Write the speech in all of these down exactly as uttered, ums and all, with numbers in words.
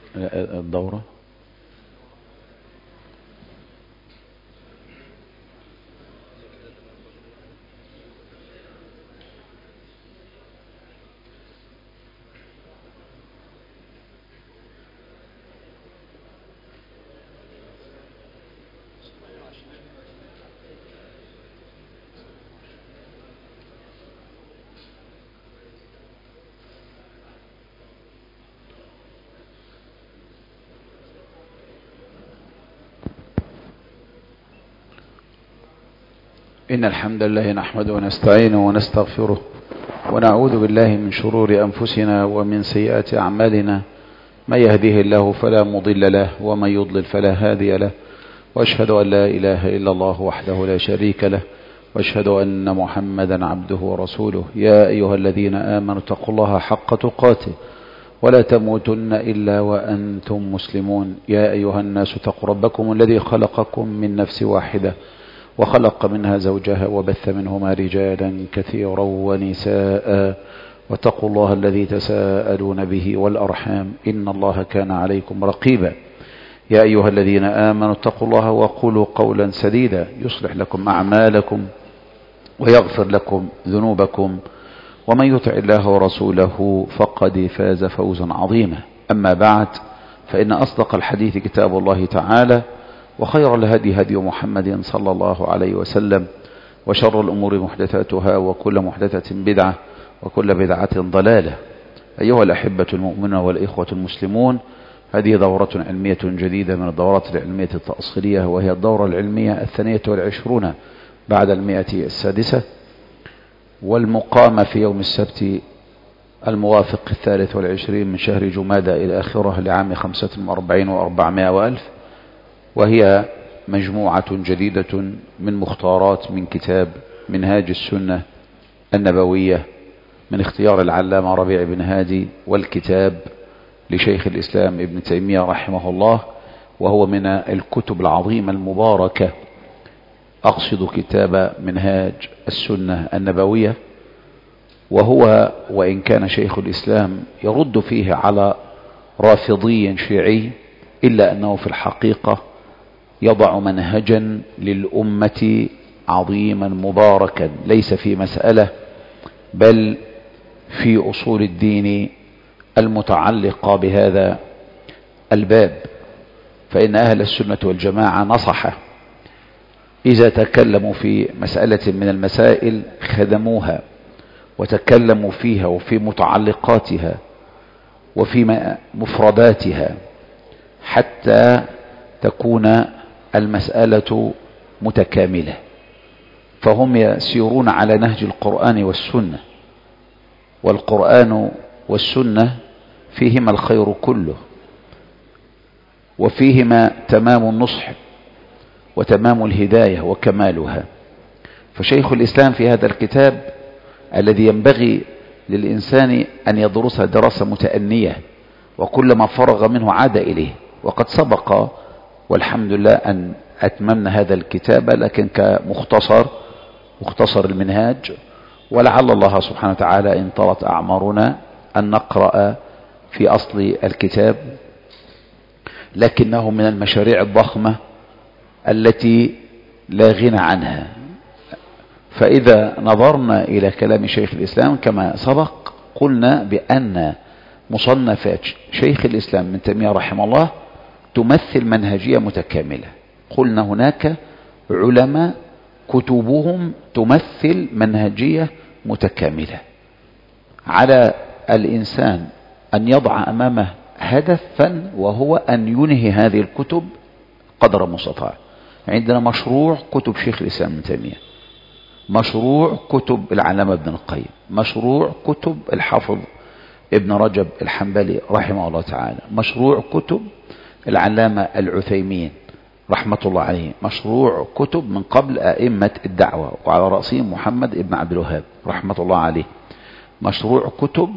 الدورة. إن الحمد لله نحمده ونستعينه ونستغفره ونعوذ بالله من شرور أنفسنا ومن سيئات أعمالنا، من يهده الله فلا مضل له ومن يضلل فلا هادي له، وأشهد أن لا إله إلا الله وحده لا شريك له، وأشهد أن محمدا عبده ورسوله. يا أيها الذين آمنوا اتقوا الله حق تقاته ولا تموتن إلا وأنتم مسلمون. يا أيها الناس اتقوا ربكم الذي خلقكم من نفس واحدة وخلق منها زوجها وبث منهما رجالا كثيرا ونساء، واتقوا الله الذي تساءلون به والأرحام إن الله كان عليكم رقيبا. يا أيها الذين آمنوا اتقوا الله وقولوا قولا سديدا يصلح لكم أعمالكم ويغفر لكم ذنوبكم، ومن يطع الله ورسوله فقد فاز فوزا عظيما. أما بعد، فإن أصدق الحديث كتاب الله تعالى، وخير الهدي هدي محمد صلى الله عليه وسلم، وشر الأمور محدثاتها وكل محدثة بدعة وكل بدعة ضلالة. أيها الأحبة المؤمنون والإخوة المسلمون، هذه دورة علمية جديدة من الدورات العلمية التأصيلية، وهي الدورة العلمية الثانية والعشرون بعد المئة السادسة، والمقامة في يوم السبت الموافق الثالث والعشرين من شهر جمادى إلى آخره لعام خمسة وأربعين وأربعمائة وألف، وهي مجموعة جديدة من مختارات من كتاب منهاج السنة النبوية من اختيار العلامة ربيع بن هادي، والكتاب لشيخ الإسلام ابن تيمية رحمه الله، وهو من الكتب العظيمة المباركة. أقصد كتاب منهاج السنة النبوية، وهو وإن كان شيخ الإسلام يرد فيه على رافضي شيعي، إلا أنه في الحقيقة يضع منهجا للأمة عظيما مباركا، ليس في مسألة بل في أصول الدين المتعلقة بهذا الباب. فإن أهل السنة والجماعة نصح إذا تكلموا في مسألة من المسائل خدموها وتكلموا فيها وفي متعلقاتها وفي مفرداتها حتى تكون المسألة متكاملة. فهم يسيرون على نهج القرآن والسنة، والقرآن والسنة فيهما الخير كله، وفيهما تمام النصح وتمام الهداية وكمالها. فشيخ الإسلام في هذا الكتاب الذي ينبغي للإنسان أن يدرسه دراسة متأنية، وكلما فرغ منه عاد إليه، وقد سبق والحمد لله أن أتممنا هذا الكتاب، لكن كمختصر مختصر المنهاج، ولعل الله سبحانه وتعالى إن طالت أعمارنا أن نقرأ في أصل الكتاب، لكنه من المشاريع الضخمة التي لا غنى عنها. فإذا نظرنا إلى كلام شيخ الإسلام كما سبق قلنا بأن مصنفات شيخ الإسلام ابن تيمية رحمه الله تمثل منهجية متكاملة. قلنا هناك علماء كتبهم تمثل منهجية متكاملة. على الإنسان أن يضع أمامه هدفا، وهو أن ينهي هذه الكتب قدر المستطاع. عندنا مشروع كتب شيخ الإسلام ابن تيمية، مشروع كتب العلامة ابن القيم، مشروع كتب الحافظ ابن رجب الحنبلي رحمه الله تعالى، مشروع كتب العلامة العثيمين رحمة الله عليه، مشروع كتب من قبل أئمة الدعوة وعلى رأسهم محمد ابن عبد الوهاب رحمة الله عليه، مشروع كتب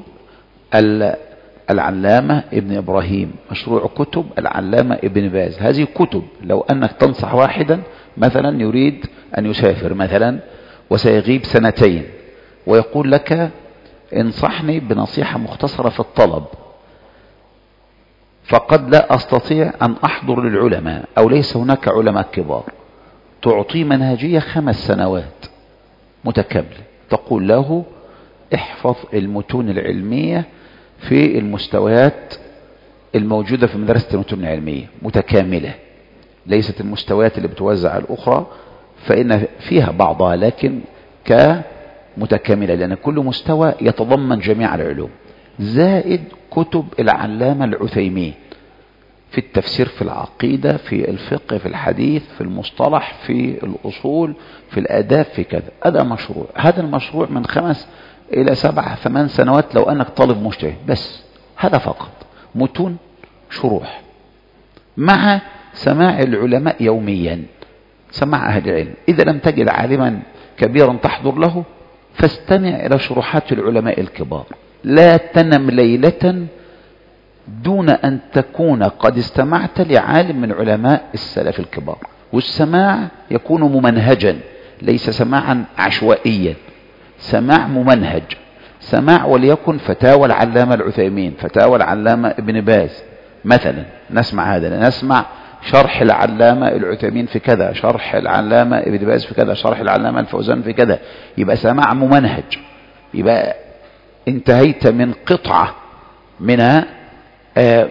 العلامة ابن إبراهيم، مشروع كتب العلامة ابن باز. هذه كتب لو أنك تنصح واحدا مثلا يريد أن يسافر مثلا وسيغيب سنتين ويقول لك انصحني بنصيحة مختصرة في الطلب، فقد لا أستطيع أن أحضر للعلماء أو ليس هناك علماء كبار، تعطي منهجية خمس سنوات متكاملة، تقول له احفظ المتون العلمية في المستويات الموجودة في مدرسة المتون العلمية متكاملة، ليست المستويات اللي بتوزع الأخرى فإن فيها بعضها لكن كمتكاملة، لأن كل مستوى يتضمن جميع العلوم، زائد كتب العلامة العثيمين في التفسير، في العقيدة، في الفقه، في الحديث، في المصطلح، في الأصول، في الآداب، في كذا. هذا مشروع، هذا المشروع من خمس إلى سبع ثمان سنوات لو أنك طالب مجتهد، بس هذا فقط متون شروح مع سماع العلماء يوميا، سماع أهل العلم. إذا لم تجد عالما كبيرا تحضر له فاستمع إلى شروحات العلماء الكبار، لا تنم ليلة دون أن تكون قد استمعت لعالم من علماء السلف الكبار، والسماع يكون ممنهجا ليس سماعا عشوائيا، سماع ممنهج، سماع وليكن فتاوى العلامة العثيمين، فتاوى العلامة ابن باز مثلا، نسمع هذا، نسمع شرح العلامة العثيمين في كذا، شرح العلامة ابن باز في كذا، شرح العلامة الفوزان في كذا، يبقى سماع ممنهج، يبقى انتهيت من قطعة من آه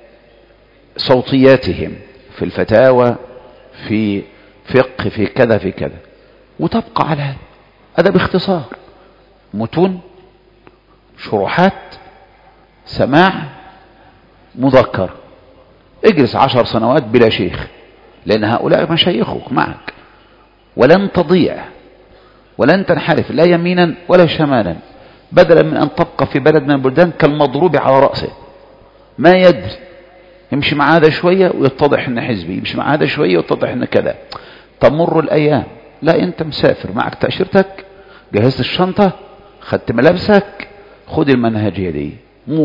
صوتياتهم في الفتاوى، في فقه، في كذا في كذا، وتبقى على هذا. هذا باختصار متون شروحات سماع مذكر. اجلس عشر سنوات بلا شيخ، لأن هؤلاء مشايخك معك، ولن تضيع ولن تنحرف لا يمينا ولا شمالا، بدلا من أن تبقى في بلد من البلدان كالمضروب على رأسه، ما يدري، يمشي مع هذا شوية ويتضح أنه حزبي، يمشي مع هذا شوية ويتضح أنه كذا. تمر الأيام، لا أنت مسافر معك تأشيرتك، جهزت الشنطة، خدت ملابسك، خد المنهجية دي،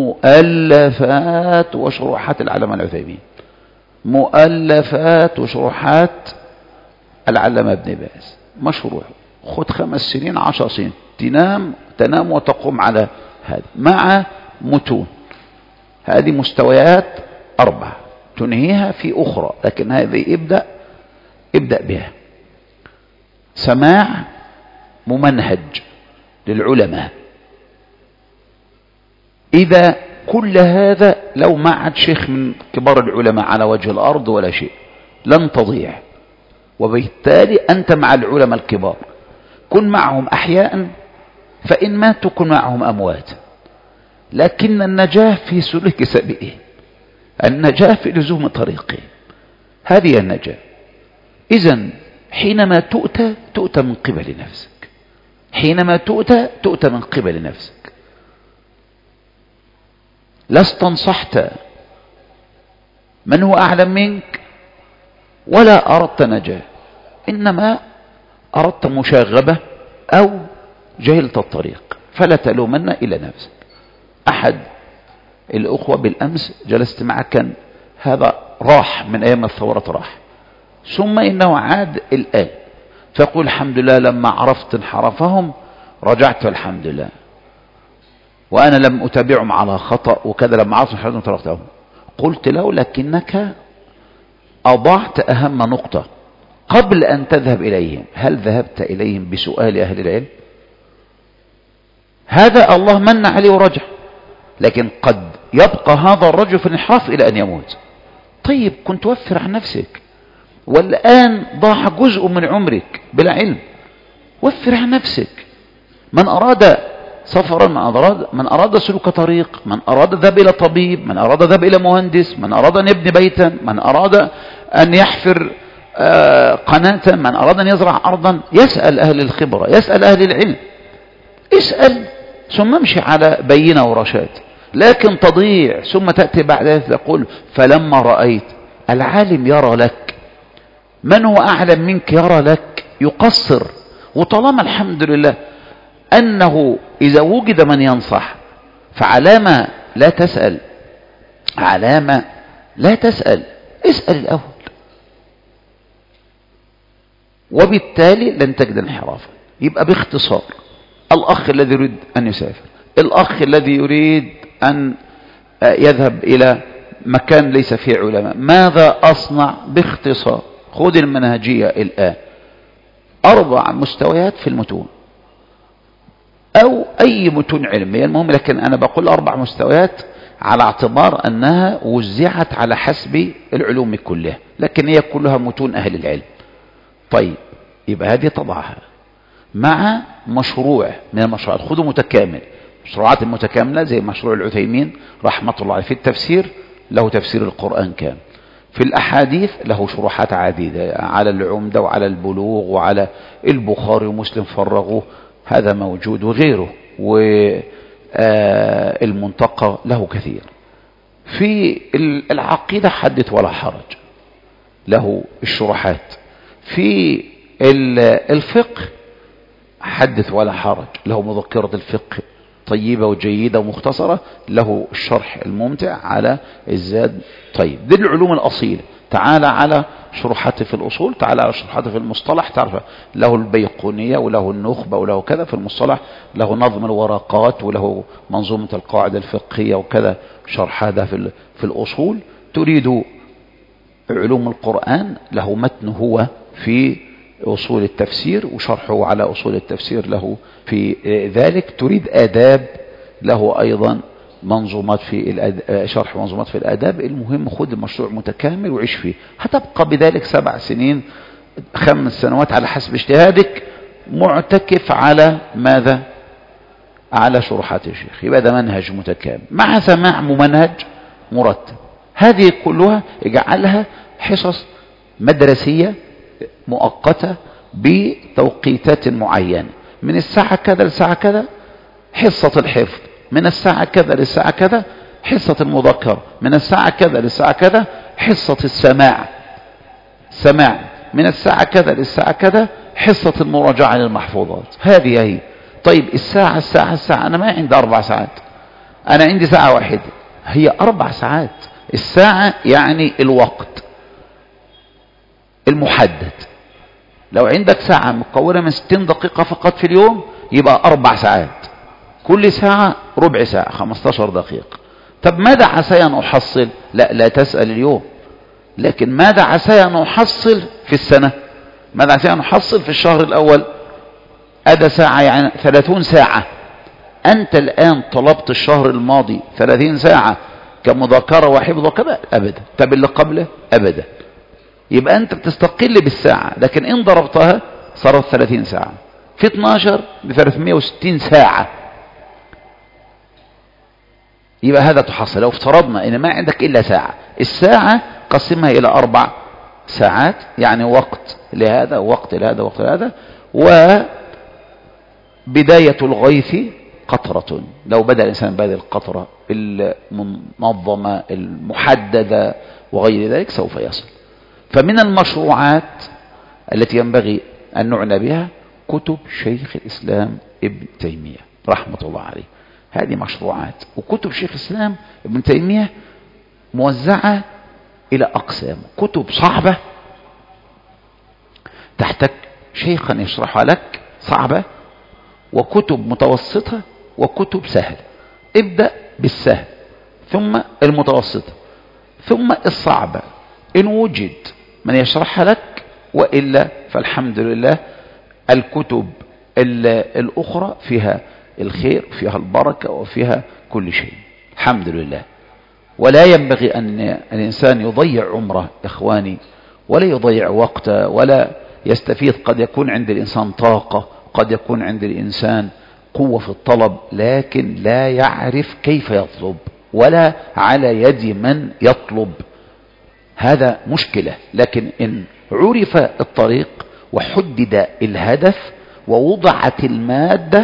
مؤلفات وشروحات العلامة العثيمين، مؤلفات وشروحات العلامة ابن باز، مشروع، خد خمس سنين عشر سنين، تنام تنام وتقوم على هذا مع متون. هذه مستويات أربعة تنهيها في أخرى، لكن هذه ابدأ ابدأ بها. سماع ممنهج للعلماء. إذا كل هذا لو ما عاد شيخ من كبار العلماء على وجه الأرض ولا شيء لن تضيع، وبالتالي أنت مع العلماء الكبار، كن معهم أحياء، فإن ماتوا كن معهم أموات، لكن النجاة في سلوك سبيله، النجاة في لزوم طريقه، هذه النجاة. إذن حينما تؤتى تؤتى من قبل نفسك، حينما تؤتى تؤتى من قبل نفسك، لا استنصحت من هو أعلم منك ولا أردت نجاة، إنما أردت مشاغبة أو جهلت الطريق، فلا تلومن إلى نفسك. أحد الأخوة بالأمس جلست معه، كان هذا راح من أيام الثورة راح، ثم إنه عاد الآن، فقل الحمد لله لما عرفت انحرفهم رجعت الحمد لله، وأنا لم أتابعهم على خطأ وكذا، لما عرفت انحرفهم تركتهم. قلت له لكنك أضعت أهم نقطة قبل أن تذهب إليهم، هل ذهبت إليهم بسؤال أهل العلم؟ هذا الله من عليه ورجع، لكن قد يبقى هذا الرجل في الانحراف إلى أن يموت. طيب كنت توفر عن نفسك، والآن ضاع جزء من عمرك بلا علم، وفر عن نفسك. من أراد سفرا، من أراد, من أراد سلوك طريق، من أراد ذهب إلى طبيب، من أراد ذهب إلى مهندس، من أراد أن يبني بيتا، من أراد أن يحفر قناة، من أراد أن يزرع أرضا، يسأل أهل الخبرة، يسأل أهل العلم، اسأل ثم امشي على بينة ورشاد. لكن تضيع ثم تأتي بعد ذلك تقول فلما رأيت. العالم يرى لك، من هو أعلم منك يرى لك، يقصر. وطالما الحمد لله أنه إذا وجد من ينصح فعلامة لا تسأل، علامة لا تسأل، اسأل الأول، وبالتالي لن تجد انحرافا. يبقى باختصار، الأخ الذي يريد أن يسافر، الأخ الذي يريد أن يذهب إلى مكان ليس فيه علماء. ماذا أصنع باختصار؟ خذ المنهجية الآن، أربع مستويات في المتون أو أي متون علمية المهم، لكن أنا بقول أربع مستويات على اعتبار أنها وزعت على حسب العلوم كلها، لكن هي كلها متون أهل العلم. طيب يبقى هذه تضعها مع مشروع من المشروعات. خذوا متكامل، مشروعات المتكاملة زي مشروع العثيمين رحمة الله عليه في التفسير، له تفسير القرآن كامل. في الأحاديث له شروحات عديدة على العمدة وعلى البلوغ وعلى البخاري ومسلم فرغوه، هذا موجود، وغيره، والمنتقى له كثير. في العقيدة حدث ولا حرج، له الشروحات. في الفقه حدث ولا حرج، له مذكرة الفقه طيبة وجيدة ومختصرة، له الشرح الممتع على الزاد. طيب دي العلوم الأصيلة. تعال على شروحاته في الأصول، تعال على شروحاته في المصطلح، تعرف له البيقونية وله النخبة وله كذا. في المصطلح له نظم الورقات وله منظومة القواعد الفقهية وكذا شرح هذا في في الأصول. تريد علوم القرآن له متن هو في أصول التفسير وشرحه على أصول التفسير له في ذلك. تريد آداب له أيضا منظومات في الأد... شرح منظومات في الآداب. المهم خذ المشروع متكامل وعيش فيه، هتبقى بذلك سبع سنين خمس سنوات على حسب اجتهادك معتكف على ماذا؟ على شروحات الشيخ. يبقى ده منهج متكامل مع سماع ممنهج مرتب. هذه كلها اجعلها حصص مدرسية مؤقتة بتوقيتات معينة، من الساعة كذا للساعة كذا حصة الحفظ، من الساعة كذا للساعة كذا حصة المذكرة، من الساعة كذا للساعة كذا حصة السماع سماع، من الساعة كذا للساعة كذا حصة المراجعة للمحفوظات. هذه هي. طيب الساعة الساعة الساعة أنا ما عندي أربع ساعات، أنا عندي ساعة واحدة، هي أربع ساعات. الساعة يعني الوقت المحدد. لو عندك ساعة مكونة من ستين دقيقة فقط في اليوم يبقى أربع ساعات، كل ساعة ربع ساعة خمستاشر دقيقة. طب ماذا عسى أن أحصل؟ لا لا تسأل اليوم، لكن ماذا عسى أن أحصل في السنة؟ ماذا عسى أن أحصل في الشهر الأول؟ أدى ساعة يعني ثلاثون ساعة. أنت الآن طلبت الشهر الماضي ثلاثين ساعة كمذاكرة وحفظ وكذا؟ أبدا. طب اللي قبله؟ أبدا. يبقى أنت بتستقل بالساعة، لكن إن ضربتها صارت ثلاثين ساعة في اثناشر ب ثلاثمائة وستين ساعة. يبقى هذا تحصل. لو افترضنا إن ما عندك إلا ساعة، الساعة قسمها إلى أربع ساعات، يعني وقت لهذا وقت لهذا وقت لهذا. وبداية الغيث قطرة، لو بدأ الإنسان بهذه القطرة المنظمة المحددة وغير ذلك سوف يصل. فمن المشروعات التي ينبغي أن نعنى بها كتب شيخ الإسلام ابن تيمية رحمة الله عليه. هذه مشروعات. وكتب شيخ الإسلام ابن تيمية موزعة إلى أقسام. كتب صعبة تحتاج شيخا يشرحها لك صعبة، وكتب متوسطة، وكتب سهلة. ابدأ بالسهل ثم المتوسطة ثم الصعبة إن وجد من يشرحها لك، وإلا فالحمد لله الكتب الأخرى فيها الخير وفيها البركة وفيها كل شيء الحمد لله. ولا ينبغي أن الإنسان يضيع عمره إخواني، ولا يضيع وقته، ولا يستفيد. قد يكون عند الإنسان طاقة، قد يكون عند الإنسان قوة في الطلب، لكن لا يعرف كيف يطلب ولا على يد من يطلب. هذا مشكلة. لكن إن عرف الطريق وحدد الهدف ووضعت المادة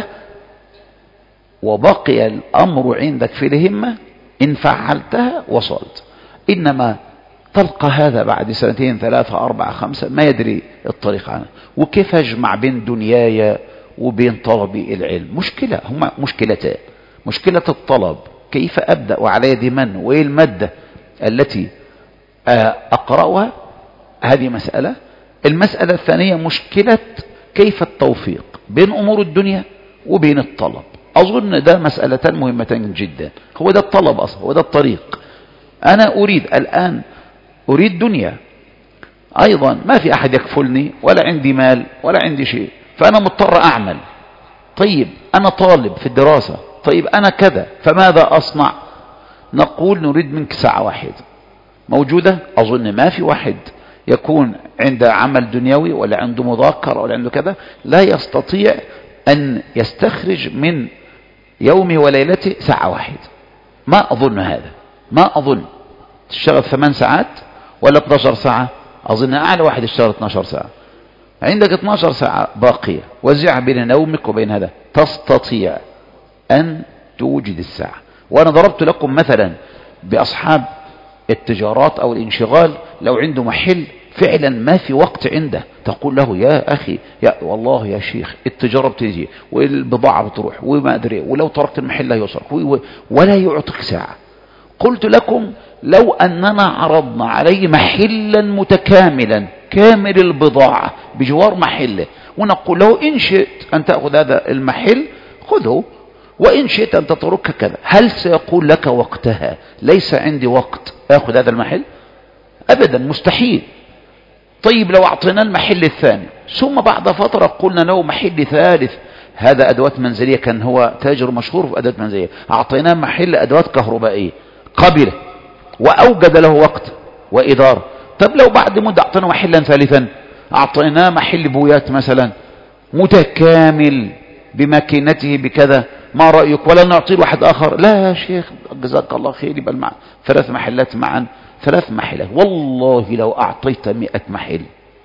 وبقي الأمر عندك في الهمة، إن فعلتها وصلت. إنما تلقى هذا بعد سنتين ثلاثة أربعة خمسة ما يدري الطريق عنه، وكيف أجمع بين دنياي وبين طلبي العلم؟ مشكلة. هما مشكلتان: مشكلة الطلب، كيف أبدأ وعلى يد من، وإيه المادة التي أقرأها، هذه مسألة. المسألة الثانية مشكلة كيف التوفيق بين أمور الدنيا وبين الطلب. أظن ده مسألتان مهمتان جدا. هو ده الطلب أصلا، هو ده الطريق. أنا أريد الآن أريد دنيا أيضا، ما في أحد يكفلني ولا عندي مال ولا عندي شيء، فأنا مضطر أعمل. طيب أنا طالب في الدراسة، طيب أنا كذا، فماذا أصنع؟ نقول نريد منك ساعة واحدة موجودة. أظن ما في واحد يكون عنده عمل دنيوي ولا عنده مذاكرة ولا عنده كذا لا يستطيع أن يستخرج من يومه وليلته ساعة واحدة. ما أظن هذا، ما أظن. تشتغل ثمان ساعات ولا اثنتا عشرة ساعة؟ أظن أعلى واحد يشتغل اثنتا عشرة ساعة. عندك اثنتا عشرة ساعة باقية، وزعها بين نومك وبين هذا، تستطيع أن توجد الساعة. وأنا ضربت لكم مثلا بأصحاب التجارات أو الانشغال، لو عنده محل فعلا ما في وقت عنده، تقول له يا أخي يا والله يا شيخ التجارة بتجي والبضاعة بتروح وما أدري، ولو تركت المحل لا يصرف ولا يعطيك ساعة. قلت لكم لو أننا عرضنا عليه محلا متكاملا كامل البضاعة بجوار محله، ونقول له إن شئت أن تأخذ هذا المحل خذه، وإن شئت أن تتركه كذا، هل سيقول لك وقتها ليس عندي وقت أخذ هذا المحل؟ أبدا، مستحيل. طيب لو أعطينا المحل الثاني، ثم بعد فترة قلنا له محل ثالث، هذا أدوات منزلية، كان هو تاجر مشهور في أدوات منزلية، أعطيناه محل أدوات كهربائية، قبله وأوجد له وقت وإدارة. طب لو بعد مدة أعطينا محلا ثالثا، أعطيناه محل بويات مثلا متكامل بماكينته بكذا، ما رأيك؟ ولا نعطيه واحد آخر؟ لا يا شيخ جزاك الله خير، يبقى مع ثلاث محلات معا، ثلاث محلات. والله لو أعطيت مئة محل،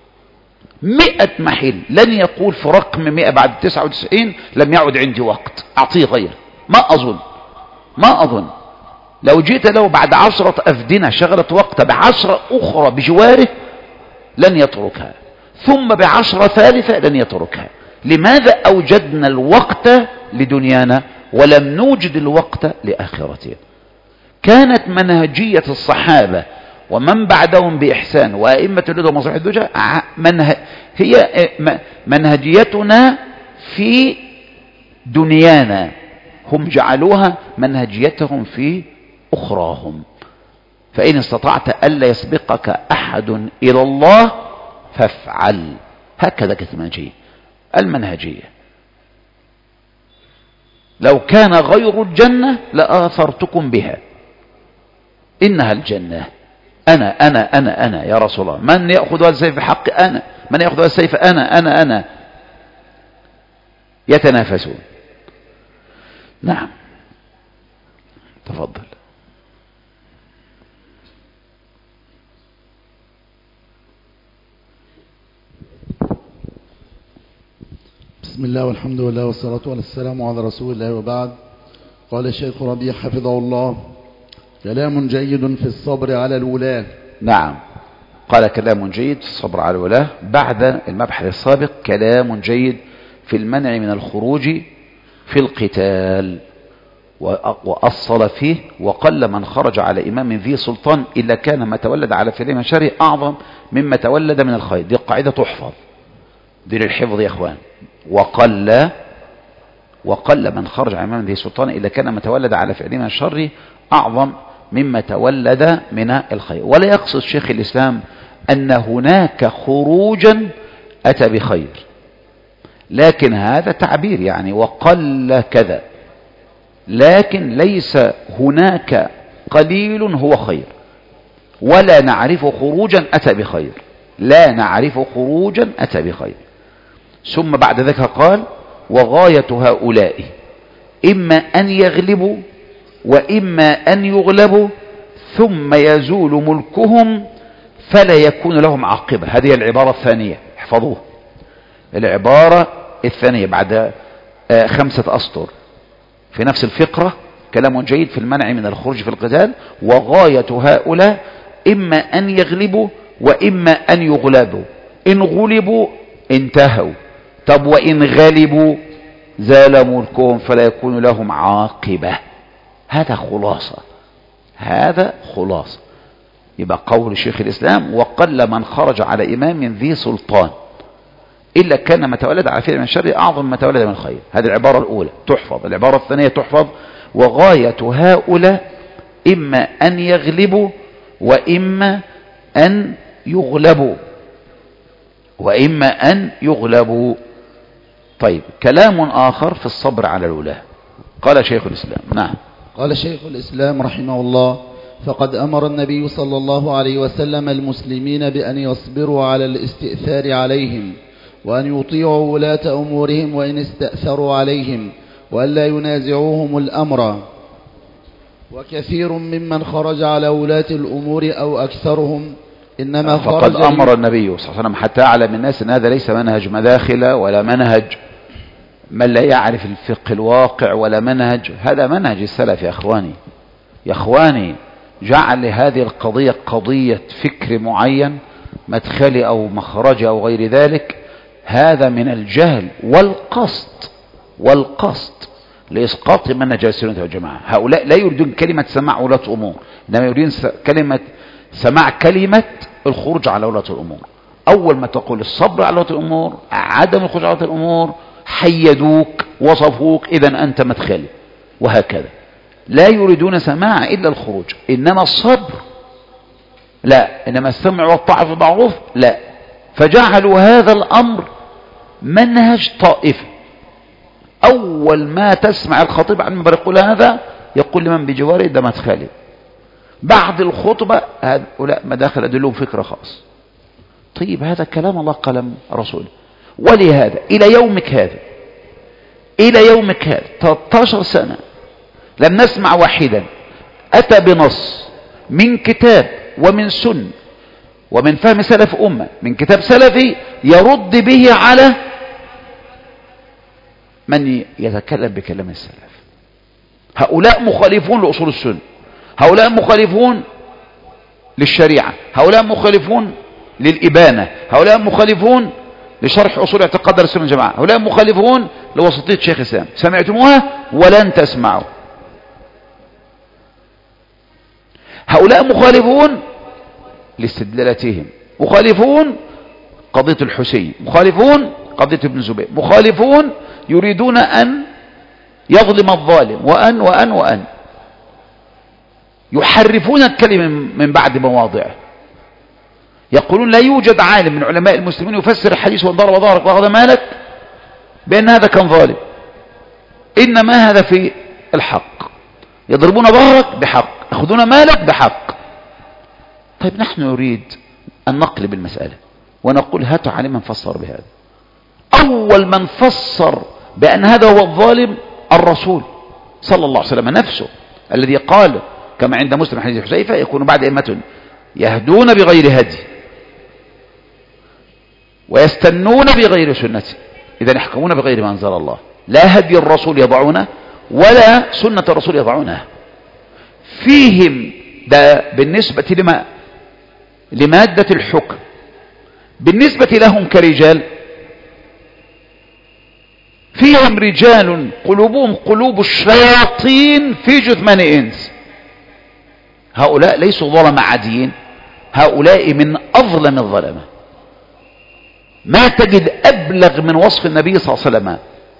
مئة محل لن يقول في رقم مئة بعد تسعة وتسعين لم يعد عندي وقت أعطيه غير. ما أظن ما أظن لو جئت له بعد عشرة أفدنة شغلت وقت بعشرة أخرى بجواره لن يتركها، ثم بعشرة ثالثة لن يتركها. لماذا أوجدنا الوقت لدنيانا ولم نوجد الوقت لآخرتنا؟ كانت منهجية الصحابة ومن بعدهم بإحسان وأئمة الهدى ومصالح الدجى منه... هي منهجيتنا في دنيانا، هم جعلوها منهجيتهم في أخراهم. فإن استطعت ألا يسبقك أحد إلى الله فافعل. هكذا كانت المنهجية. المنهجية لو كان غير الجنة لآثرتكم بها، إنها الجنة. أنا أنا أنا أنا يا رسول الله، من يأخذ هذا السيف بحق؟ أنا. من يأخذ هذا السيف؟ أنا أنا أنا. يتنافسون. نعم تفضل. بسم الله والحمد لله والصلاة والسلام على رسول الله، وبعد. قال الشيخ ربيع حفظه الله: كلام جيد في الصبر على الولاة. نعم، قال كلام جيد في الصبر على الولاة. بعد المبحث السابق كلام جيد في المنع من الخروج في القتال، وأصل فيه: وقل من خرج على إمام ذي سلطان إلا كان ما تولد على فعل من شره أعظم مما تولد من الخير. دي قاعدة تحفظ، دي للحفظ يا إخوان. وقل وقل من خرج على إمام ذي سلطان إلا كان ما تولد على فعل من الشر أعظم مما تولد من الخير. ولا يقصد شيخ الإسلام أن هناك خروجا أتى بخير، لكن هذا تعبير يعني وقل كذا، لكن ليس هناك قليل هو خير. ولا نعرف خروجا أتى بخير، لا نعرف خروجا أتى بخير. ثم بعد ذلك قال: وغاية هؤلاء إما أن يغلبوا وإما أن يغلبوا ثم يزول ملكهم فلا يكون لهم عاقبة. هذه العبارة الثانية، احفظوه. العبارة الثانية بعد خمسة أسطر في نفس الفقرة: كلام جيد في المنع من الخروج في القتال، وغاية هؤلاء إما أن يغلبوا وإما أن يغلبوا. إن غلبوا انتهوا، طب وإن غلبوا زال ملكهم فلا يكون لهم عاقبة. هذا خلاصة، هذا خلاصة. يبقى قول شيخ الإسلام: وقل من خرج على إمام ذي سلطان إلا كان ما تولد على فعل من الشر أعظم ما تولد من الخير. هذه العبارة الأولى تحفظ. العبارة الثانية تحفظ: وغاية هؤلاء إما أن يغلبوا وإما أن يغلبوا وإما أن يغلبوا. طيب، كلام آخر في الصبر على الولاة. قال شيخ الإسلام. نعم. قال شيخ الإسلام رحمه الله: فقد أمر النبي صلى الله عليه وسلم المسلمين بأن يصبروا على الاستئثار عليهم، وأن يطيعوا ولاة أمورهم وإن استأثروا عليهم، وأن لا ينازعوهم الأمر. وكثير ممن خرج على ولاة الأمور أو أكثرهم إنما خرج. فقد أمر النبي صلى الله عليه وسلم حتى أعلم الناس أن هذا ليس منهج مداخلة ولا منهج من لا يعرف الفقه الواقع ولا منهج، هذا منهج السلف يا أخواني. يا أخواني، جعل هذه القضية قضية فكر معين مدخلي أو مخرجي أو غير ذلك، هذا من الجهل والقصد والقصد لإسقاط منهج السنة والجماعة. هؤلاء لا يريدون كلمة سماع ولاة أمور، إنما يريدون كلمة سماع كلمة الخروج على ولاة الأمور. أول ما تقول الصبر على ولاة الأمور، عدم الخروج على ولاة الأمور، حيدوك وصفوك، إذا أنت مدخلي، وهكذا. لا يريدون سماع إلا الخروج، إنما الصبر لا، إنما السمع والطاعة في المعروف لا. فجعلوا هذا الأمر منهج طائفي. أول ما تسمع الخطيب عن المنبر يقول هذا، يقول لمن بجواره ده مدخلي. بعد الخطبة هؤلاء مداخل أدلهم فكرة خاص. طيب، هذا كلام الله كلام رسوله. ولهذا إلى يومك هذا إلى يومك هذا ثلاثة عشر سنة لم نسمع واحدا أتى بنص من كتاب ومن سنة ومن فهم سلف أمة، من كتاب سلفي يرد به على من يتكلم بكلام السلف. هؤلاء مخالفون لأصول السنة، هؤلاء مخالفون للشريعة، هؤلاء مخالفون للإبانة، هؤلاء مخالفون لشرح أصول اعتقاد السنة والجماعة، هؤلاء مخالفون لوسطية شيخ الإسلام. سمعتموها ولن تسمعوا. هؤلاء مخالفون لاستدلالاتهم، مخالفون قضية الحسين، مخالفون قضية ابن زبير، مخالفون يريدون أن يظلم الظالم، وأن وأن وأن يحرفون الكلمة من بعد مواضعه. يقولون لا يوجد عالم من علماء المسلمين يفسر الحديث وان ضرب ظهرك واخذ مالك بأن هذا كان ظالم، إنما هذا في الحق. يضربون ظهرك بحق، يأخذون مالك بحق. طيب، نحن نريد أن نقلب المسألة ونقول هاتوا عالما فسر بهذا. أول من فسر بأن هذا هو الظالم الرسول صلى الله عليه وسلم نفسه، الذي قال كما عند مسلم حديث حذيفة: يكون بعد أئمة يهدون بغير هدي ويستنون بغير سنتي، إذا يحكمون بغير ما أنزل الله. لا هدي الرسول يضعونه ولا سنة الرسول يضعونها. فيهم ده بالنسبة لما لمادة الحكم، بالنسبة لهم كرجال فيهم رجال قلوبهم قلوب الشياطين في جثمان إنس. هؤلاء ليسوا ظلمة عاديين، هؤلاء من أظلم الظلمة. ما تجد أبلغ من وصف النبي صلى الله عليه وسلم.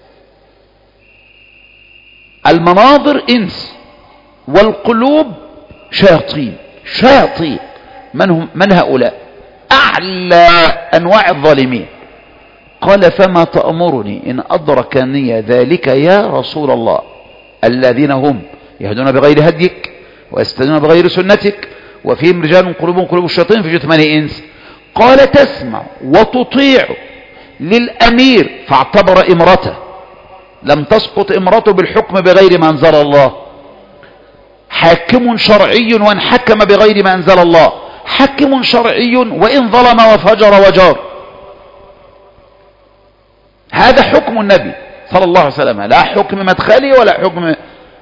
المناظر إنس والقلوب شياطين. شياطين من هم؟ من هؤلاء؟ أعلى أنواع الظالمين. قال: فما تأمرني إن أدركني ذلك يا رسول الله؟ الذين هم يهدون بغير هديك ويستدلون بغير سنتك وفيهم رجال قلوبهم قلوب الشياطين في جثمان إنس. قال: تسمع وتطيع للأمير، فاعتبر إمرته، لم تسقط إمرته بالحكم بغير ما أنزل الله. حاكم شرعي وإن حكم بغير ما أنزل الله، حاكم شرعي وإن ظلم وفجر وجار. هذا حكم النبي صلى الله عليه وسلم، لا حكم مدخلي ولا حكم.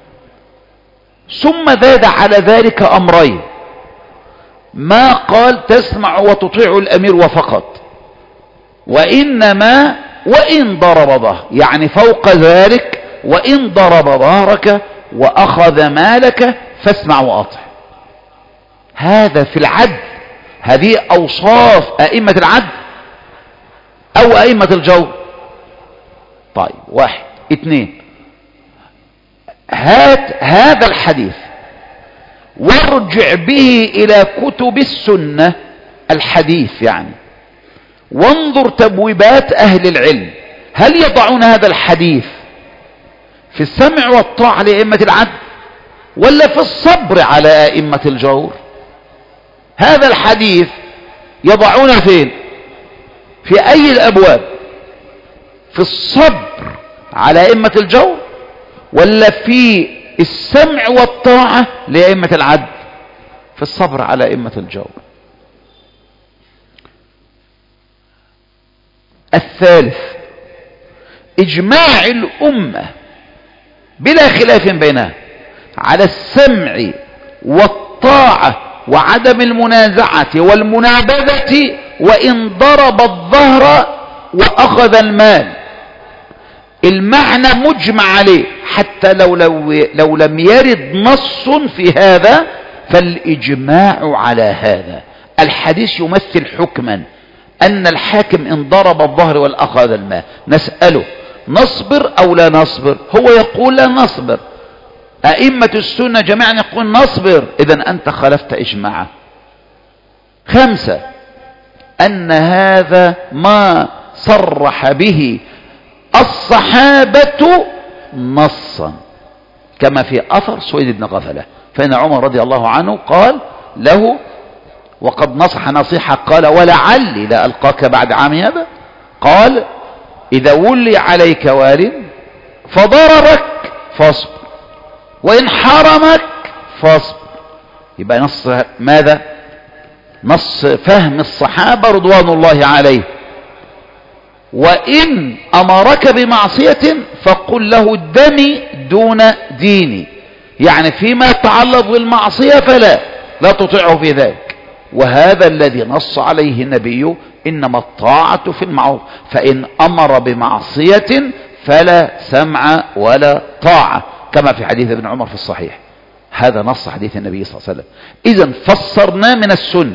ثم زاد على ذلك أمرين، ما قال تسمع وتطيع الأمير وفقط، وإنما وإن ضرب ظهر، يعني فوق ذلك وإن ضرب ظهرك وأخذ مالك فاسمع وأطع. هذا في العدل. هذه أوصاف أئمة العدل أو أئمة الجور. طيب، واحد اثنين، هات هذا الحديث وارجع به إلى كتب السنة الحديث يعني، وانظر تبويبات أهل العلم، هل يضعون هذا الحديث في السمع والطاعة لأئمة العدل ولا في الصبر على أئمة الجور؟ هذا الحديث يضعون فين؟ في أي الأبواب؟ في الصبر على أئمة الجور ولا في السمع والطاعة لأئمة العدل؟ في الصبر على أئمة الجور. الثالث إجماع الأمة بلا خلاف بينها على السمع والطاعة وعدم المنازعة والمنابذة وإن ضرب الظهر وأخذ المال. المعنى مجمع عليه، حتى لو, لو, لو لم يرد نص في هذا فالإجماع على هذا. الحديث يمثل حكما أن الحاكم إن ضرب الظهر والأخذ المال، نسأله نصبر أو لا نصبر؟ هو يقول لا نصبر. أئمة السنة جميعا يقول نصبر، إذن أنت خالفت إجماعه. خمسة أن هذا ما صرح به الصحابة نصا، كما في أثر سويد بن غفلة، فإن عمر رضي الله عنه قال له وقد نصح نصيحة، قال ولعلي لا ألقاك بعد عام هذا، قال إذا ولي عليك وال فضربك فاصبر وإن حرمك فاصبر. يبقى نص ماذا؟ نص فهم الصحابة رضوان الله عليه. وإن أمرك بمعصية فقل له دمي دون ديني، يعني فيما يتعلق بالمعصية فلا لا تطيعه في ذلك. وهذا الذي نص عليه النبي إنما الطاعة في المعروف، فإن أمر بمعصية فلا سمع ولا طاعة، كما في حديث ابن عمر في الصحيح. هذا نص حديث النبي صلى الله عليه وسلم. إذن فسرنا من السنة،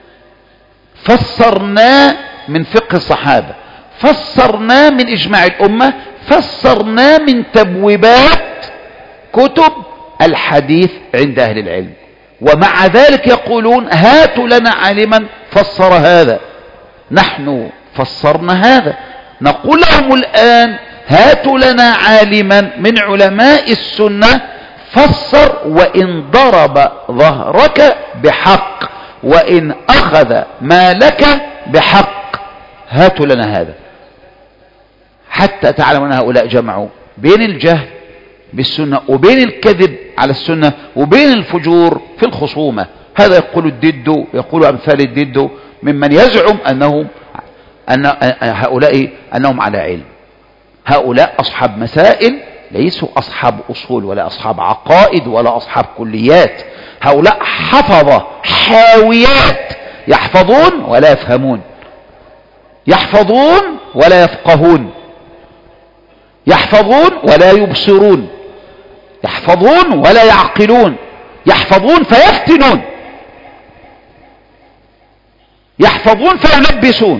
فسرنا من فقه الصحابة، فسرنا من إجماع الأمة، فسرنا من تبويبات كتب الحديث عند أهل العلم. ومع ذلك يقولون هاتوا لنا عالما فسر هذا. نحن فسرنا هذا، نقول لهم الآن هاتوا لنا عالما من علماء السنة فسر وإن ضرب ظهرك بحق وإن أخذ مالك بحق. هاتوا لنا هذا حتى تعلموا أن هؤلاء جمعوا بين الجهل بالسنة وبين الكذب على السنة وبين الفجور في الخصومة. هذا يقول الدد، يقول أمثال الدد ممن يزعم أنهم أن هؤلاء أنهم على علم. هؤلاء أصحاب مسائل، ليسوا أصحاب أصول ولا أصحاب عقائد ولا أصحاب كليات. هؤلاء حفظة حاويات، يحفظون ولا يفهمون، يحفظون ولا يفقهون، يحفظون ولا يبصرون، يحفظون ولا يعقلون، يحفظون فيفتنون، يحفظون فيلبسون.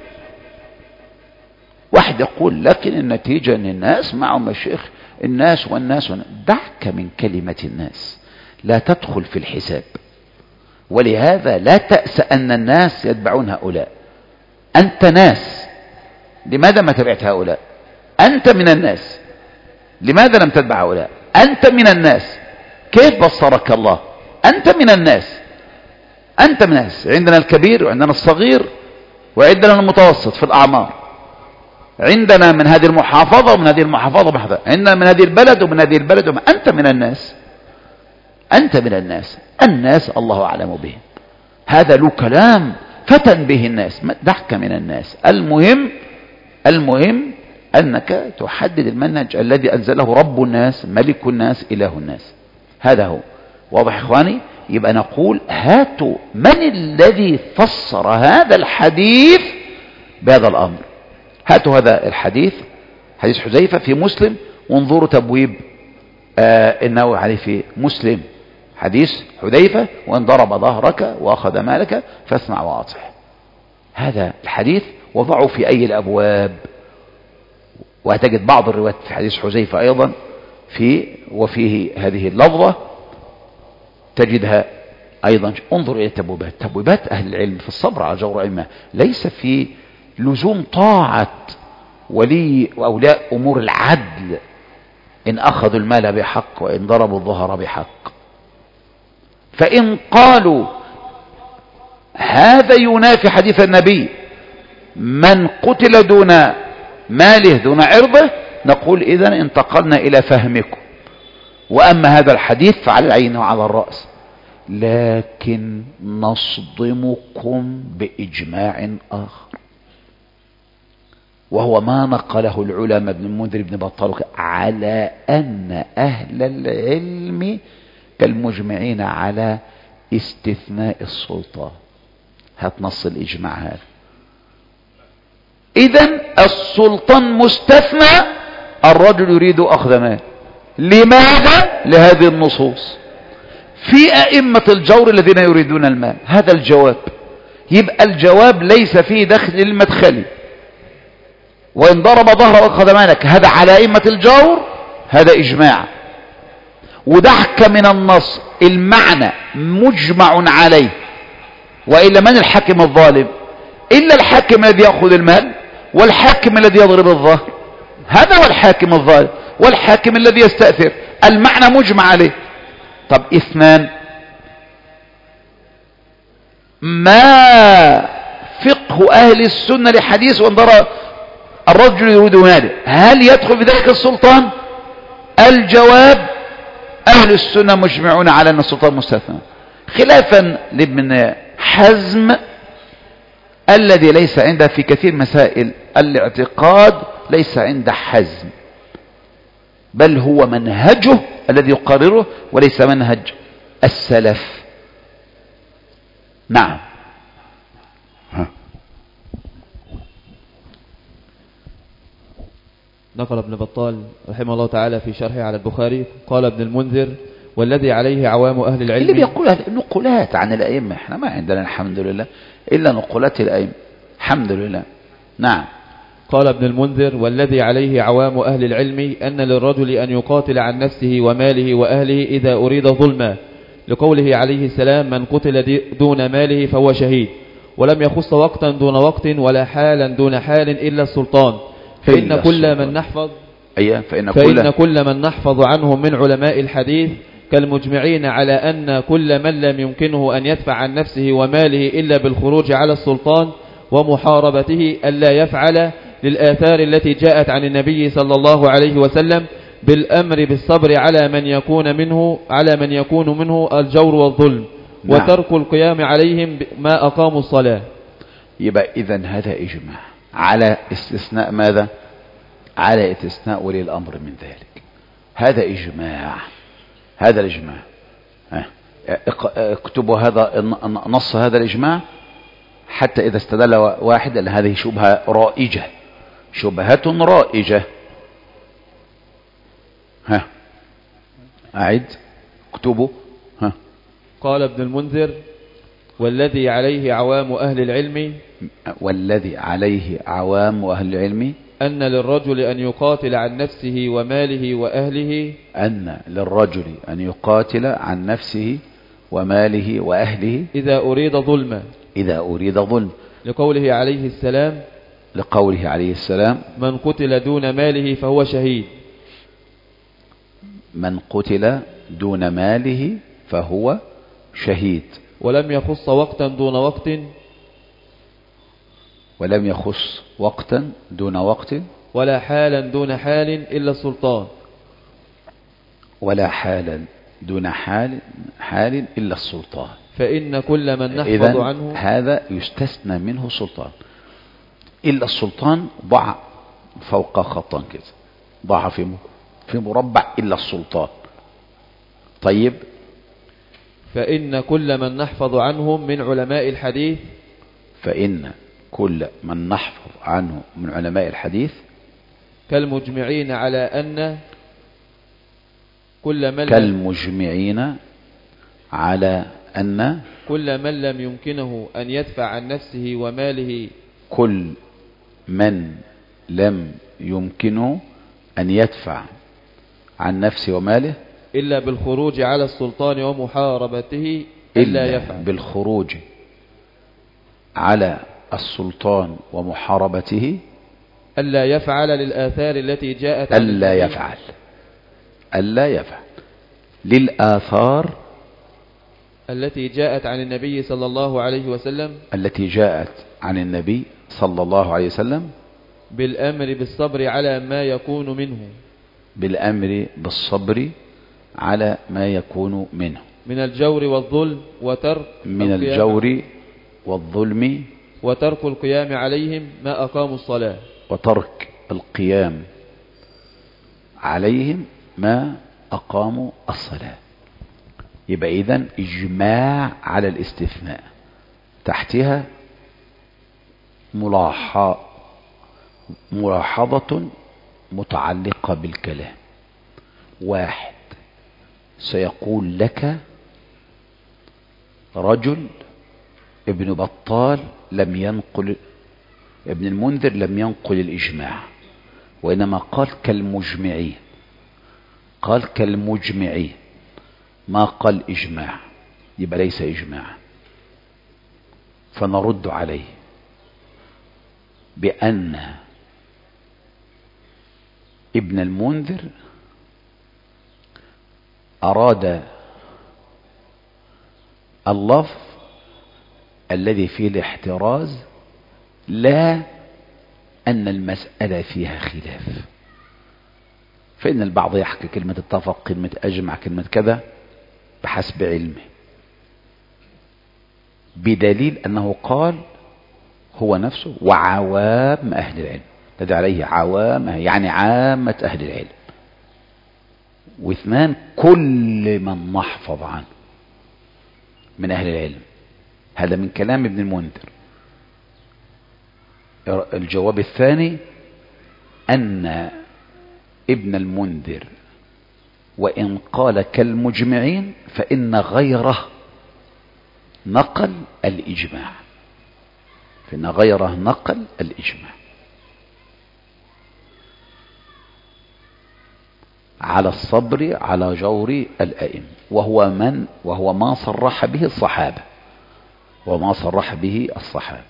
واحد يقول لكن النتيجة ان الناس معهم مشايخ، الناس والناس والناس. دعك من كلمة الناس، لا تدخل في الحساب. ولهذا لا تأس أن الناس يتبعون هؤلاء. أنت ناس، لماذا ما تبعت هؤلاء؟ أنت من الناس، لماذا لم تتبع هؤلاء؟ أنت من الناس، كيف بصرك الله؟ أنت من الناس، أنت من الناس. عندنا الكبير وعندنا الصغير وعندنا المتوسط في الأعمار، عندنا من هذه المحافظة ومن هذه المحافظة محافظة، عندنا من هذه البلد ومن هذه البلد ومن... أنت من الناس، أنت من الناس. الناس الله أعلم بهم. هذا له كلام فتن به الناس، دعك من الناس. المهم المهم أنك تحدد المنهج الذي أنزله رب الناس ملك الناس إله الناس. هذا هو. واضح إخواني؟ يبقى نقول هاتوا من الذي فسر هذا الحديث بهذا الأمر. هاتوا هذا الحديث، حديث حذيفة في مسلم، وانظروا تبويب آه إنه عليه في مسلم حديث حذيفة وإن ضرب ظهرك وأخذ مالك فاسمع وأطع. هذا الحديث وضعوا في أي الأبواب. وهتجد بعض الروايات في حديث حذيفة أيضا في وفيه هذه اللفظة تجدها أيضا. انظر إلى تبويبات تبويبات أهل العلم في الصبر على جور أئمة، ليس في لزوم طاعة ولي وأولياء أمور العدل إن أخذوا المال بحق وإن ضربوا الظهر بحق. فإن قالوا هذا ينافي حديث النبي من قتل دون ماله دون عرضه، نقول إذن انتقلنا إلى فهمكم، وأما هذا الحديث فعلى العين وعلى الرأس، لكن نصدمكم بإجماع آخر، وهو ما نقله العلماء ابن المنذر بن بطال على أن أهل العلم كالمجمعين على استثناء السلطان. هات نص الإجماع هذا. إذن السلطان مستثنى، الرجل يريد أخذ مال. لماذا؟ لهذه النصوص. في أئمة الجور الذين يريدون المال، هذا الجواب. يبقى الجواب ليس فيه دخل المدخلي، وإن ضرب ظهر وأخذ مالك هذا على أئمة الجور، هذا إجماع. ودعك من النص المعنى مجمع عليه، وإلا من الحاكم الظالم؟ إلا الحاكم الذي يأخذ المال، والحاكم الذي يضرب الظهر، هذا هو الحاكم الظالم، والحاكم الذي يستأثر. المعنى مجمع عليه. طب اثنان، ما فقه أهل السنة لحديث وان ضرب الرجل يريد ماله، هل يدخل في ذلك السلطان؟ الجواب أهل السنة مجمعون على أن السلطان مستثنى، خلافا لابن حزم الذي ليس عنده في كثير مسائل الاعتقاد، ليس عنده حزم، بل هو منهجه الذي يقرره وليس منهج السلف. نعم. ها. نقل ابن بطال رحمه الله تعالى في شرحه على البخاري، قال ابن المنذر: والذي عليه عوام أهل العلم. اللي بيقولها نقولات عن الأئمة، احنا ما عندنا الحمد لله إلا نقولات الأئمة، الحمد لله. نعم. قال ابن المنذر: والذي عليه عوام أهل العلم أن للرجل أن يقاتل عن نفسه وماله وأهله إذا أريد ظلما، لقوله عليه السلام: من قتل دون ماله فهو شهيد، ولم يخص وقتا دون وقت ولا حالا دون حال إلا السلطان. فإن كل من نحفظ أيه فإن, فإن كل من نحفظ عنهم من علماء الحديث كالمجمعين على أن كل من لم يمكنه أن يدفع عن نفسه وماله إلا بالخروج على السلطان ومحاربته ألا يفعل، للآثار التي جاءت عن النبي صلى الله عليه وسلم بالأمر بالصبر على من يكون منه على من يكون منه الجور والظلم. نعم. وترك القيام عليهم ما أقاموا الصلاة. يبقى إذن هذا إجماع على استثناء ماذا؟ على استثناء ولي الأمر من ذلك. هذا إجماع، هذا الإجماع. اكتبوا هذا نص هذا الإجماع، حتى إذا استدل واحد أن هذه شبهة رائجة، شبهة رائجة. ها أعد اكتبوا. ها. قال ابن المنذر: والذي عليه عوام أهل العلم والذي عليه عوام أهل العلم أن للرجل أن يقاتل عن نفسه وماله وأهله أن للرجل أن يقاتل عن نفسه وماله وأهله إذا أريد ظلما إذا أريد ظلم، لقوله عليه السلام لقوله عليه السلام: من قتل دون ماله فهو شهيد. من قتل دون ماله فهو شهيد. ولم يخص وقتا دون وقت ولم يخص وقتا دون وقت ولا حالا دون حال إلا السلطان. ولا حالا دون حال حال إلا السلطان. فإن كل من نحفظ عنه هذا يستثنى منه سلطان. إلا السلطان ضع فوق خطا كده، ضع في في مربع إلا السلطان. طيب. فإن كل من نحفظ عنهم من علماء الحديث فإن كل من نحفظ عنه من علماء الحديث كالمجمعين على أن كل من كالمجمعين على أن كل من لم يمكنه أن يدفع عن نفسه وماله كل من لم يمكنه أن يدفع عن نفسه وماله إلا بالخروج على السلطان ومحاربته ألا يفعل بالخروج على السلطان ومحاربته ألا يفعل للآثار التي جاءت ألا يفعل ألا يفعل للآثار التي جاءت عن النبي صلى الله عليه وسلم التي جاءت عن النبي صلى الله عليه وسلم بالأمر بالصبر على ما يكون منه بالأمر بالصبر على ما يكون منه من الجور والظلم وترك من الجور والظلم وترك القيام عليهم ما أقاموا الصلاة وترك القيام عليهم ما أقاموا الصلاة. يبقى إذن إجماع على الاستثناء تحتها ملاحظة متعلقة بالكلام. واحد سيقول لك رجل ابن بطال لم ينقل ابن المنذر لم ينقل الإجماع، وإنما قال كالمجمعين قال كالمجمعين ما قال إجماع، يبقى ليس إجماع. فنرد عليه بأن ابن المنذر أراد اللفظ الذي فيه الاحتراز، لا أن المسألة فيها خلاف. فإن البعض يحكي كلمة اتفق، كلمة أجمع، كلمة كذا بحسب علمه، بدليل أنه قال هو نفسه وعوام أهل العلم، الذي عليه عوام يعني عامة أهل العلم. واثنان كل من نحفظ عنه من أهل العلم. هذا من كلام ابن المنذر. الجواب الثاني أن ابن المنذر وإن قال كالمجمعين فإن غيره نقل الإجماع، فإن غيره نقل الإجماع على الصبر على جور الأئمة، وهو من وهو ما صرح به الصحابة وما صرح به الصحابة.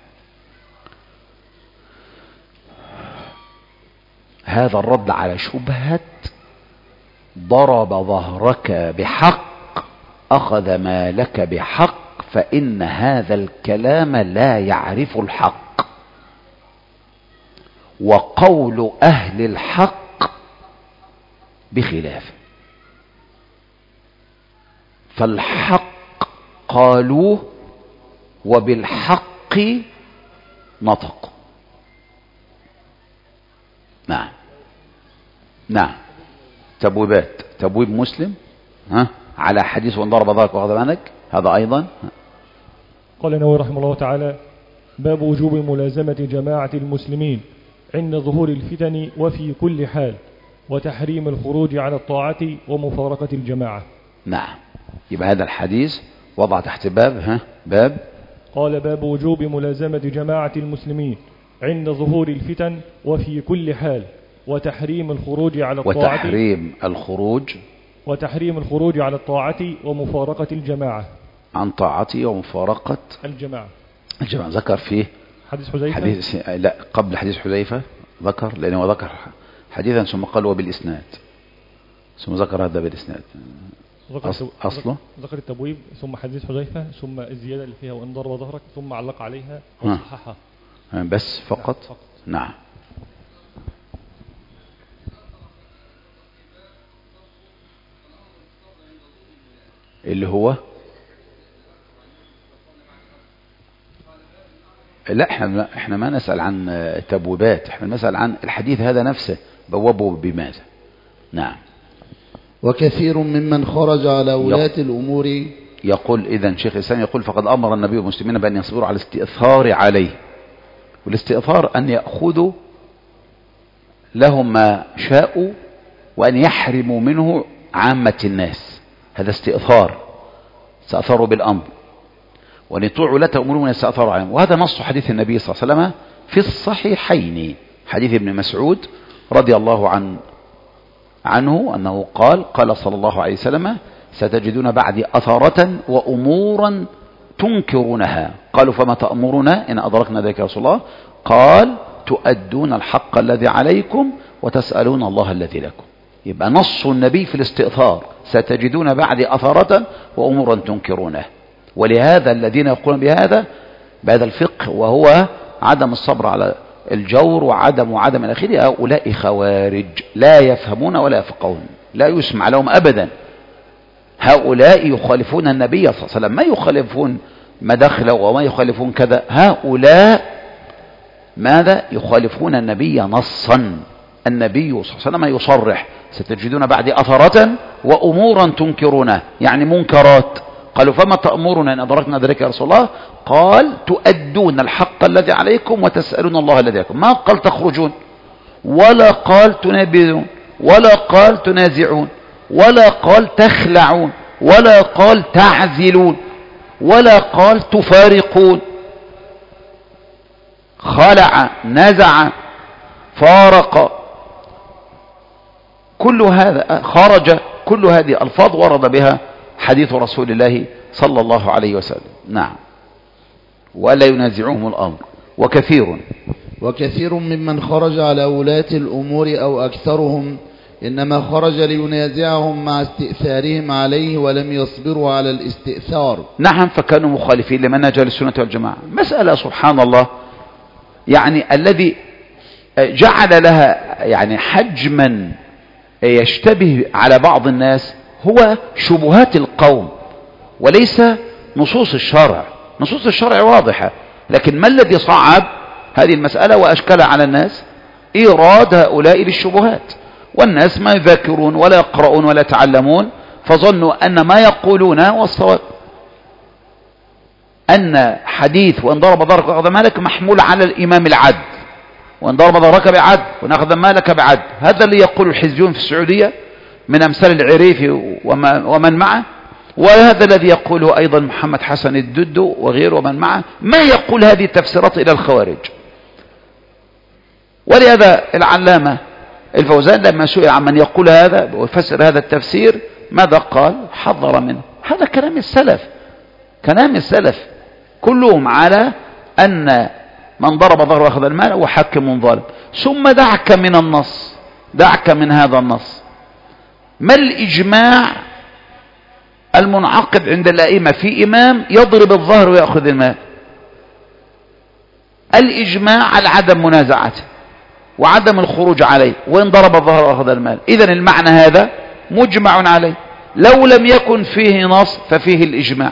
هذا الرد على شبهة ضرب ظهرك بحق أخذ مالك بحق، فإن هذا الكلام لا يعرف الحق، وقول أهل الحق بخلافه. فالحق قالوه وبالحق نطقوا. نعم نعم. تبويبات تبويب مسلم ها على حديث وان ضرب ظهرك واخذ مالك، هذا ايضا. قال النووي رحمه الله تعالى: باب وجوب ملازمة جماعة المسلمين عند ظهور الفتن وفي كل حال، وتحريم الخروج على الطاعة ومفارقة الجماعة. نعم. يبقى هذا الحديث وضع تحت باب ها باب قال: باب وجوب ملازمة جماعة المسلمين عند ظهور الفتن وفي كل حال، وتحريم الخروج على الطاعة وتحريم الخروج وتحريم الخروج على الطاعة ومفارقة الجماعة عن طاعته ومفارقة الجماعة. الجماعة ذكر فيه حديث حذيفة حديث لا قبل حديث حذيفة ذكر، لأنه ذكر حديثا ثم قال وبالإسناد، ثم ذكر هذا بالإسناد ذكر أصله ذكر التبويب ثم حديث حذيفة ثم الزيادة اللي فيها وإن ضرب ظهرك ثم علق عليها وصححها بس فقط. نعم, فقط. نعم. اللي هو لا احنا احنا ما نسأل عن التبويبات، احنا نسأل عن الحديث هذا نفسه بوابه بماذا. نعم. وكثير ممن خرج على ولاة الأمور. يقول إذن شيخ الإسلام يقول: فقد أمر النبي المسلمين بأن يصبروا على الاستئثار عليه. والاستئثار أن يأخذوا لهم ما شاءوا وأن يحرموا منه عامة الناس، هذا استئثار، استأثروا بالأمر. وأن يطيعوا ولاة أمورهم وأن يستأثروا عليهم. وهذا نص حديث النبي صلى الله عليه وسلم في الصحيحين، حديث ابن مسعود رضي الله عن عنه أنه قال قال صلى الله عليه وسلم ستجدون بعدي أثارة وأمورا تنكرونها. قالوا فما تأمرنا إن أدركنا ذلك يا رسول الله؟ قال تؤدون الحق الذي عليكم وتسألون الله الذي لكم. يبقى نص النبي في الاستئثار ستجدون بعدي أثارة وأمورا تنكرونها. ولهذا الذين يقولون بهذا بهذا الفقه وهو عدم الصبر على الجور وعدم وعدم الأخير، هؤلاء خوارج لا يفهمون ولا يفقهون، لا يسمع لهم أبدا. هؤلاء يخالفون النبي صلى الله عليه وسلم، ما يخالفون مداخله وما يخالفون كذا. هؤلاء ماذا؟ يخالفون النبي نصا. النبي صلى الله عليه وسلم يصرح ستجدون بعد أثرة وأمورا تنكرونها، يعني منكرات. قالوا فما تأمرنا إن أدركنا ذلك يا رسول الله؟ قال تؤدون الحق الذي عليكم وتسألون الله الذي لكم. ما قال تخرجون، ولا قال تنابذون، ولا قال تنازعون، ولا قال تخلعون، ولا قال تعزلون، ولا قال تفارقون. خلع، نزع، فارق، كل هذا خرج، كل هذه ألفاظ ورد بها حديث رسول الله صلى الله عليه وسلم. نعم. ولا ينازعهم الأمر. وكثير وكثير ممن خرج على ولاة الأمور أو أكثرهم إنما خرج لينازعهم مع استئثارهم عليه ولم يصبروا على الاستئثار. نعم، فكانوا مخالفين لمنهج السنة والجماعة. مسألة سبحان الله، يعني الذي جعل لها يعني حجما يشتبه على بعض الناس هو شبهات القوم وليس نصوص الشرع. نصوص الشرع واضحة، لكن ما الذي صعب هذه المسألة وأشكل على الناس؟ إيراد هؤلاء للشبهات، والناس ما يذاكرون ولا يقرؤون ولا يتعلمون، فظنوا أن ما يقولون هو الصواب، أن حديث وإن ضرب ظهرك وأخذ مالك محمول على الإمام العدل، وإن ضرب ظهرك بعدل وإن أخذ مالك بعدل. هذا اللي يقول الحزبيون في السعودية من أمثال العريفي ومن معه، وهذا الذي يقوله أيضا محمد حسن الددو وغيره ومن معه. ما يقول هذه التفسيرات إلى الخوارج. ولهذا العلامة الفوزان لما سئل عن من يقول هذا ويفسر هذا التفسير ماذا قال؟ حذر منه. هذا كلام السلف، كلام السلف كلهم على أن من ضرب ظهره وأخذ المال هو حاكم ظالم. ثم دعك من النص، دعك من هذا النص. ما الإجماع المنعقد عند الأئمة في إمام يضرب الظهر ويأخذ المال؟ الإجماع على عدم منازعته وعدم الخروج عليه وإن ضرب الظهر وأخذ المال. إذن المعنى هذا مجمع عليه، لو لم يكن فيه نص ففيه الإجماع.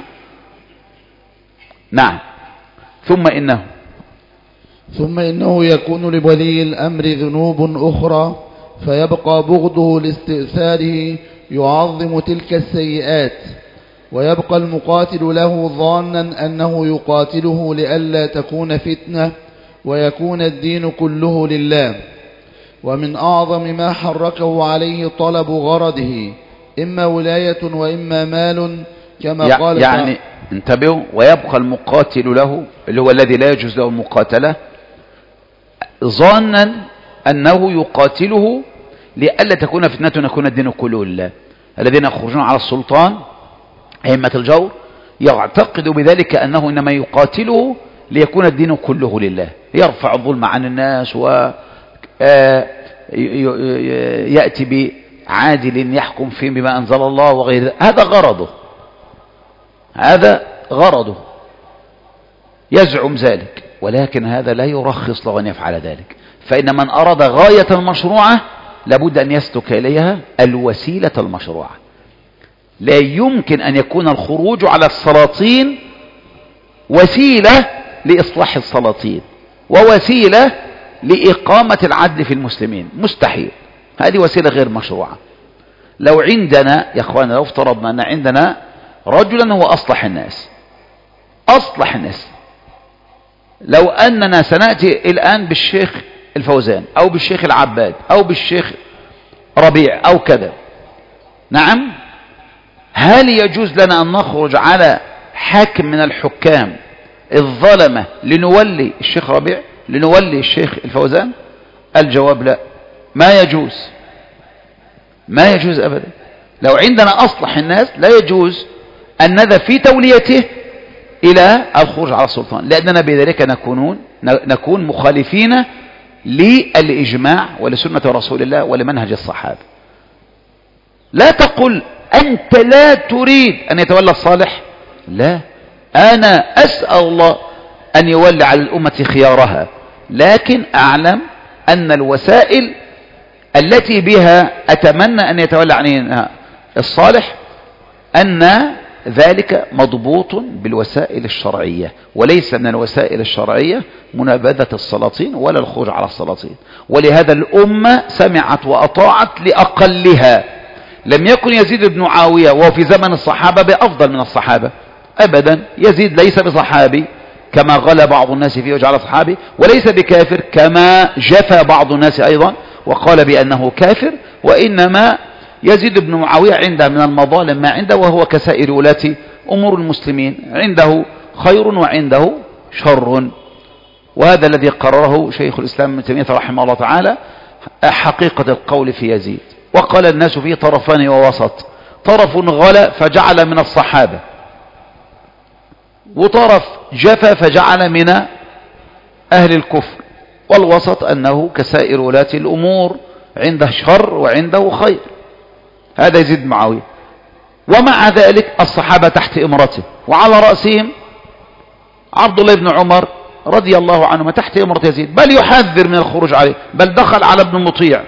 نعم. ثم إنه ثم إنه يكون لولي الأمر ذنوب أخرى فيبقى بغضه لاستئثاره يعظم تلك السيئات، ويبقى المقاتل له ظانا أنه يقاتله لئلا تكون فتنة ويكون الدين كله لله. ومن أعظم ما حركه عليه طلب غرضه، إما ولاية وإما مال، كما يع قال يعني انتبهوا. ويبقى المقاتل له اللي هو الذي لا يجوز له المقاتلة ظانا أنه يقاتله لئلا تكون فتنة يكون الدين كله لله. الذين يخرجون على السلطان أئمة الجور يعتقد بذلك أنه إنما يقاتله ليكون الدين كله لله، يرفع الظلم عن الناس ويأتي بعادل يحكم فيه بما أنزل الله وغير ذلك. هذا غرضه، هذا غرضه، يزعم ذلك، ولكن هذا لا يرخص له أن يفعل ذلك. فإن من أراد غاية مشروعة لابد أن يسلك إليها الوسيلة المشروعة. لا يمكن أن يكون الخروج على السلاطين وسيلة لإصلاح السلاطين ووسيلة لإقامة العدل في المسلمين، مستحيل. هذه وسيلة غير مشروعة. لو عندنا يا أخوانا، لو افترضنا أن عندنا رجلا هو أصلح الناس، أصلح الناس، لو أننا سنأتي الآن بالشيخ الفوزان أو بالشيخ العباد أو بالشيخ ربيع أو كذا، نعم، هل يجوز لنا أن نخرج على حاكم من الحكام الظلمة لنولي الشيخ ربيع، لنولي الشيخ الفوزان؟ الجواب لا، ما يجوز. ما يجوز أبدا. لو عندنا أصلح الناس لا يجوز أن نذهب في توليته إلى الخروج على السلطان، لأننا بذلك نكونون نكون مخالفين للإجماع ولسنة رسول الله ولمنهج الصحابة. لا تقل أنت لا تريد أن يتولى الصالح، لا، أنا أسأل الله أن يولي على الأمة خيارها، لكن أعلم أن الوسائل التي بها أتمنى أن يتولى عنها الصالح أن ذلك مضبوط بالوسائل الشرعية، وليس من الوسائل الشرعية منابذة السلاطين ولا الخروج على السلاطين. ولهذا الأمة سمعت وأطاعت لأقلها. لم يكن يزيد بن معاوية وهو في زمن الصحابة بأفضل من الصحابة أبدا. يزيد ليس بصحابي كما غلى بعض الناس فيه وجعل صحابي، وليس بكافر كما جفى بعض الناس أيضا وقال بأنه كافر، وإنما يزيد بن معاوية عنده من المظالم ما عنده، وهو كسائر ولاة أمور المسلمين، عنده خير وعنده شر. وهذا الذي قرره شيخ الإسلام ابن تيمية رحمه الله تعالى حقيقة القول في يزيد. وقال الناس فيه طرفان ووسط، طرف غلى فجعل من الصحابة، وطرف جفى فجعل من أهل الكفر، والوسط أنه كسائر ولاة الأمور عنده شر وعنده خير. هذا يزيد بن معاوية. ومع ذلك الصحابة تحت إمرته، وعلى رأسهم عبد الله بن عمر رضي الله عنهما تحت إمرة يزيد، بل يحذر من الخروج عليه، بل دخل على ابن مطيع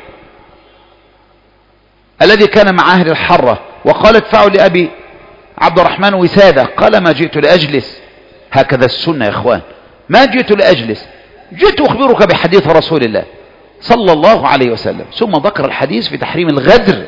الذي كان مع أهل الحرة وقال ادفعوا لأبي عبد الرحمن وسادة، قال ما جئت لأجلس. هكذا السنة يا إخوان، ما جئت لأجلس، جئت أخبرك بحديث رسول الله صلى الله عليه وسلم. ثم ذكر الحديث في تحريم الغدر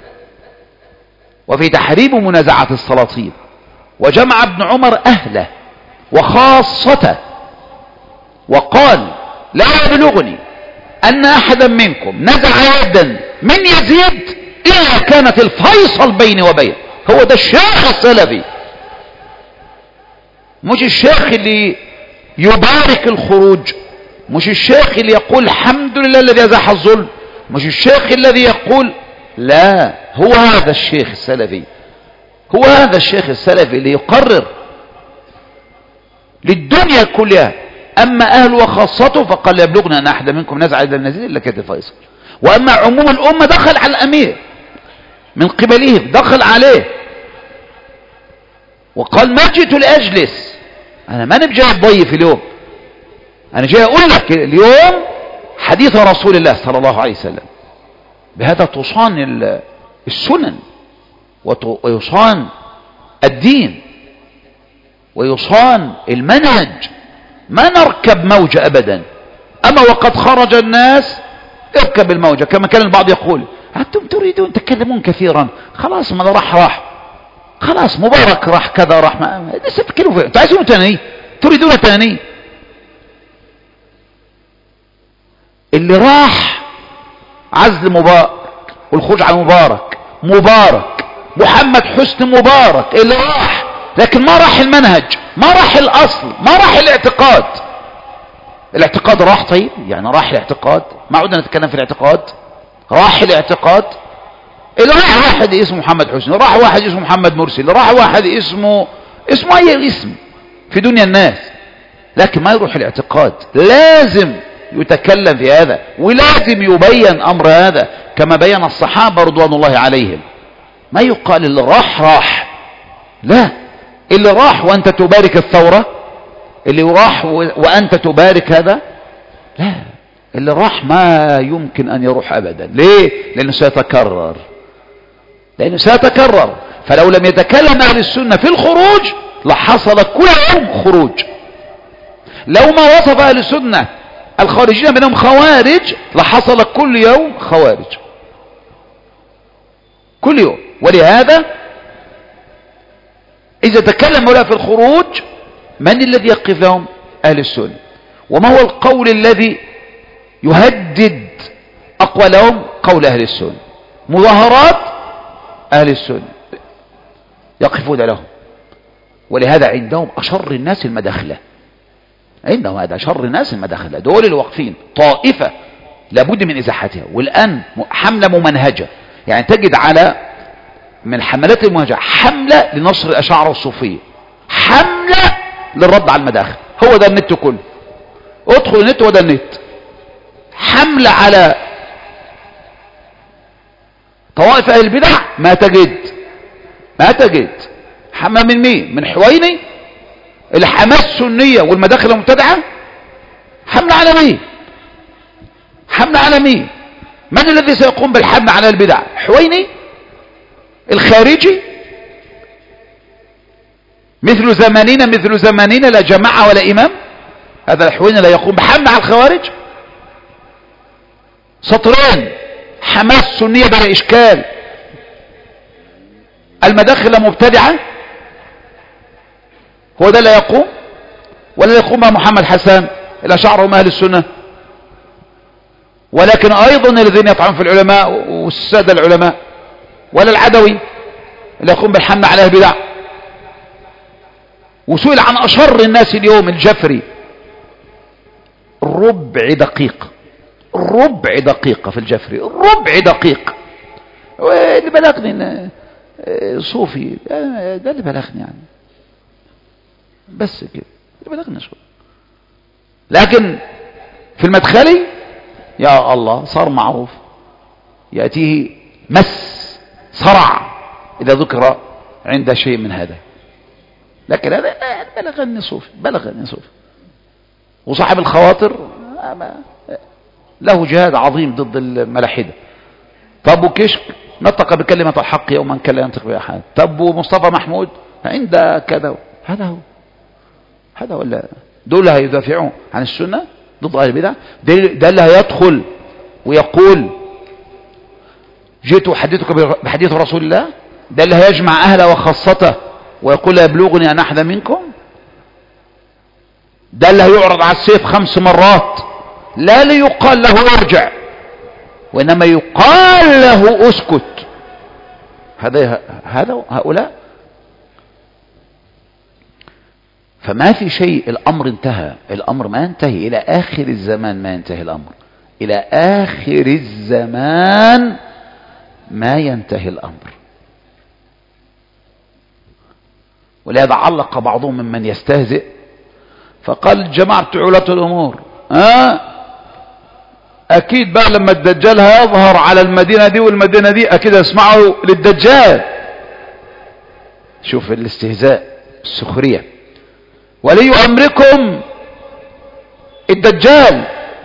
وفي تحريم منازعة السلاطين، وجمع ابن عمر أهله وخاصته وقال لا يبلغني أن أحدا منكم نزع يدا من يزيد إلا كانت الفيصل بيني وبينه. هو ده الشيخ السلفي، مش الشيخ اللي يبارك الخروج، مش الشيخ اللي يقول الحمد لله الذي أزاح الظلم، مش الشيخ الذي يقول لا، هو هذا الشيخ السلفي، هو هذا الشيخ السلفي اللي يقرر للدنيا كلها. أما أهل وخاصته فقال يبلغنا أن أحد منكم نزع يد النزيل إلا كانت الفيصل. وأما عموم الأمة دخل على الأمير من قبلهم، دخل عليه وقال ما جئت لأجلس، أنا ما نبجي الضيف اليوم، أنا جاي أقول لك اليوم حديث رسول الله صلى الله عليه وسلم. بهذا تصان السنن ويصان الدين ويصان المنهج، ما نركب موجة أبدا. أما وقد خرج الناس اركب الموجة، كما كان البعض يقول أنتم تريدون تكلمون كثيرا، خلاص ما راح راح خلاص، مبارك راح كذا راح، ما لسه تكلموا فيه، تعيشون تاني، تريدون تاني. اللي راح عزل مبارك والخروج على مبارك، مبارك محمد حسني مبارك اللي راح، لكن ما راح المنهج، ما راح الأصل، ما راح الاعتقاد. الاعتقاد راح، طيب يعني راح الاعتقاد، ما عدنا نتكلم في الاعتقاد، راح الاعتقاد. اللي راح واحد اسمه محمد حسني، راح واحد اسمه محمد مرسي، راح واحد اسمه اسمه اي اسم في دنيا الناس، لكن ما يروح الاعتقاد. لازم يتكلم في هذا، ولازم يبين امر هذا كما بين الصحابة رضوان الله عليهم. ما يقال اللي راح راح، لا، اللي راح وانت تبارك الثورة، اللي راح وانت تبارك هذا، لا، اللي راح ما يمكن ان يروح ابدا. ليه؟ لانه سيتكرر، لانه سيتكرر. فلو لم يتكلم اهل السنة في الخروج لحصل كل يوم خروج. لو ما وصف اهل السنة الخارجين منهم خوارج لحصل كل يوم خوارج، كل يوم. ولهذا إذا تكلم هؤلاء في الخروج، من الذي يقف لهم؟ أهل السنة. وما هو القول الذي يهدد أقوالهم؟ قول أهل السنة. مظاهرات أهل السنة يقفون لهم. ولهذا عندهم أشر الناس المداخلة، عندهم هذا شر الناس المداخلة، دول الواقفين طائفة لابد من إزاحتها، والآن حملة ممنهجة يعني تجد على من حملات المواجهة حملة لنصر الأشاعرة والصوفية، حملة للرد على المداخل. هو ده النت كله، ادخل النت وده النت. حملة على طوائف أهل البدع ما تجد ما تجد حملة من مين؟ من حويني الحماس السنية والمداخل المبتدعة. حملة على مين؟ حملة على مين؟ من الذي سيقوم بالحملة على البدع؟ حويني الخارجي مثل زماننا مثل زماننا لا جماعة ولا إمام. هذا الحويني لا يقوم بحملة على الخوارج. سطرين حماس سنية بلا إشكال، المداخل مبتدعة، هو ده لا يقوم؟ ولا يقوم مع محمد حسان الأشاعرة هم أهل السنة؟ ولكن أيضا الذين يطعنون في العلماء والسادة العلماء، ولا العدوي اللي يقوم بالحملة على البدع. وسئل عن أشر الناس اليوم الجفري، ربع دقيقة ربع دقيقة في الجفري، ربع دقيقة. اللي بلغني صوفي ده اللي بلغني يعني، بس كده اللي بلغني شو. لكن في المدخلي يا الله صار معروف، يأتيه مس صرع إذا ذكر عند شيء من هذا. لكن هذا بلغني صوفي، بلغني صوفي. وصاحب الخواطر له جهاد عظيم ضد الملاحدة. طب وكشك نطق بكلمة الحق يوما كان لا ينطق بأحد. طب ومصطفى محمود عند كذا. هذا هو هذا ولا دول هيدافعوا عن السنة ضد أهل البدع؟ ده اللي هيدخل ويقول جئت أحدثك بحديث رسول الله؟ ده اللي هيجمع أهله وخاصته ويقول يبلغني أن أحد منكم؟ ده اللي هيعرض على السيف خمس مرات لا ليقال له ارجع، وإنما يقال له اسكت. هذا هذا هؤلاء. فما في شيء، الأمر انتهى، الأمر ما ينتهي إلى آخر الزمان، ما ينتهي الأمر إلى آخر الزمان، ما ينتهي الأمر. ولهذا علق بعضهم ممن يستهزئ فقال جماعة ولاة الأمور آه أكيد بقى لما الدجال هيظهر على المدينة دي والمدينة دي أكيد اسمعوا للدجال. شوف الاستهزاء، السخرية. ولي أمركم الدجال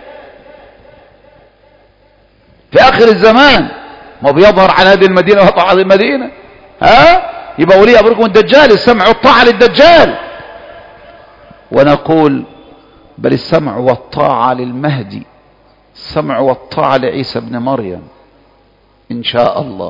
في آخر الزمان، ما بيظهر على هذه المدينة ويطلع على هذه المدينة. ها يبقى ولي أمركم الدجال، السمع والطاعة للدجال. ونقول بل السمع والطاعة للمهدي، السمع والطاعة لعيسى ابن مريم إن شاء الله،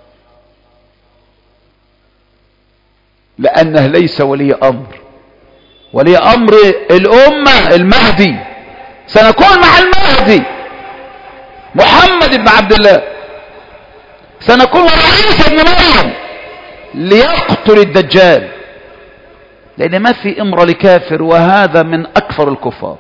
لأنه ليس ولي أمر. ولي أمر الأمة المهدي، سنكون مع المهدي محمد بن عبد الله، سنكون مع عيسى ابن مريم ليقتل الدجال، لأن ما في امر لكافر، وهذا من أكثر الكفار.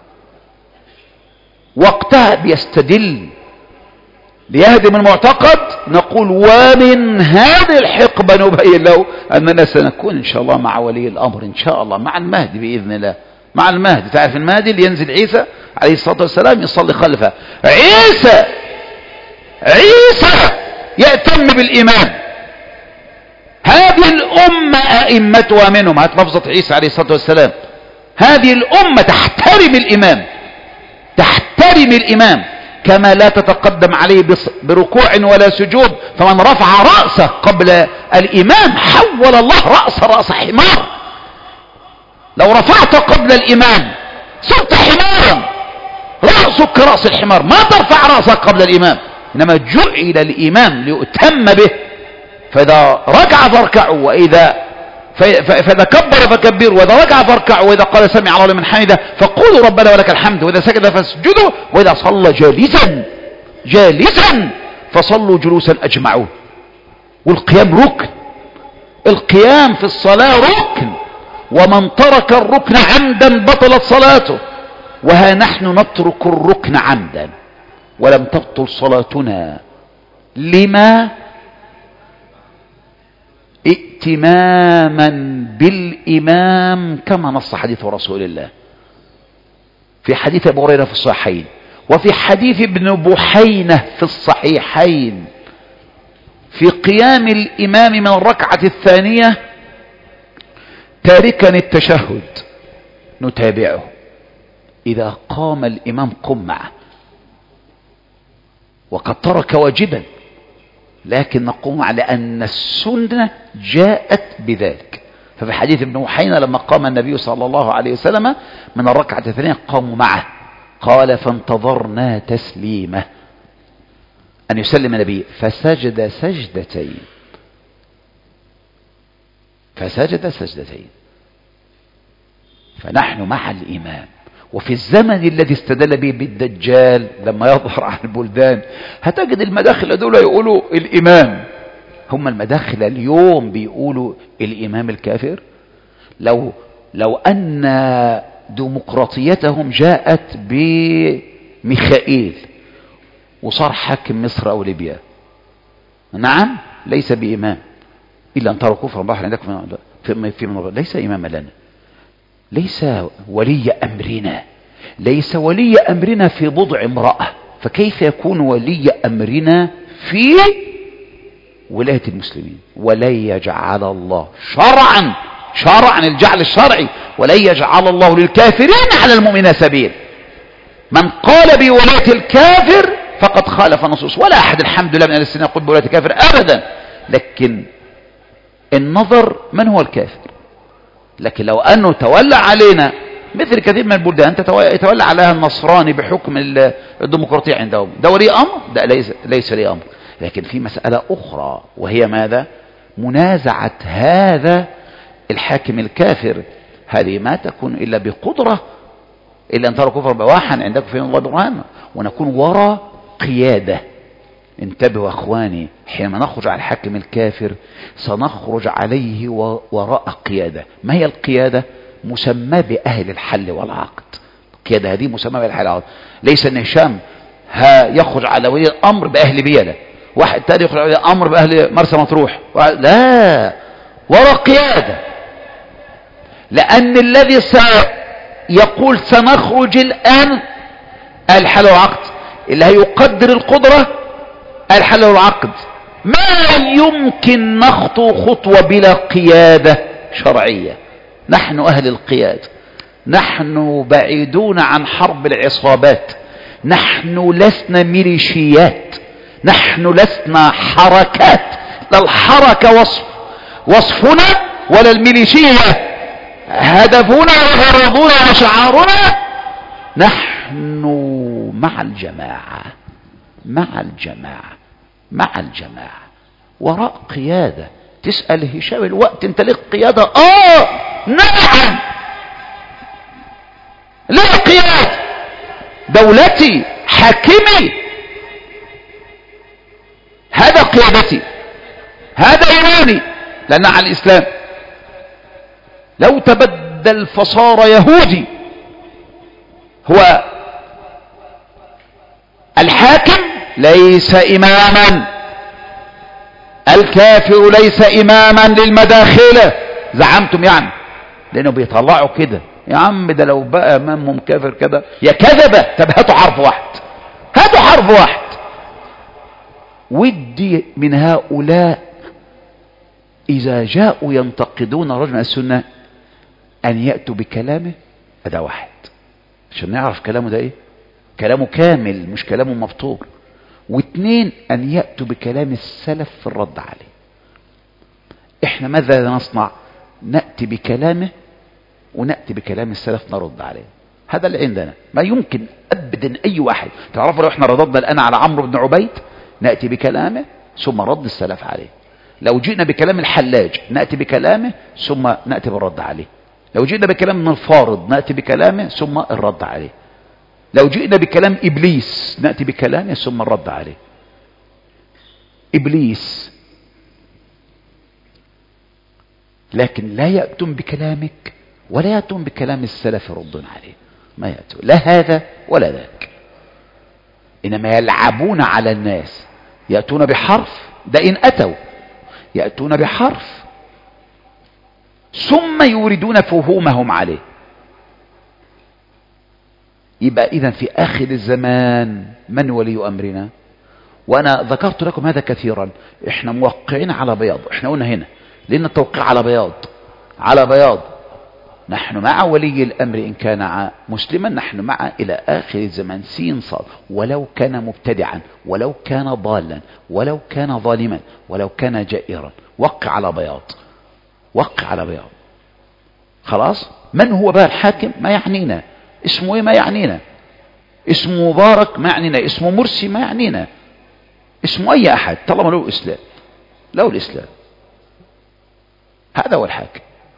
وقتها بيستدل ليهدم المعتقد. نقول ومن هذه الحقبة نبين له أننا سنكون إن شاء الله مع ولي الأمر، إن شاء الله مع المهدي بإذن الله، مع المهدي. تعرف المهدي اللي ينزل عيسى عليه الصلاة والسلام يصلي خلفه. عيسى عيسى يأتم بالإمام. هذه الأمة أئمتها منهم، هات لفظة عيسى عليه الصلاة والسلام. هذه الأمة تحترم الإمام، تحترم الإمام كما لا تتقدم عليه بركوع ولا سجود. فمن رفع رأسه قبل الإمام حول الله رأس رأس حمار. لو رفعت قبل الإمام صرت حمارا، رأسك رأس الحمار. ما ترفع رأسك قبل الإمام، إنما جعل الإمام ليؤتم به. فإذا ركع فاركعوا، وإذا فإذا كبر فكبروا، وإذا ركع فاركعوا، وإذا قال سمع الله لمن حمده فقولوا ربنا ولك الحمد، وإذا سجد فاسجدوا، وإذا صلى جالسا جالسا فصلوا جلوسا أجمعون. والقيام ركن، القيام في الصلاة ركن، ومن ترك الركن عمدا بطلت صلاته. وها نحن نترك الركن عمدا ولم تبطل صلاتنا. لما؟ ائتماما بالإمام كما نص حديث رسول الله في حديث أبي هريرة في الصحيحين، وفي حديث ابن بحينة في الصحيحين في قيام الإمام من الركعة الثانية تاركا التشهد نتابعه، إذا قام الإمام قم معه، وقد ترك واجبا لكن نقوم على أن السنة جاءت بذلك. ففي حديث ابن بحينة لما قام النبي صلى الله عليه وسلم من الركعة الثانية قاموا معه، قال فانتظرنا تسليمه أن يسلم النبي فسجد سجدتين فسجد سجدتين فنحن مع الإمام. وفي الزمن الذي استدل به بالدجال لما يظهر على البلدان هتجد المداخل دول يقولوا الإمام، هم المداخل اليوم بيقولوا الإمام الكافر. لو لو أن ديمقراطيتهم جاءت بميخائيل وصار حاكم مصر أو ليبيا، نعم ليس بإمام إلا أن ترى كفرا بحر عندكم في في من ليس إمام لنا، ليس ولي أمرنا، ليس ولي أمرنا في بضع امرأة، فكيف يكون ولي أمرنا في ولاية المسلمين؟ ولن يجعل الله شرعا شرعا الجعل الشرعي ولن يجعل الله للكافرين على المؤمنين سبيل. من قال بولاية الكافر فقد خالف النصوص، ولا أحد الحمد لله من أهل السنة يقول بولاية الكافر أبدا، لكن النظر من هو الكافر. لكن لو أنه تولى علينا مثل كثير من البلدان يتولى عليها النصراني بحكم الديمقراطية عندهم، ده ولي أمر؟ ده ليس ليس ولي أمر. لكن في مسألة أخرى وهي ماذا؟ منازعة هذا الحاكم الكافر، هذه ما تكون إلا بقدرة، إلا أن ترى كفر بواحا عندكم في الله برهان، ونكون وراء قيادة. انتبهوا أخواني، حينما نخرج على الحاكم الكافر سنخرج عليه وراء قيادة. ما هي القيادة؟ مسمى بأهل الحل والعقد. القيادة هذه مسمى بأهل الحل والعقد، ليس أن هشام يخرج على ولي الأمر بأهل بيلة، واحد تاني يخرج على الأمر بأهل مرسى مطروح، لا، وراء قيادة. لأن الذي سيقول سنخرج الآن الحل والعقد، اللي هيقدر القدرة الحل والعقد. ما يمكن نخطو خطوة بلا قيادة شرعية. نحن أهل القيادة، نحن بعيدون عن حرب العصابات، نحن لسنا ميليشيات، نحن لسنا حركات، لا الحركة وصف وصفنا ولا الميليشية هدفنا وغرضنا وشعارنا. نحن مع الجماعة مع الجماعة مع الجماعة وراء قيادة. تسأل هشام الوقت انت ليه قيادة؟ اه نعم ليه قيادة، دولتي حاكمي، هذا قيادتي، هذا إيماني، لأن على الإسلام. لو تبدل فصار يهودي هو الحاكم ليس إماما، الكافر ليس إماما للمداخلة زعمتم يعني، لأنه بيطلعوا كده يا عم ده لو بقى امامهم كافر كده يا كذبة. طب هاتوا حرف واحد، هاتوا حرف واحد. ودي من هؤلاء إذا جاءوا ينتقدون رجل السنة أن يأتوا بكلامه، هذا واحد عشان نعرف كلامه ده إيه، كلامه كامل مش كلامه مبتور. واثنين أن يأتوا بكلام السلف في الرد عليه. إحنا ماذا نصنع؟ نأتي بكلامه ونأتي بكلام السلف نرد عليه. هذا اللي عندنا. ما يمكن أبدا أي واحد تعرفوا لو إحنا رددنا الآن على عمرو بن عبيد نأتي بكلامه ثم رد السلف عليه. لو جئنا بكلام الحلاج نأتي بكلامه ثم نأتي بالرد عليه. لو جئنا بكلام من الفارض نأتي بكلامه ثم الرد عليه. لو جئنا بكلام إبليس نأتي بكلامه ثم الرد عليه. إبليس لكن لا يأتون بكلامك ولا يأتون بكلام السلف يردون عليه، ما يأتون لا هذا ولا ذاك، إنما يلعبون على الناس يأتون بحرف، ده إن أتوا يأتون بحرف ثم يوردون فهومهم عليه. يبقى إذن في آخر الزمان من ولي أمرنا؟ وأنا ذكرت لكم هذا كثيرا، إحنا موقعين على بياض، إحنا قلنا هنا لأن التوقيع على بياض على بياض. نحن مع ولي الأمر إن كان مسلما، نحن مع إلى آخر الزمان سين صاد، ولو كان مبتدعا، ولو كان ضالا، ولو كان ظالما، ولو كان جائرا، وقع على بياض، وقع على بياض. خلاص. من هو بقى الحاكم؟ ما يعنينا اسمه ايه، ما يعنينا اسمه مبارك، ما يعنينا اسمه مرسي، ما يعنينا اسمه اي احد طالما له الاسلام، له الاسلام، هذا هو الحاكم.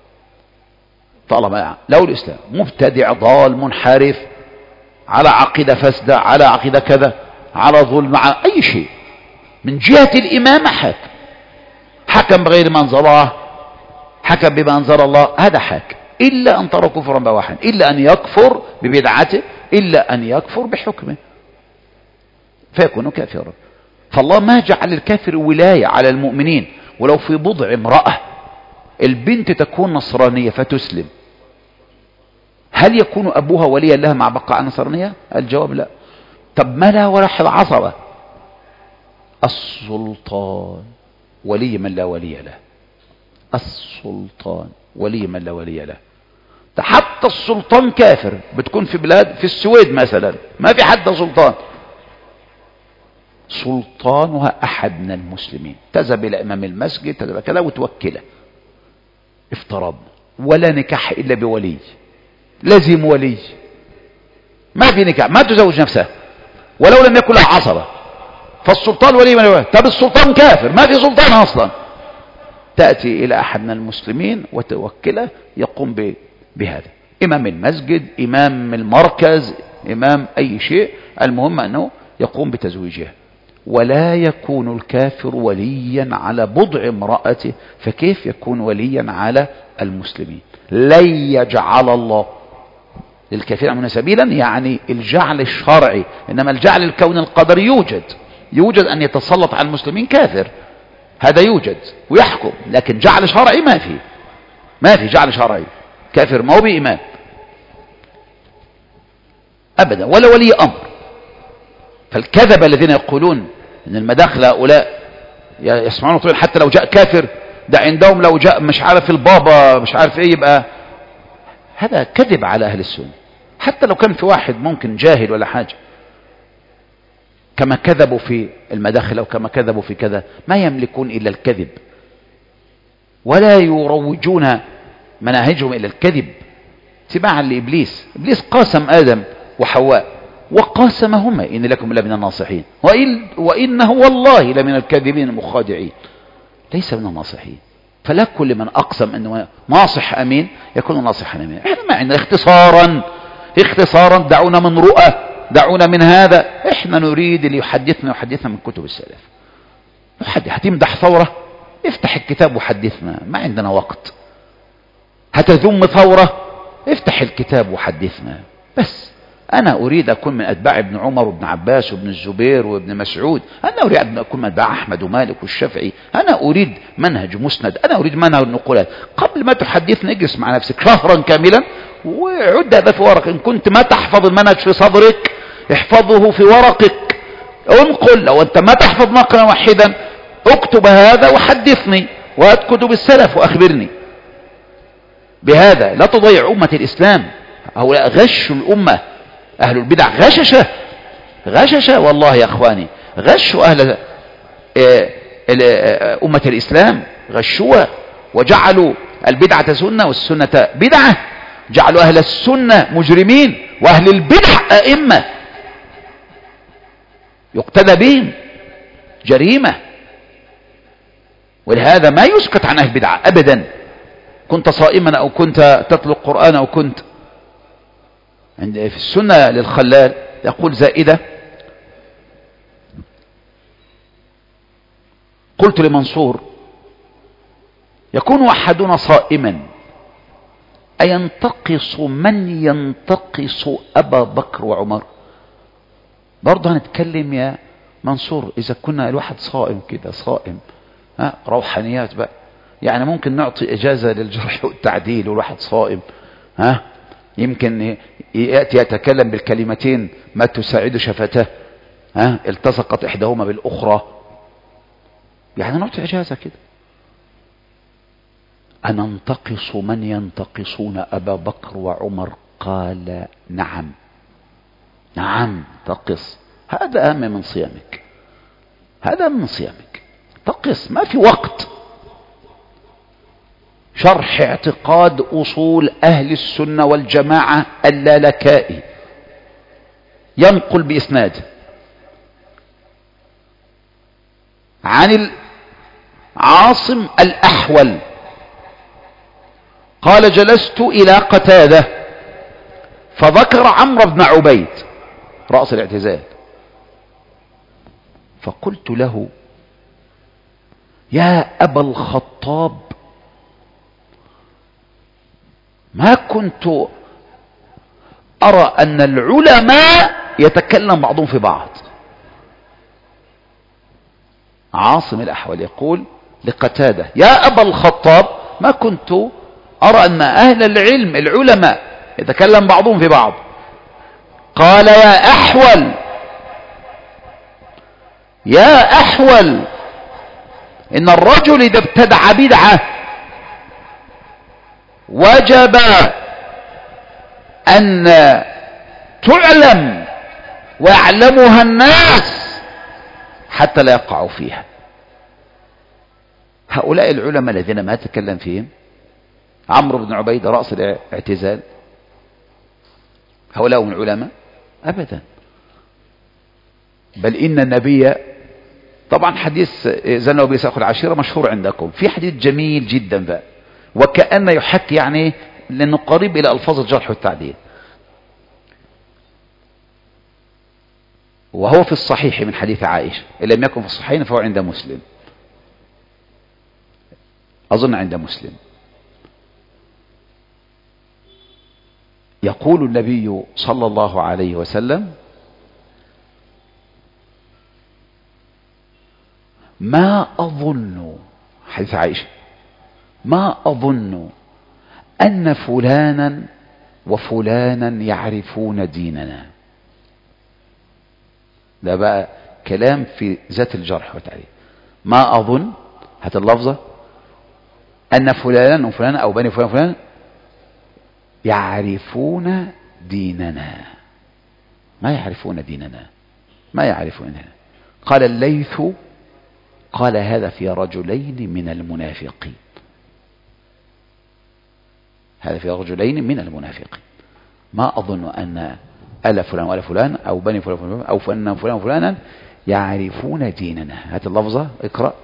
طالما له الاسلام، مبتدع ضال منحرف على عقيدة فاسدة، على عقيدة كذا، على ظلم، على اي شيء، من جهة الامامة حاكم، حكم بغير ما انزل الله، حكم بما انزل الله، هذا حاكم، إلا أن ترى كفرا بواحا، إلا أن يكفر ببدعته، إلا أن يكفر بحكمه فيكون كافرا. فالله ما جعل الكافر ولاية على المؤمنين. ولو في بضع امرأة البنت تكون نصرانية فتسلم، هل يكون أبوها وليا لها مع بقاء النصرانية؟ الجواب لا. طب ما لا ولا العصبة؟ السلطان ولي من لا ولي له، السلطان ولي من لا ولي له. حتى السلطان كافر، بتكون في بلاد في السويد مثلا ما في حد سلطان، سلطانها أحد من المسلمين، تذهب إلى إمام المسجد، تذهب كذا وتوكله. افترضنا ولا نكاح إلا بولي، لازم ولي، ما في نكاح، ما تزوج نفسها ولو لم يكن لها عصبة، فالسلطان ولي من الولي. طب السلطان كافر، ما في سلطان أصلا، تأتي إلى أحد من المسلمين وتوكله يقوم بهذا، إمام المسجد، إمام المركز، إمام أي شيء، المهم أنه يقوم بتزويجها. ولا يكون الكافر وليا على بضع امرأته، فكيف يكون وليا على المسلمين؟ لن يجعل الله للكافرين من سبيلا، يعني الجعل الشرعي، إنما الجعل الكون القدري يوجد، يوجد أن يتسلط على المسلمين كافر، هذا يوجد ويحكم، لكن جعل شرعي ما في، ما في جعل شرعي، كافر ما هو بإمام أبدا ولا ولي أمر. فالكذب الذين يقولون ان المداخل هؤلاء يسمعون طبعا حتى لو جاء كافر، ده عندهم لو جاء مش عارف البابا مش عارف ايه يبقى، هذا كذب على اهل السنة. حتى لو كان في واحد ممكن جاهل ولا حاجة، كما كذبوا في المداخل او كما كذبوا في كذا، ما يملكون الا الكذب، ولا يروجون مناهجهم الا الكذب تباعا لابليس. ابليس قاسم ادم وحواء وقاسمهما إن لكم لمن الناصحين وإن وإنه والله لمن الكاذبين المخادعين، ليس من الناصحين. فلا كل من أقسم أنه ناصح أمين يكون ناصحا أمين. احنا ما عندنا اختصارا اختصارا دعونا من رؤى، دعونا من هذا، احنا نريد اللي يحدثنا يحدثنا من كتب السلف. هتمدح ثورة افتح الكتاب وحدثنا، ما عندنا وقت. هتذم ثورة افتح الكتاب وحدثنا بس. أنا أريد أكون من أتباع ابن عمر وابن عباس وابن الزبير وابن مسعود، أنا أريد أن أكون من أتباع أحمد ومالك والشافعي، أنا أريد منهج مسند، أنا أريد منهج النقولات. قبل ما تحدثنا اجلس مع نفسك شهرا كاملا وعد هذا في ورق. إن كنت ما تحفظ المنهج في صدرك احفظه في ورقك، انقل. لو أنت ما تحفظ نقلا واحدا اكتب هذا وحدثني، وهات كتب السلف وأخبرني بهذا. لا تضيع أمة الإسلام، هؤلاء غشوا الأمة، أهل البدع غششة غششة والله يا أخواني، غشوا أهل أمة الإسلام، غشوا وجعلوا البدعة سنة والسنة بدعة، جعلوا أهل السنة مجرمين وأهل البدع أئمة يقتدى بهم، جريمة. ولهذا ما يسكت عن أهل البدع أبدا، كنت صائما أو كنت تتلو القرآن أو كنت عند في السنة للخلال يقول زائدة: قلت لمنصور: يكون أحدنا صائما أينتقص من ينتقص أبا بكر وعمر؟ برضه هنتكلم يا منصور إذا كنا الواحد صائم كده صائم ها روحانيات بقى، يعني ممكن نعطي إجازة للجرح والتعديل والواحد صائم، ها يمكن يأتي يتكلم بالكلمتين ما تساعد شفتاه، ها التصقت إحداهما بالأخرى، يعني نعطي إجازة كده. أننتقص من ينتقصون أبا بكر وعمر؟ قال نعم نعم تقص، هذا أهم من صيامك، هذا من صيامك، تقص ما في وقت. شرح اعتقاد أصول أهل السنة والجماعة اللالكائي ينقل بإسناد عن العاصم الأحول قال جلست إلى قتادة فذكر عمرو بن عبيد رأس الاعتزال، فقلت له يا أبا الخطاب ما كنت أرى أن العلماء يتكلم بعضهم في بعض. عاصم الأحول يقول لقتادة يا أبا الخطاب ما كنت أرى أن أهل العلم العلماء يتكلم بعضهم في بعض. قال يا أحول يا أحول إن الرجل إذا ابتدع بدعة وجب أن تعلم ويعلمها الناس حتى لا يقعوا فيها. هؤلاء العلماء الذين ما تكلم فيهم عمرو بن عبيد رأس الاعتزال، هؤلاء هم العلماء؟ أبدا. بل إن النبي طبعا حديث زنوا بيساخ العشيرة مشهور عندكم، في حديث جميل جدا بقى وكأن يحكي يعني لأنه قريب إلى ألفاظ الجرح والتعديل، وهو في الصحيح من حديث عائشة، إن لم يكن في الصحيحين فهو عند مسلم، أظن عند مسلم. يقول النبي صلى الله عليه وسلم ما أظن، حديث عائشة، ما أظن أن فلانا وفلانا يعرفون ديننا. ده بقى كلام في ذات الجرح والتعديل. ما أظن هات اللفظة أن فلانا وفلانا أو بني فلان وفلان يعرفون ديننا. ما يعرفون ديننا، ما يعرفون ديننا. قال الليث قال هذا في رجلين من المنافقين، هذا في رجلين من المنافقين. ما أظن أن آل فلان وآل فلان أو بني فلان وفلان أو فلان فلان وفلانا يعرفون ديننا. هات اللفظة اقرأ.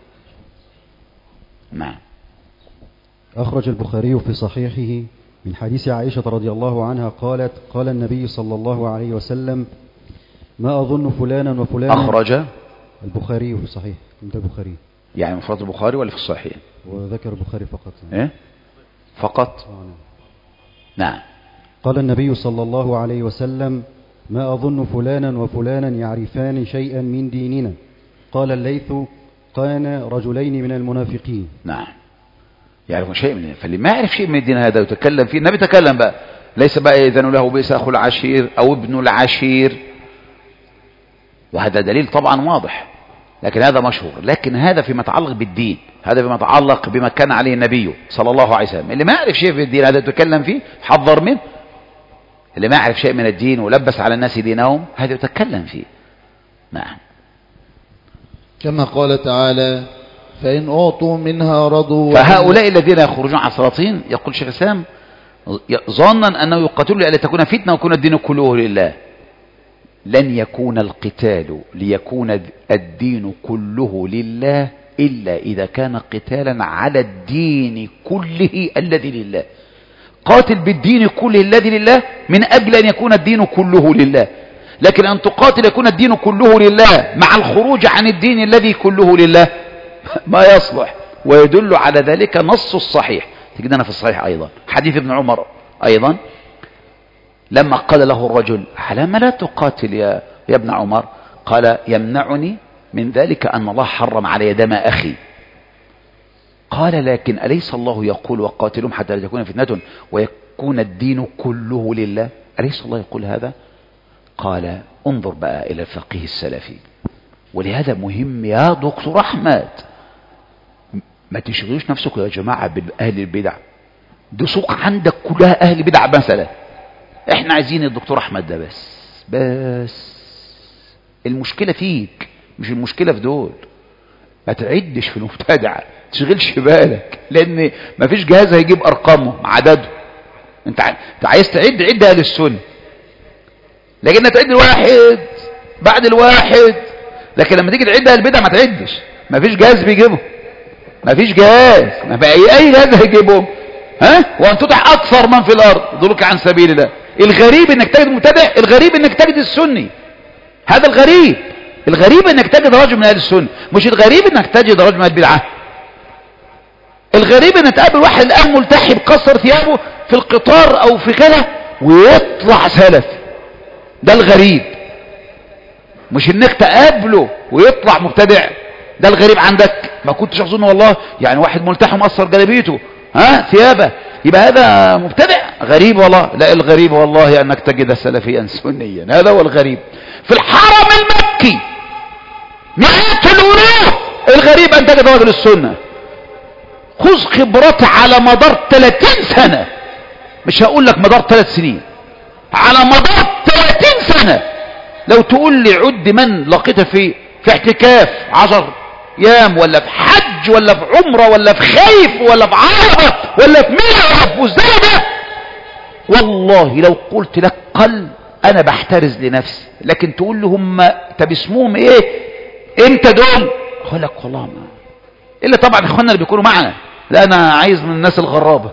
نعم. أخرج البخاري في صحيحه من حديث عائشة رضي الله عنها قالت قال النبي صلى الله عليه وسلم ما أظن فلانا وفلانا. أخرج البخاري في صحيح، انت البخاري يعني مفرد البخاري ولا في الصحيح؟ وذكر البخاري فقط. إيه؟ فقط. نعم. قال النبي صلى الله عليه وسلم ما أظن فلانا وفلانا يعرفان شيئا من ديننا. قال الليث كان رجلين من المنافقين. نعم يعرفون شيء من، فاللي ما يعرف شيء من الدين هذا يتكلم فيه النبي تكلم بقى، ليس بقى يأذن له بئس أخو العشير أو ابن العشير، وهذا دليل طبعا واضح، لكن هذا مشهور. لكن هذا فيما يتعلق بالدين، هذا فيما يتعلق بما كان عليه النبي صلى الله عليه وسلم. اللي ما يعرف شيء في الدين هذا يتكلم فيه حذر منه. اللي ما يعرف شيء من الدين ولبس على الناس دينهم هذا يتكلم فيه. نعم. كما قال تعالى فإن أعطوا منها رضوا. فهؤلاء الذين يخرجون على السلاطين يقول شيخ الإسلام ظنا أنه يقاتلوا لألا تكون فتنة ويكون الدين كله لله. لن يكون القتال ليكون الدين كله لله إلا إذا كان قتالا على الدين كله الذي لله. قاتل بالدين كله الذي لله من أجل أن يكون الدين كله لله، لكن أن تقاتل يكون الدين كله لله مع الخروج عن الدين الذي كله لله ما يصلح. ويدل على ذلك نص الصحيح، تجدنا في الصحيح أيضا حديث ابن عمر أيضا لما قال له الرجل على ما لا تقاتل يا, يا ابن عمر؟ قال يمنعني من ذلك أن الله حرم علي دم أخي. قال لكن أليس الله يقول وقاتلهم حتى لا تكون فتنة ويكون الدين كله لله؟ أليس الله يقول هذا؟ قال انظر بقى إلى الفقيه السلفي. ولهذا مهم يا دكتور أحمد ما تشغلوش نفسكم يا جماعة بأهل البدع. دي سوق عندك كلها أهل بدع مثلا. احنا عايزين الدكتور أحمد ده بس بس المشكلة فيك مش المشكلة في دول. ما تعدش في المبتدع، تشغلش بالك، لان ما فيش جهاز هيجيب ارقامه عدده. انت عايز تعد عد اهل السنه، لكن تعد الواحد بعد الواحد. لكن لما تيجي تعد اهل البدع ما تعدش، ما فيش جهاز بيجيبه، ما فيش جهاز، ما في اي جهاز هيجيبهم. ها وان تطع اكثر من في الارض يضلك عن سبيل الله. الغريب انك تجد مبتدع، الغريب انك تجد السني. هذا الغريب. الغريب انك تجد رجل من اهل السنه، مش الغريب انك تجد رجل من البدعه. الغريب ان تقابل واحد الان ملتحي بكسر ثيابه في القطار او في كذا ويطلع سلفي. ده الغريب، مش انك تقابله ويطلع مبتدع. ده الغريب عندك. ما كنتش اظن والله يعني واحد ملتحي مقصر جلابيته ها ثيابه يبقى هذا مبتدع. غريب والله. لا الغريب والله انك تجد سلفيا سنيا، هذا هو الغريب. في الحرم المكي مئات الألوف، الغريب ان تجد رجل السنه. خذ خبرات على مدار ثلاثين سنة، مش هقول لك مدار ثلاث سنين، على مدار ثلاثين سنة. لو تقول لي عد من لقيته في في اعتكاف عشر ايام ولا في حج ولا في عمرة ولا في خيف ولا في عرفة ولا في منى ولا في مزدلفة، والله لو قلت لك قل انا بحترز لنفسي. لكن تقول لي هم طب اسمهم ايه امتى دول؟ اقول لك والله ما الا طبعا اخواننا اللي بيكونوا معنا. لا انا عايز من الناس الغرابه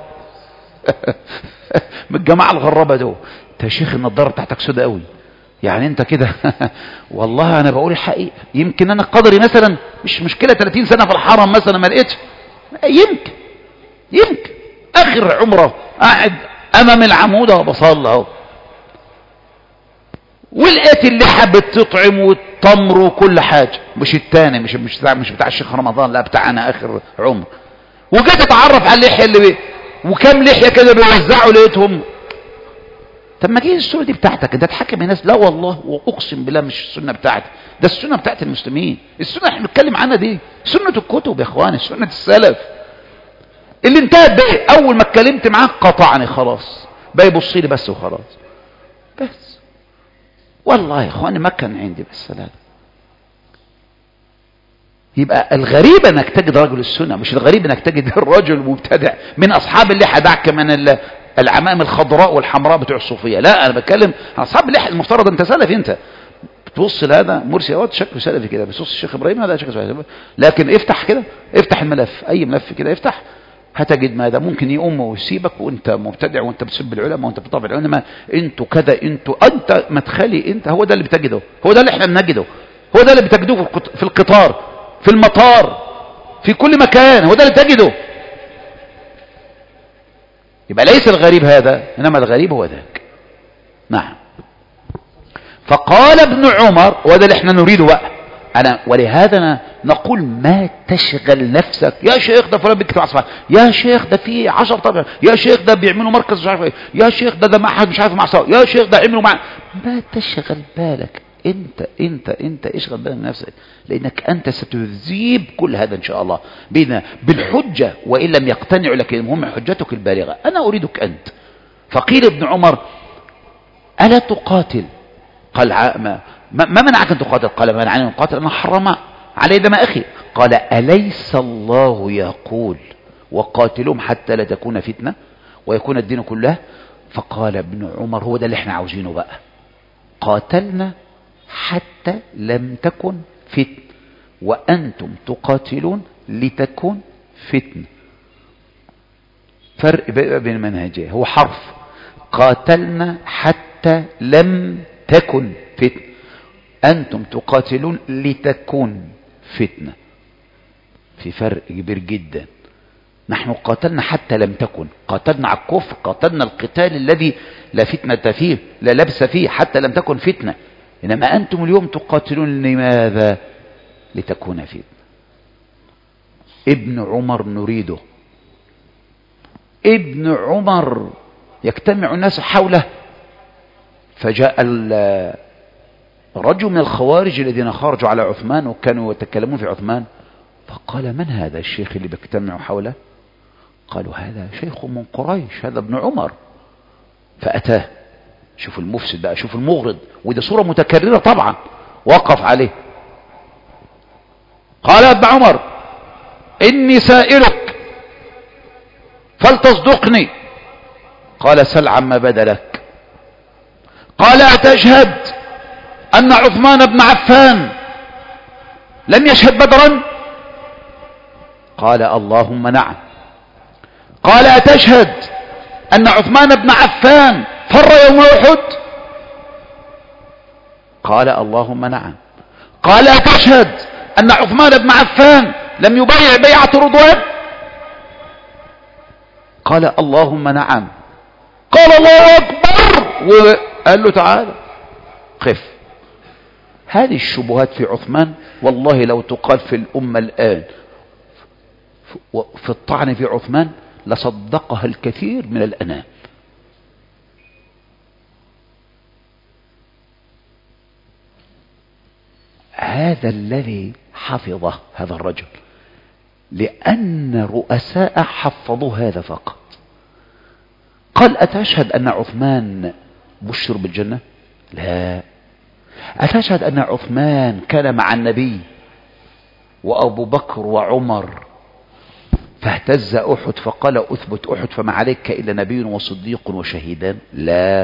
من الجماعه الغرابه دول. انت يا شيخ النضاره بتاعتك سودة قوي يعني انت كده والله انا بقول الحقيقه. يمكن انا قدري مثلا مش مشكله ثلاثين سنه في الحرم مثلا ما لقيتش، يمكن يمكن اخر عمره قاعد امام العمود وبصلي اهو ولقيت اللحى بتطعم والتمر وكل حاجه. مش التاني مش مش بتاع مش بتاع الشيخ رمضان، لا بتاعنا اخر عمر. وجيت اتعرف على اللحيه اللي بي... وكم لحيه كده بيوزعوا لقيتهم. طب ما دي السنه دي بتاعتك انت تحكم الناس؟ لا والله واقسم بالله مش السنه بتاعتي، ده السنه بتاعت المسلمين. السنه احنا بنتكلم عنها دي سنه الكتب يا اخواني، سنه السلف اللي انتهت بيه. اول ما اتكلمت معاه قطعني خلاص، بقى يبص لي بس وخلاص. بس والله يا اخواني ما كان عندي بس لا. يبقى الغريب انك تجد رجل السنه، مش الغريب انك تجد الرجل المبتدع من اصحاب اللحى. دعك من العمائم الخضراء والحمراء بتوع الصوفيه. لا انا بتكلم عن اصحاب اللحى. المفترض انت سلفي، انت تبص لهذا مرسي اهوت شكله سلفي كده، بيصص الشيخ ابراهيم هذا شكله سلفي. لكن افتح كده، افتح الملف اي ملف كده افتح، هتجد ماذا ممكن يقوم ويسيبك وانت مبتدع وانت بتسب العلماء وانت بتطبع العلماء، انتوا كذا انتوا انت مدخلي انت. هو ده اللي بتجده، هو ده اللي احنا بنجده، هو ده اللي بتجدوه في القطار في المطار في كل مكان، هو ده اللي بتجده. يبقى ليس الغريب هذا، انما الغريب هو ذاك. نعم. فقال ابن عمر، وده اللي احنا نريده بقى أنا. ولهذا نقول ما تشغل نفسك. يا شيخ ده فلان بيكتب عصفان، يا شيخ ده في عشر طبعا، يا شيخ ده بيعملوا مركز مش عارف ايه، يا شيخ ده ده معهد مش عارف معصر، يا شيخ ده عملوا مع. ما تشغل بالك انت انت انت اشغل بالك نفسك، لانك انت ستذيب كل هذا ان شاء الله بنا بالحجه وان لم يقتنعوا لك. المهم حجتك البالغه. انا اريدك انت. فقيل ابن عمر الا تقاتل؟ قال ما ما منعك ان تقاتل؟ قال ما منعني ان اقاتل انا حرم علي دم اخي. قال اليس الله يقول وقاتلهم حتى لا تكون فتنه ويكون الدين كله؟ فقال ابن عمر هو ده اللي احنا عاوزينه بقى. قاتلنا حتى لم تكن فتنه وانتم تقاتلون لتكون فتنه. فرق بين المنهجين، هو حرف. قاتلنا حتى لم تكن فتنه، أنتم تقاتلون لتكون فتنة. في فرق كبير جدا. نحن قاتلنا حتى لم تكن، قاتلنا على الكفر، قاتلنا القتال الذي لا فتنة فيه لا لبس فيه حتى لم تكن فتنة. إنما أنتم اليوم تقاتلون لماذا؟ لتكون فتنة. ابن عمر نريده، ابن عمر يجتمع الناس حوله، فجاء رجل من الخوارج الذين خرجوا على عثمان وكانوا يتكلمون في عثمان، فقال: من هذا الشيخ اللي بيجتمع حوله؟ قالوا: هذا شيخ من قريش، هذا ابن عمر. فأتاه، شوفوا المفسد بقى، شوفوا المغرض، ودي صورة متكررة طبعا، وقف عليه قال: يا ابن عمر إني سائلك فلتصدقني. قال: سل عما بدا لك. قال: أتشهد أن عثمان بن عفان لم يشهد بدرا؟ قال: اللهم نعم. قال: أتشهد أن عثمان بن عفان فر يوم أحد؟ قال: اللهم نعم. قال: أتشهد أن عثمان بن عفان لم يبايع بيعة رضوان؟ قال: اللهم نعم. قال: الله أكبر، وقال له: تعالى خف. هذه الشبهات في عثمان والله لو تقال في الأمة الآن في الطعن في عثمان لصدقها الكثير من الأنام. هذا الذي حفظه هذا الرجل، لأن رؤساء حفظوا هذا فقط. قال: أتشهد أن عثمان بشر بالجنة؟ لا. أتشهد أن عثمان كان مع النبي وأبو بكر وعمر فاهتز أحد فقال: أثبت أحد فما عليك إلا نبي وصديق وشهيدان؟ لا.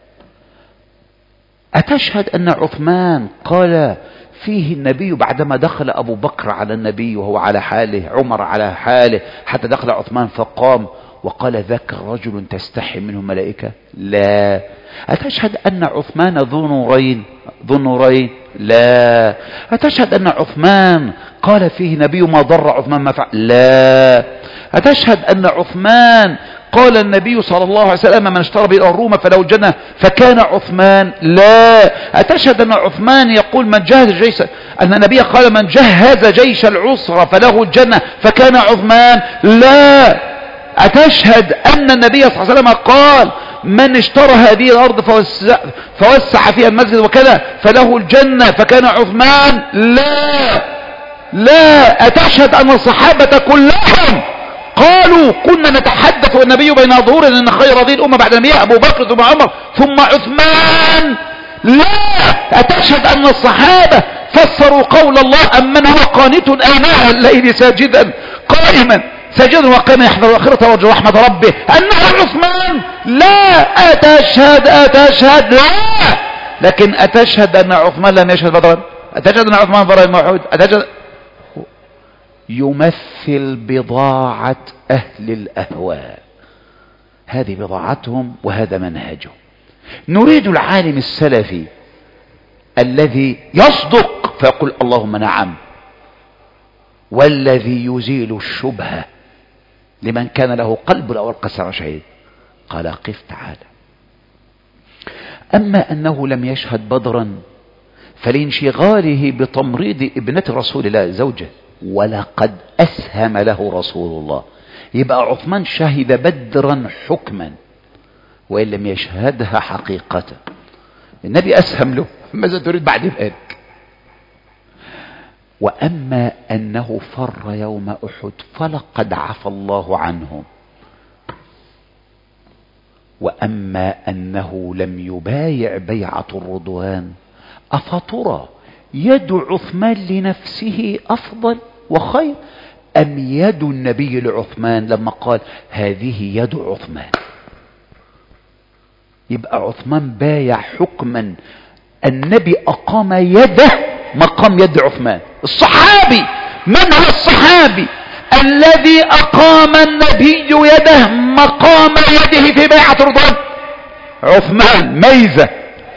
أتشهد أن عثمان قال فيه النبي بعدما دخل أبو بكر على النبي وهو على حاله، عمر على حاله، حتى دخل عثمان فقام وقال: ذاك رجل تستحي منه ملائكة؟ لا. أتشهد أن عثمان ذو نورين ذو نورين؟ لا. أتشهد أن عثمان قال فيه نبي ما ضر عثمان ما فعل؟ لا. أتشهد أن عثمان قال النبي صلى الله عليه وسلم: من اشترى به الروم فله الجنة فكان عثمان؟ لا. أتشهد أن عثمان يقول: من جهز جيش، أن النبي قال: من جهز جيش العسرة فله الجنة فكان عثمان؟ لا. أتشهد أن النبي صلى الله عليه وسلم قال: من اشترى هذه الأرض فوسع, فوسع فيها المسجد وكذا فله الجنة فكان عثمان؟ لا. لا. أتشهد أن الصحابة كلهم قالوا: كنا نتحدث والنبي بين ظهورنا أن خير هذه الأمة بعد النبي أبو بكر ثم عمر ثم عثمان؟ لا. أتشهد أن الصحابة فسروا قول الله: أمن هو قانت آناء الليل ساجدا قائما ساجدا وقام يحذر الآخرة ويرجو رحمة ربه أنه عثمان؟ لا. أتشهد أتشهد لا. لكن أتشهد أن عثمان لم يشهد بدرا؟ أتشهد أن عثمان فر يوم أحد؟ أتشهد؟ يمثل بضاعة أهل الأهواء، هذه بضاعتهم وهذا منهجهم. نريد العالم السلفي الذي يصدق فيقول: اللهم نعم، والذي يزيل الشبهة لمن كان له قلب أو ألقى سر شهيد. قال: قف تعالى. أما أنه لم يشهد بدرا فلانشغاله بتمريض ابنة رسول الله زوجه، ولقد أسهم له رسول الله. يبقى عثمان شهد بدرا حكما وإن لم يشهدها حقيقة. النبي أسهم له، ماذا تريد بعد ذلك؟ وأما أنه فر يوم أحد فلقد عفى الله عنه. وأما أنه لم يبايع بيعة الرضوان أفترى يد عثمان لنفسه أفضل وخير أم يد النبي لعثمان لما قال: هذه يد عثمان؟ يبقى عثمان بايع حكما النبي أقام يده مقام يد عثمان. الصحابي، من هو الصحابي الذي أقام النبي يده مقام يده في بيعة رضوان؟ عثمان. ميزة.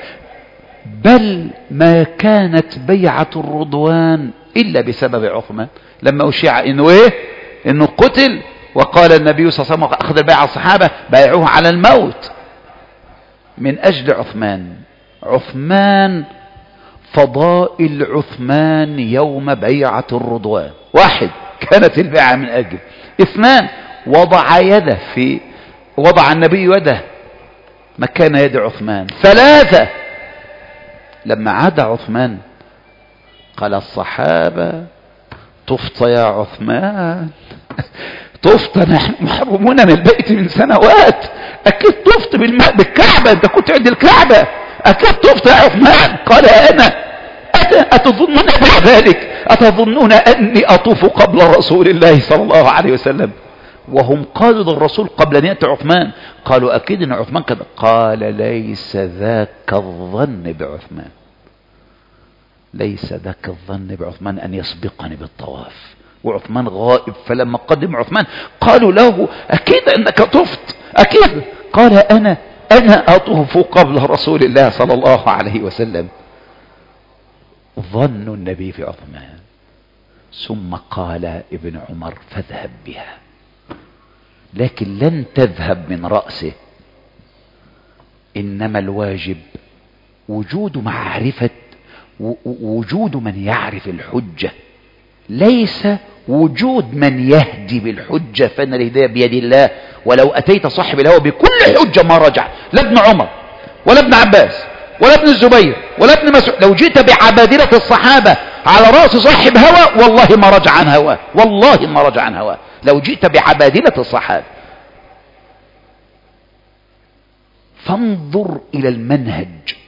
بل ما كانت بيعة الرضوان إلا بسبب عثمان، لما أشيع إنه إيه؟ إنه قتل، وقال النبي صلى الله عليه وسلم: أخذ البيعة الصحابة بايعوه على الموت من أجل عثمان. عثمان فضائل عثمان يوم بيعة الرضوان. واحد، كانت البيعة من أجل. اثنان، وضع يده في وضع النبي يده مكان يد عثمان. ثلاثة، لما عاد عثمان قال الصحابة طفت يا عثمان طفت، نحن محرومون من البيت من سنوات، أكيد طفت بالماء بالكعبة، أنت كنت عند الكعبة، أكيد طفت يا عثمان. قال أنا أتظنون بعد ذلك أتظنون أني أطوف قبل رسول الله صلى الله عليه وسلم؟ وهم قالوا للرسول قبل أن يأتي عثمان، قالوا أكيد أن عثمان كذا. قال ليس ذاك الظن بعثمان، ليس ذاك الظن بعثمان أن يسبقني بالطواف، وعثمان غائب. فلما قدم عثمان قالوا له أكيد أنك طفت، أكيد. قال أنا أنا أطوف قبل رسول الله صلى الله عليه وسلم. ظن النبي في عثمان. ثم قال ابن عمر فاذهب بها، لكن لن تذهب من رأسه، إنما الواجب وجود معرفة، وجود من يعرف الحجة، ليس وجود من يهدي بالحجة، فإن الهداية بيد الله. ولو أتيت صاحب الهوى بكل حجة ما رجع، لا ابن عمر ولا ابن عباس ولا ابن الزبير ولا ابن مسعود. لو جئت بعبادلة الصحابة على رأس صاحب هوى والله ما رجع عن هواه، والله ما رجع عن هواه لو جئت بعبادلة الصحابة. فانظر إلى المنهج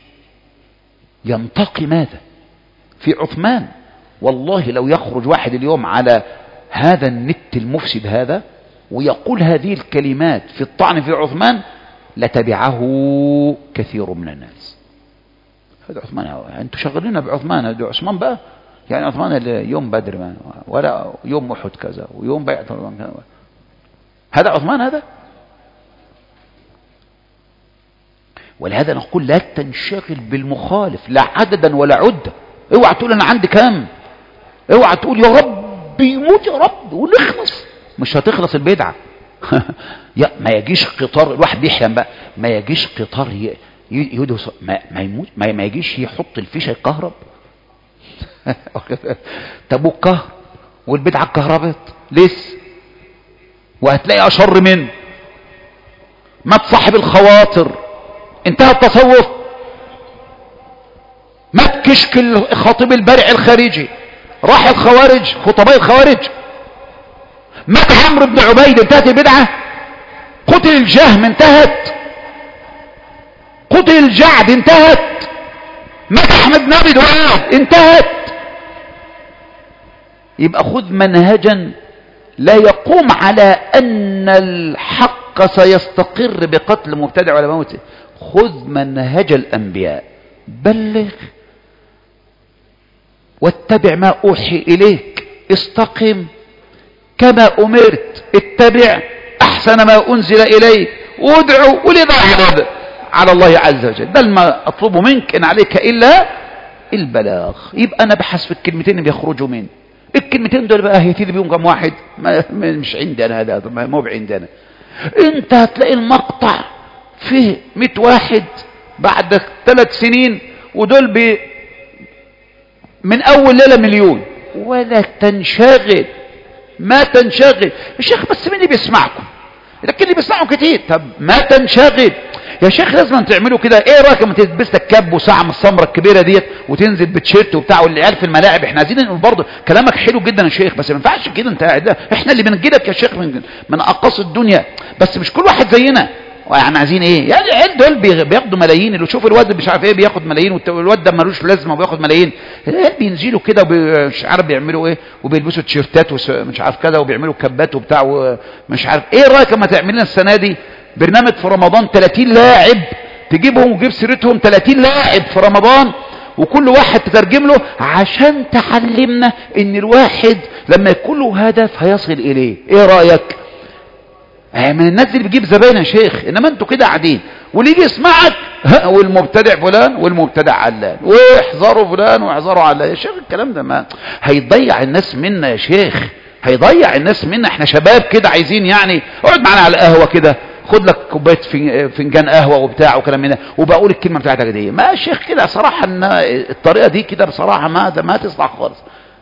ينتقي ماذا في عثمان. والله لو يخرج واحد اليوم على هذا النت المفسد هذا ويقول هذه الكلمات في الطعن في عثمان لتبعه كثير من الناس. هذا عثمان، انتوا شغلين بعثمان، هذا عثمان بقى يعني عثمان يوم بدر ما ولا يوم احد كذا ويوم بيعة الرضوان كذا، هذا عثمان هذا. ولهذا نقول لا تنشغل بالمخالف لا عددا ولا عدة. اوعى تقول انا عندي كام، اوعى تقول يا رب يموت يا رب ونخلص، مش هتخلص البدعة. يا ما يجيش قطار، الواحد بيحلم بقى ما يجيش قطار ي... يدوس ما, ما يموت ما, ما يجيش يحط الفيشه يكهرب. تبوك كهر والبدعة كهربت لسه، وهتلاقي اشر منه. ما تصاحب الخواطر، انتهى التصوف. ما تكشك الخطيب البارع الخارجي، راح الخوارج خطباء الخوارج. مات عمرو بن عبيد انتهت البدعة. قتل الجهم انتهت. قتل الجعد انتهت. مات احمد بن ابي دؤاد انتهت. يبقى خذ منهجا لا يقوم على ان الحق سيستقر بقتل مبتدع ولا موته. خذ منهج الانبياء، بلغ واتبع ما اوحي اليك، استقم كما امرت، اتبع احسن ما انزل اليك، وادعو ولذا عبد على الله عز وجل. بل ما اطلب منك ان عليك الا البلاغ. يبقى انا بحث في الكلمتين اللي بيخرجوا مني. الكلمتين دول بقى هيفيد بيهم كم واحد؟ ما مش عندي انا، هذا ما هو عندي انا. انت هتلاقي المقطع فيه مئة واحد بعد ثلاث سنين، ودول ب من اول ليله مليون. ولا تنشغل، ما تنشغل. الشيخ بس مين اللي بيسمعكم؟ لكن اللي بيسمعوا كتير. طب ما تنشغل يا شيخ، لازم تعملوا كده. ايه رايك لما تلبس لك كاب وساعه من السمره الكبيره ديت وتنزل بتشيرت وبتاع، والعيال في الملاعب؟ احنا عايزين نقول برضه كلامك حلو جدا يا شيخ، بس ما ينفعش كده. انت قاعد، احنا اللي بنجيلك يا شيخ من من اقاصي الدنيا، بس مش كل واحد زينا. يعني عايزين ايه؟ يعني العيال دول بياخدوا ملايين. اللي شوف الواد مش عارف ايه بياخد ملايين، والواد ده ملوش لازمه وبياخد ملايين. العيال بينزلوا كده ومش عارف بيعملوا ايه، وبيلبسوا تيشيرتات ومش عارف كذا، وبيعملوا كبات وبتاع ومش عارف ايه. رايك اما تعمل لنا السنه دي برنامج في رمضان ثلاثين لاعب، تجيبهم وتجيب سيرتهم ثلاثين لاعب في رمضان، وكل واحد تترجم له، عشان تعلمنا ان الواحد لما يكون له هدف هيصل اليه. ايه رايك؟ من الناس اللي بيجيب زباين يا شيخ. انما انتوا كده قاعدين واللي يجي يسمعك والمبتدع فلان والمبتدع علان، واحذروا فلان واحذروا علان. يا شيخ الكلام ده ما هيضيع الناس منا يا شيخ، هيضيع الناس منا. احنا شباب كده عايزين يعني اقعد معنا على القهوه كده، خد لك كوبايه فنجان قهوه وبتاع وكلام من ده، وبقول الكلمه بتاعتك دي. ما يا شيخ كده صراحه ان الطريقه دي كده بصراحه ما ما تصلح خالص.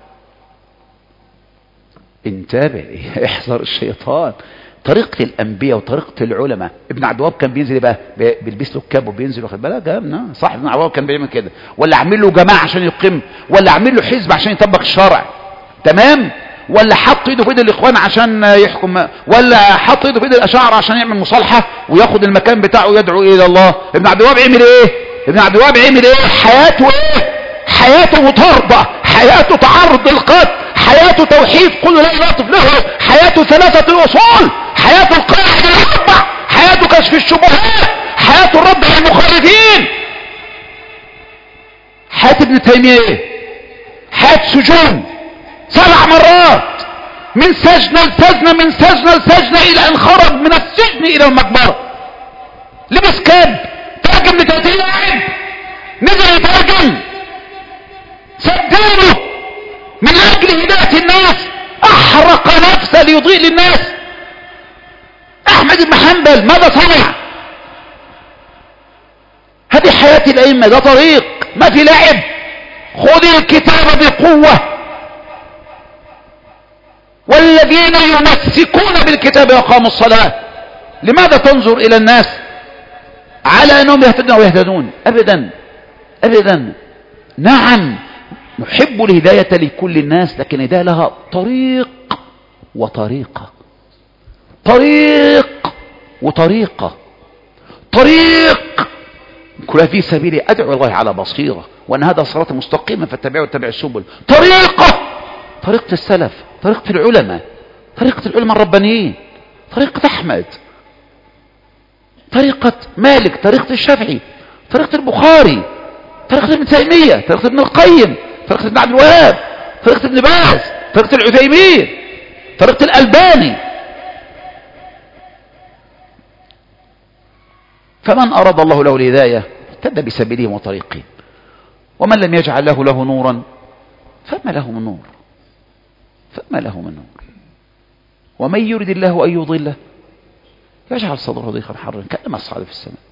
انتبه، احذر الشيطان. طريقة الأنبياء وطريقة العلماء. ابن عبد الوهاب كان بينزل بقى بيلبس له الكاب وبينزل، واخد بالك؟ صح، ابن عبد الوهاب كان بيعمل كده، ولا عامل له جماعة عشان يقيم، ولا عامل له حزب عشان يطبق الشرع، تمام؟ ولا حط ايده في ايد الاخوان عشان يحكم، ولا حط ايده في ايد الاشاعره عشان يعمل مصالحه وياخد المكان بتاعه ويدعو الى الله. ابن عبد الوهاب عمل ايه؟ ابن عبد الوهاب عمل ايه؟ حياته ايه؟ حياته مطاردة، حياته تعرض للقتل، حياته توحيد كل لا يلطف له، حياته ثلاثة الأصول، حياته القاعدة الأربع، حياته كشف الشبهات، حياته الرد على المخالفين. حياة ابن تيمية حياة سجون سبع مرات، من سجن لسجن، من سجن لسجن، إلى أن خرج من السجن إلى المقبرة. لبس كاب، ترجم لثلاثين واحد، نزل يترجم، صدقوا من أجل هداية الناس، أحرق نفسه ليضيء للناس. أحمد بن حنبل ماذا صنع؟ هذه حياة الأئمة، ده طريق ما في لعب. خذ الكتاب بقوة، والذين يمسكون بالكتاب وأقاموا الصلاة. لماذا تنظر إلى الناس على أنهم يهتدون ويهتدون؟ أبدا أبدا. نعم نحب الهداية لكل الناس، لكن الهداية لها طريق وطريقة، طريق وطريقة، طريق كل في سبيل أدعو الله على بصيرة، وأن هذا صراط مستقيما فاتبعوا واتبعوا السبل. طريقة، طريقة السلف، طريقة العلماء، طريقة العلماء الربانيين، طريقة أحمد، طريقة مالك، طريقة الشافعي، طريقة البخاري، طريقة ابن تيمية، طريقة ابن القيم، طريقة ابن عبد الوهاب، طريقة ابن باز، طريقة العثيمين، طريقة الألباني. فمن أراد الله له الهداية اهتدى بسبيلهم وطريقهم، ومن لم يجعل له له نورا فما له من نور، فما له من نور. ومن يرد الله أن يضله يجعل صدره ضيقا حرا كأنما صعد في السماء.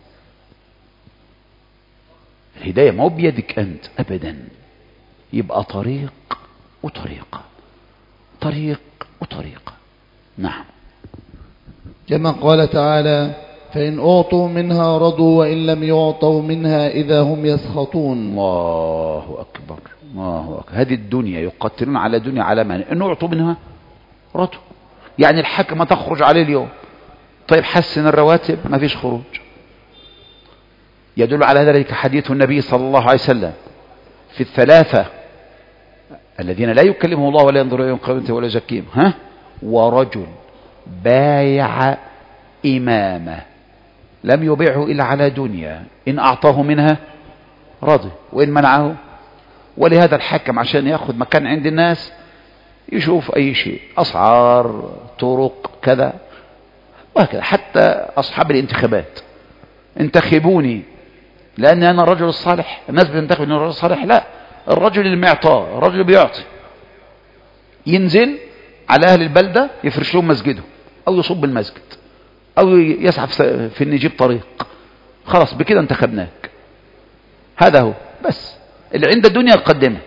الهداية ما هو بيدك أنت أبدا، يبقى طريق وطريقة، طريق وطريقة. نعم. كما قال تعالى: فإن أعطوا منها رضوا وإن لم يعطوا منها إذا هم يسخطون. الله أكبر، الله أكبر. هذه الدنيا يقتلون على دنيا على معنى إن أعطوا منها رضوا. يعني الحكمة تخرج عليه اليوم، طيب حسن الرواتب، ما فيش خروج. يدل على ذلك حديث النبي صلى الله عليه وسلم في الثلاثة الذين لا يكلمهم الله ولا ينظر إليهم قيامته ولا يزكيهم، ها؟ ورجل بايع إمامه لم يبيعه إلا على دنيا، إن أعطاه منها رضي وإن منعه. ولهذا الحكم عشان يأخذ مكان عند الناس يشوف أي شيء، أسعار، طرق، كذا وهكذا. حتى أصحاب الانتخابات، انتخبوني لأن أنا الرجل الصالح. الناس بتنتخب أن الرجل الصالح، لا، الرجل اللي معطاه، الرجل بيعطي. ينزل على أهل البلدة يفرش لهم مسجده، أو يصب المسجد، أو يسعى في أن يجيب طريق. خلاص بكده انتخبناك. هذا هو بس اللي عند الدنيا يقدمه.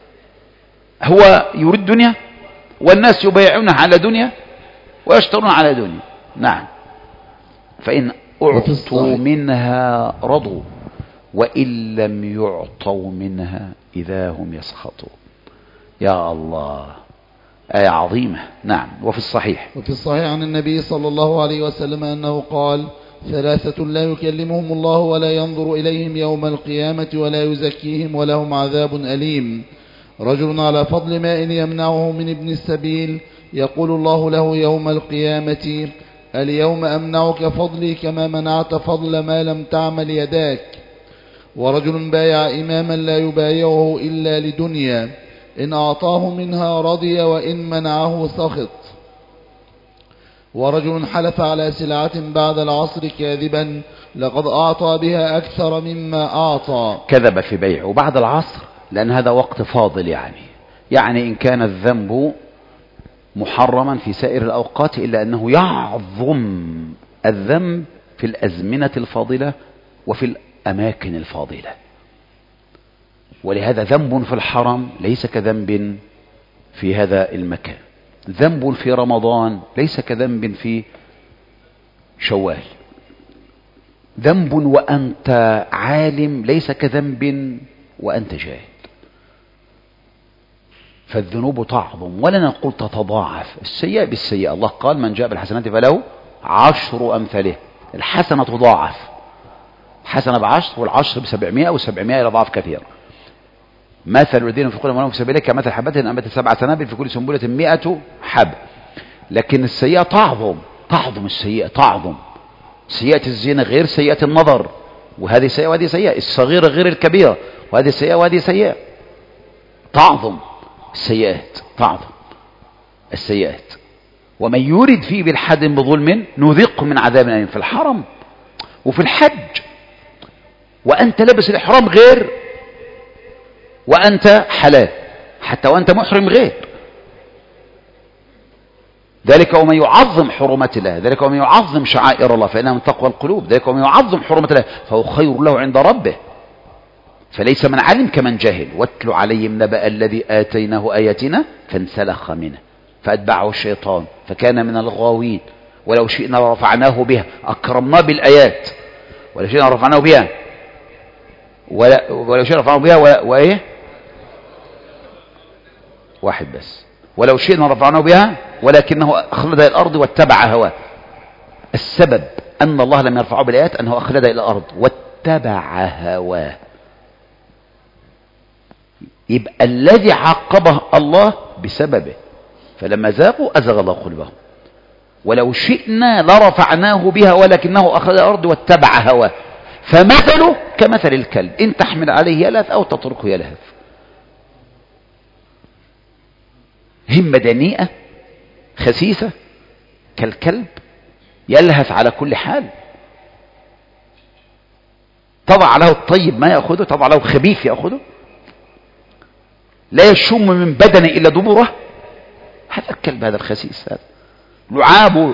هو يريد دنيا، والناس يبايعونه على دنيا ويشترون على دنيا. نعم. فإن أعطوا منها رضوا وإن لم يعطوا منها إذا هم يسخطون. يا الله، آية عظيمة. نعم. وفي الصحيح وفي الصحيح عن النبي صلى الله عليه وسلم أنه قال: ثلاثة لا يكلمهم الله ولا ينظر إليهم يوم القيامة ولا يزكيهم ولهم عذاب أليم. رجل على فضل ماء يمنعه من ابن السبيل، يقول الله له يوم القيامة: اليوم أمنعك فضلي كما منعت فضل ما لم تعمل يداك. ورجل بايع إماما لا يبايعه إلا لدنيا، إن أعطاه منها رضي وإن منعه سخط. ورجل حلف على سلعة بعد العصر كاذبا، لقد أعطى بها أكثر مما أعطى. كذب في بيعه بعد العصر، لأن هذا وقت فاضل. يعني يعني إن كان الذنب محرما في سائر الأوقات إلا أنه يعظم الذنب في الأزمنة الفاضلة وفي الأماكن الفاضلة، ولهذا ذنب في الحرم ليس كذنب في هذا المكان، ذنب في رمضان ليس كذنب في شوال، ذنب وأنت عالم ليس كذنب وأنت جاهل. فالذنوب تعظم ولا نقول تتضاعف، السيئة بالسيئة، الله قال من جاء بالحسنات فله عشر أمثاله، الحسنة تضاعف، حسنة بعشر والعشر بسبعمائة وسبعمائة إلى ضعف كثير. مثل الذين ينفقون أموالهم في سبيل الله كمثل حبة أنبتت سبع سنابل في كل سنبلة مائة حب. لكن السيئة تعظم، تعظم السيئة تعظم، سيئة الزنا غير سيئة النظر، وهذه سيئة وهذه سيئة، الصغيرة غير الكبيرة، وهذه سيئة وهذه سيئة، تعظم السيئات، تعظم السيئات. ومن يرد فيه بالحد بظلم نذقه من عذاب أليم. في الحرم وفي الحج وأنت لابس الإحرام غير وأنت حلال، حتى وأنت محرم غير. ذلك ومن يعظم حرمات الله، ذلك ومن يعظم شعائر الله فإنها من تقوى القلوب، ذلك ومن يعظم حرمات الله فهو خير له عند ربه. فليس من علم كمن جهل. واتل عليهم نبأ الذي آتيناه آياتنا فانسلخ منه فأتبعه الشيطان فكان من الغاوين ولو شئنا لرفعناه بها، أكرمناه بالآيات، ولو شئنا رفعناه بها ولا ولو شئنا رفعناه بها وإيه واحد بس، ولو شئنا رفعناه بها ولكنه أخلد إلى الأرض واتبع هواه. السبب أن الله لم يرفعه بالآيات أنه أخلد إلى الأرض واتبع هواه. يبقى الذي عاقبه الله بسببه، فلما زاغوا أزغ الله قلوبهم. ولو شئنا لرفعناه بها ولكنه أخذ الأرض واتبع هواه. فمثله كمثل الكلب إن تحمل عليه يلهث أو تتركه يلهث. همة دنيئة خسيسة كالكلب يلهث على كل حال، طبع له الطيب ما يأخذه، طبع له خبيث يأخذه، لا يشم من بدنه إلا دبره. هذا الكلب هذا الخسيس هذا لعاب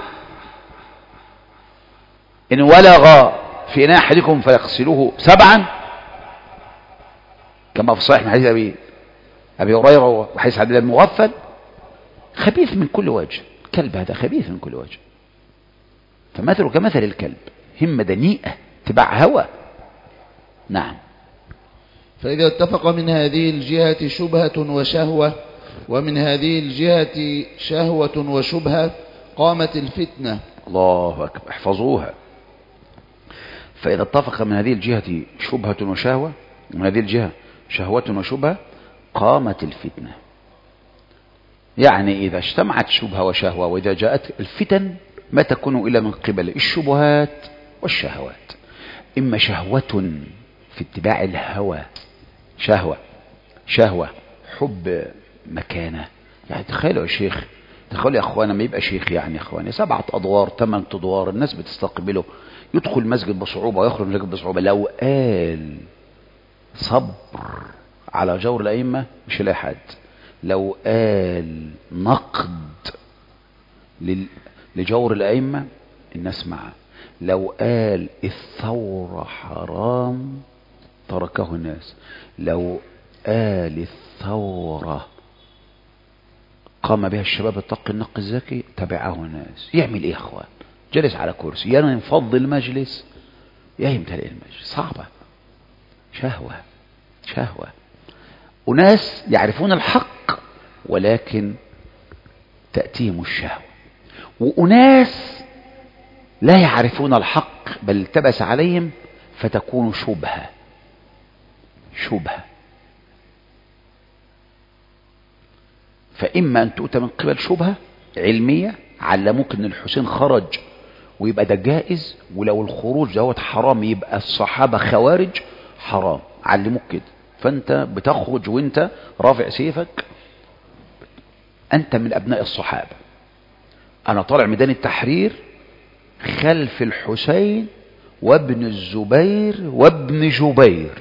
إن ولغ في إناء أحدكم فيغسلوه سبعا كما في صحيح من حديث أبي أبي هريرة وحديث عبد الله المغفل. خبيث من كل وجه، الكلب هذا خبيث من كل وجه. فمثله كمثل الكلب، همة دنيئة تبع هوى. نعم. فإذا اتفق من هذه الجهة شبهة وشهوة ومن هذه الجهة شهوة وشبهة قامت الفتنة. الله أكبر، احفظوها. فإذا اتفق من هذه الجهة شبهة وشهوة ومن هذه الجهة شهوة وشبهة قامت الفتنة. يعني إذا اجتمعت شبهة وشهوة وإذا جاءت الفتن ما تكون إلا من قبل الشبهات والشهوات. إما شهوة في اتباع الهوى، شهوة شهوة حب مكانة. يعني تخيلوا يا شيخ، تخيلوا يا أخوانا ما يبقى شيخ يعني يا أخوانا سبعة أدوار ثمان أدوار الناس بتستقبله، يدخل المسجد بصعوبة ويخرج من المسجد بصعوبة. لو قال صبر على جور الأئمة مش هيلاقي حد، لو قال نقد لجور الأئمة الناس معه، لو قال الثورة حرام تركه الناس، لو قال الثورة قام بها الشباب التقي النقي الزكي تبعه الناس. يعمل ايه يا اخوان؟ جلس على كرسي، يا ينفض المجلس يا يمتلئ المجلس. صعبة، شهوة شهوة. أناس يعرفون الحق ولكن تأتيهم الشهوة، وأناس لا يعرفون الحق بل التبس عليهم فتكون شبهة شبهة. فإما أن تؤتى من قبل شبهة علمية، علموك أن الحسين خرج ويبقى ده جائز، ولو الخروج دوت حرام يبقى الصحابة خوارج حرام، علموك كده. فأنت بتخرج وأنت رافع سيفك، أنت من أبناء الصحابة. أنا طالع ميدان التحرير خلف الحسين وابن الزبير وابن جبير.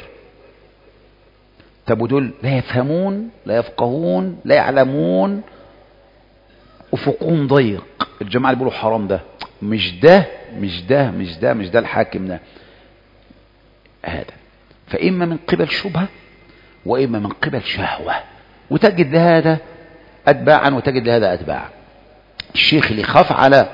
طب ودول لا يفهمون لا يفقهون لا يعلمون، أفقهم ضيق. الجماعة اللي بيقولوا حرام ده مش ده مش ده مش ده مش ده الحاكم ده هذا. فإما من قبل شبهة وإما من قبل شهوة، وتجد لهذا أتباعا وتجد لهذا أتباعا. الشيخ اللي خاف على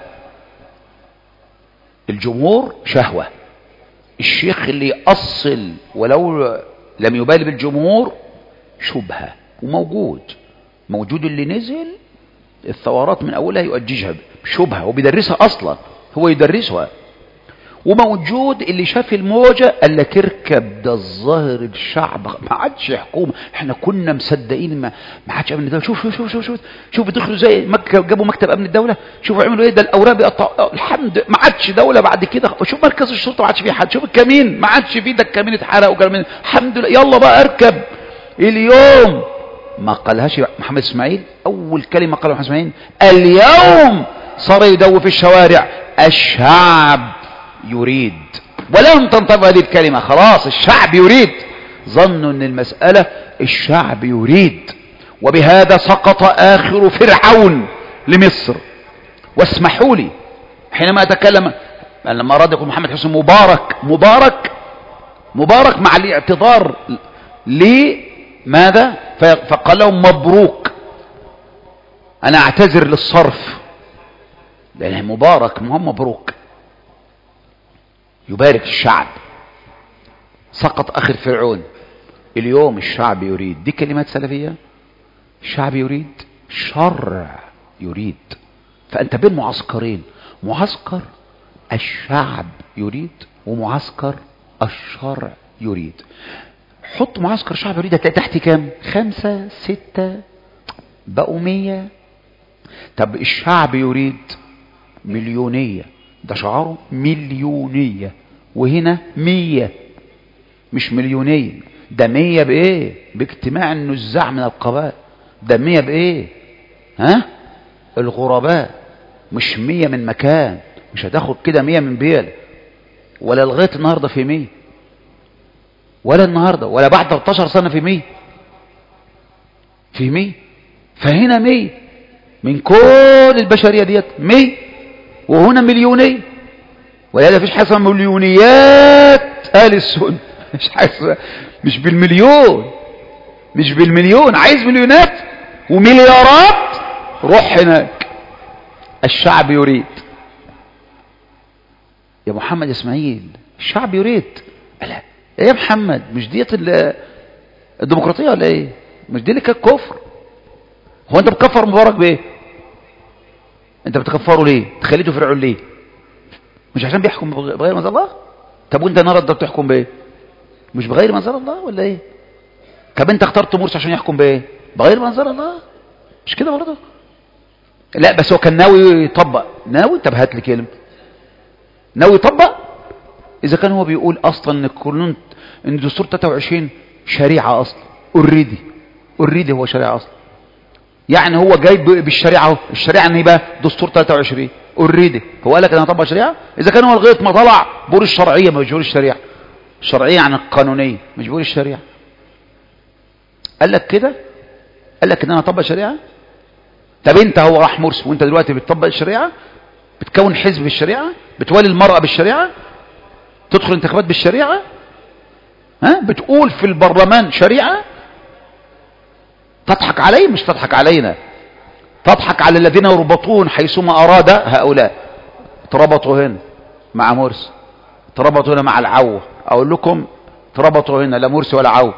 الجمهور شهوة، الشيخ اللي أصل ولو لم يبالي بالجمهور شبهة. وموجود موجود اللي نزل الثورات من أولها يؤججها شبهة وبيدرسها أصلا، هو يدرسها. وموجود اللي شاف الموجة قال لك اركب، ده الظاهر الشعب ما عادش حكومة، احنا كنا مصدقين ما ما عادش امن الدولة. شوف شوف شوف شوف شوف شوف بيدخلوا زي مكة، جابوا مكتب امن الدولة، شوفوا عملوا ايه، ده الاوراق بيقطعوا، الحمد ما عادش دولة بعد كده. شوف مركز الشرطة ما عادش فيه حد، شوف الكمين ما عادش فيه، ده الكمين اتحرق وكمين، الحمد لله. يلا بقى اركب. اليوم ما قالهاش محمد اسماعيل، اول كلمة قالها محمد اسماعيل اليوم صار يدور في الشوارع الشعب يريد، ولم تنطبق هذه الكلمة، خلاص الشعب يريد. ظنوا ان المسألة الشعب يريد، وبهذا سقط آخر فرعون لمصر. واسمحوا لي حينما أتكلم لما أراد يقول محمد حسن مبارك مبارك مبارك مع الاعتذار لماذا؟ فقال لهم مبروك، أنا أعتذر للصرف، لأنه مبارك مهم مبروك يبارك الشعب. سقط آخر فرعون. اليوم الشعب يريد، دي كلمات سلفية. الشعب يريد، شرع يريد. فأنت بين معسكرين، معسكر الشعب يريد ومعسكر الشرع يريد. حط معسكر الشعب يريد هتلاقي تحت كام؟ خمسة ستة بقوا مية. طب الشعب يريد مليونية، ده شعاره مليونية، وهنا مية مش مليونية. ده مية بايه؟ باجتماع النزاع من القبائل. ده مية بايه؟ ها؟ الغرباء. مش مية من مكان، مش هتاخد كده مية من بيل، ولا لغاية النهاردة في مية، ولا النهاردة ولا بعد ثلاثة عشر سنة في مية في مية. فهنا مية من كل البشرية ديت مية، وهنا مليونية. ولهذا فيش حاجة اسمها مليونيات أهل السنة، مش حاجة، مش بالمليون، مش بالمليون. عايز مليونات ومليارات روح هناك. الشعب يريد. يا محمد اسماعيل الشعب يريد. لا يا محمد مش ديت الديمقراطية ولا ايه؟ مش دي اللي كانت كفر. هو انت بتكفر مبارك بايه؟ انت بتكفره ليه؟ تخليته فرعون ليه؟ مش عشان بيحكم بغير ما انزل الله؟ طب وانت النهارده بتحكم بايه؟ مش بغير ما انزل الله ولا ايه؟ طب انت اخترت مرسي عشان يحكم بايه؟ بغير ما انزل الله. مش كده برضه؟ لا بس هو كان ناوي يطبق. ناوي؟ طب هات لي كلمه ناوي يطبق. اذا كان هو بيقول اصلا ان القانون ان دستور ثلاثة وعشرين شريعه اصلا اوريدي اوريدي هو شريعه اصلا. يعني هو جاي بالشريعه اهو. الشريعه ان يبقى دستور ثلاثة وعشرين اوريدي. هو قال لك انا هطبق شريعه؟ اذا كان هو لغايه ما طلع بور الشرعيه، مش بور الشريعه. الشرعيه عن القانونيه مش بور الشريعه. قال لك كده؟ قال لك ان انا هطبق شريعه؟ طب انت هو راح مرسي وانت دلوقتي بتطبق الشريعه، بتكون حزب بالشريعه، بتولي المرأة بالشريعه، تدخل انتخابات بالشريعه، ها بتقول في البرلمان شريعه. تضحك علي؟ مش تضحك علينا، تضحك على الذين يربطون حيثما اراد هؤلاء. تربطوا هنا مع مرسي، تربطوا هنا مع العو. اقول لكم تربطوا هنا لا مرسي ولا عو.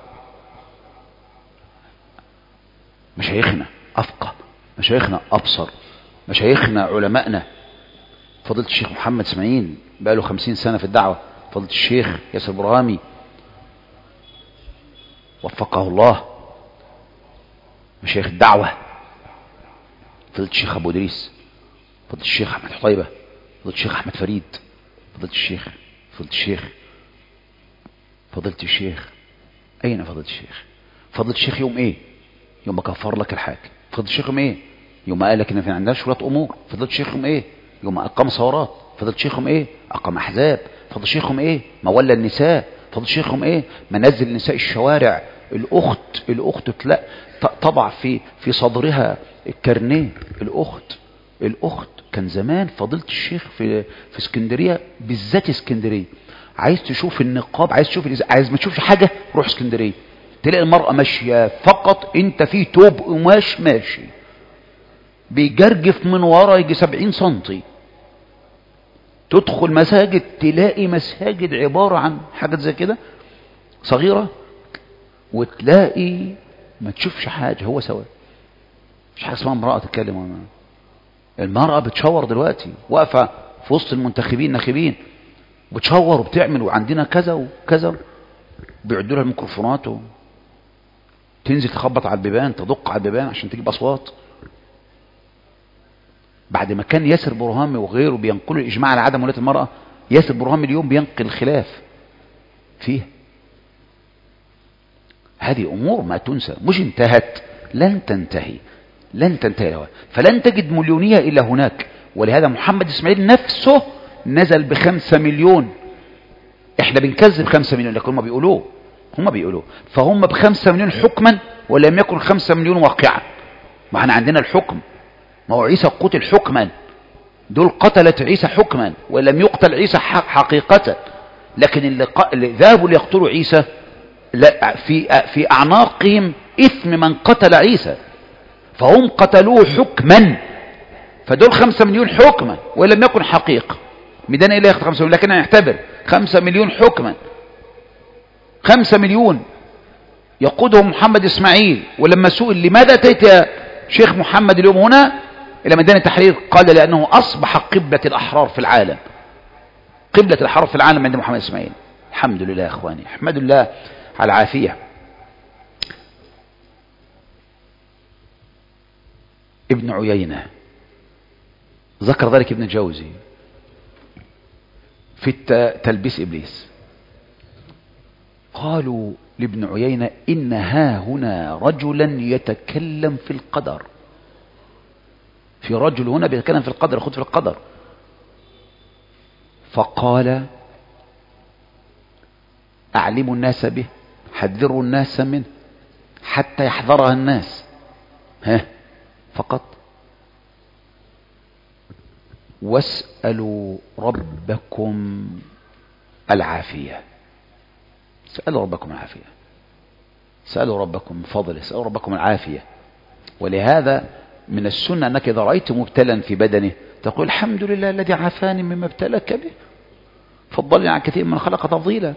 مشايخنا افقه، مشايخنا ابصر، مشايخنا علمائنا. فضيلة الشيخ محمد اسماعيل بقى له خمسين سنة في الدعوة. فضيلة الشيخ ياسر برهامي وفقه الله، مشايخ الدعوة. فضيلة الشيخ أبو إدريس، فضيلة الشيخ أحمد حطيبة، فضيلة الشيخ أحمد فريد، فضيلة الشيخ فضيلة الشيخ فضيلة الشيخ أين فضيلة الشيخ؟ فضيلة الشيخ يوم إيه؟ يوم ما كفر لك الحاكم. فضيلة الشيخ يوم إيه؟ يوم ما قال لك إن في عندنا شوية أمور. فضيلة الشيخ يوم إيه؟ يوم ما أقام ثورات. فضيلة الشيخ يوم إيه؟ أقام أحزاب. فضيلة الشيخ يوم إيه؟ ما ولى النساء. فضيلة الشيخ يوم إيه؟ ما نزل النساء الشوارع. الأخت الأخت تلا تضع في في صدرها الكارنيه. الأخت الأخت كان زمان فضيلة الشيخ في في اسكندرية، بالذات اسكندرية، عايز تشوف النقاب، عايز تشوف الإز... عايز ما تشوفش حاجة روح اسكندرية، تلاقي المرأة ماشية فقط انت في توب قماش ماشي بيجرجف من ورا يجي سبعين سنتي. تدخل مساجد تلاقي مساجد عبارة عن حاجات زي كده صغيرة، وتلاقي ما تشوفش حاجة، هو سواء مش حاجة اسمها امرأة تتكلم وما. المرأة بتشور دلوقتي واقفة في وسط المنتخبين الناخبين بتشور وبتعمل، وعندنا كذا وكذا، بيعدوا لها الميكروفونات، تنزل تخبط على البيبان، تدق على البيبان عشان تجيب أصوات. بعد ما كان ياسر برهامي وغيره بينقلوا الإجماع على عدم ولاية المرأة، ياسر برهامي اليوم بينقل الخلاف فيه. هذه أمور ما تنسى، مش انتهت، لن تنتهي، لن تنتهي لها، فلن تجد مليونية إلا هناك. ولهذا محمد إسماعيل نفسه نزل بخمسة مليون. احنا بنكذب خمسة مليون، لكن هم بيقولوه، هم بيقولوه، فهم بخمسة مليون حكما ولم يكن خمسة مليون واقعا. ما احنا عندنا الحكم، ما هو عيسى قتل حكما، دول قتلت عيسى حكما ولم يقتل عيسى حقيقة. لكن اللي, ق... اللي ذهبوا ليقتلوا عيسى لا، في في أعناقهم إثم من قتل عيسى، فهم قتلوه حكما، فدول خمسة مليون حكما ولم يكن حقيقة. ميدان إيه اللي ياخد خمسة مليون؟ لكن نعتبر خمسة مليون حكما، خمسة مليون يقودهم محمد إسماعيل. ولما سئل لماذا أتيت يا شيخ محمد اليوم هنا إلى ميدان التحرير، قال لأنه أصبح قبلة الأحرار في العالم، قبلة الأحرار في العالم عند محمد إسماعيل. الحمد لله يا أخواني، احمد الله على العافية. ابن عيينة ذكر ذلك ابن الجوزي في تلبيس إبليس، قالوا لابن عيينة إن ها هنا رجلا يتكلم في القدر، في رجل هنا بيتكلم في القدر، خد في القدر. فقال أعلموا الناس به، حذروا الناس منه حتى يحذرها الناس، ها فقط. واسألوا ربكم العافية، سألوا ربكم العافية، سألوا ربكم فضل، سألوا ربكم العافية. ولهذا من السنة أنك إذا رأيت مبتلا في بدنه تقول الحمد لله الذي عافاني مما ابتلك به، فضلني عن كثير من خلق تفضيلا.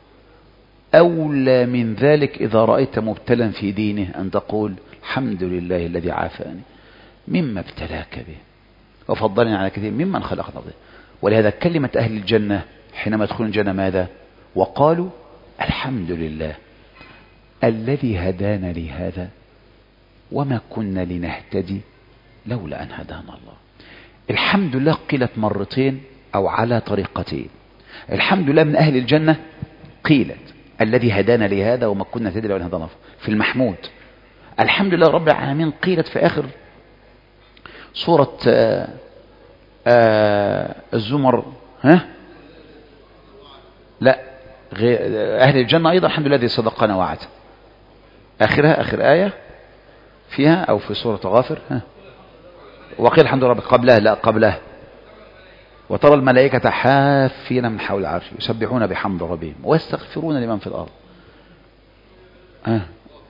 أولى من ذلك إذا رأيت مبتلا في دينه أن تقول الحمد لله الذي عافاني مما ابتلاك به وفضلني على كثير ممن خلق تفضيلا. ولهذا كلمة أهل الجنة حينما يدخلون الجنة ماذا؟ وقالوا الحمد لله الذي هدانا لهذا وما كنا لنهتدي لولا أن هدانا الله. الحمد لله قيلت مرتين أو على طريقتين. الحمد لله من أهل الجنة قيلت الذي هدانا لهذا وما كنا نهتدي لولا أن هدانا الله في المحمود. الحمد لله رب العالمين قيلت في آخر سورة آآ آآ الزمر، ها لا أهل الجنة أيضا الحمد لله الذي صدقنا وعده، آخرها آخر آية فيها أو في سورة غافر، ها وقيل الحمد لله ربك قبلها، لا قبلها وترى الملائكة حافين من حول العرش يسبحون بحمد ربهم ويستغفرون لمن في الأرض، ها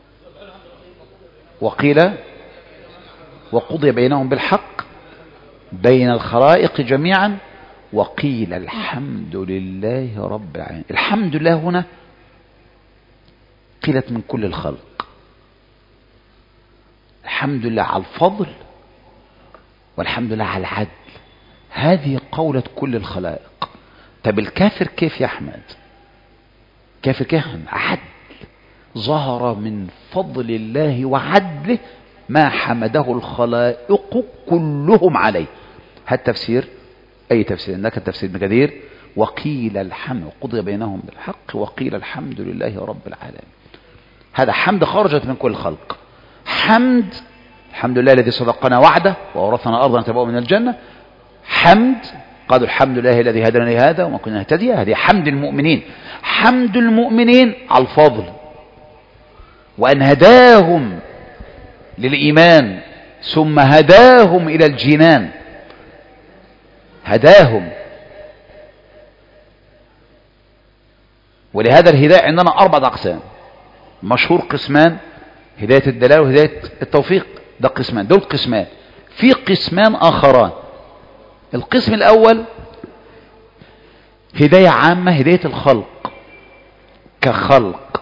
وقيل وقضي بينهم بالحق بين الخلائق جميعا وقيل الحمد لله رب العالمين. الحمد لله هنا قيلت من كل الخلق، الحمد لله على الفضل والحمد لله على العدل، هذه قولة كل الخلائق. طب الكافر كيف يا أحمد؟ كافر كيف؟ عدل، ظهر من فضل الله وعدله ما حمده الخلائق كلهم عليه. هذا تفسير أي تفسير؟ إنك التفسير ابن كثير وقيل الحمد قضي بينهم بالحق وقيل الحمد لله رب العالمين. هذا حمد خرجت من كل خلق، حمد الحمد لله الذي صدقنا وعده وأورثنا أرضا نتبوأ من الجنة، حمد قالوا الحمد لله الذي هدانا لهذا وما كنا نهتدي، هذه حمد المؤمنين. حمد المؤمنين على الفضل وأن هداهم للإيمان ثم هداهم إلى الجنان، هداهم. ولهذا الهداية عندنا أربعة أقسام مشهور، قسمان: هداية الدلالة وهداية التوفيق. ده قسمان، دول قسمان. في قسمان آخران. القسم الأول هداية عامة، هداية الخلق كخلق،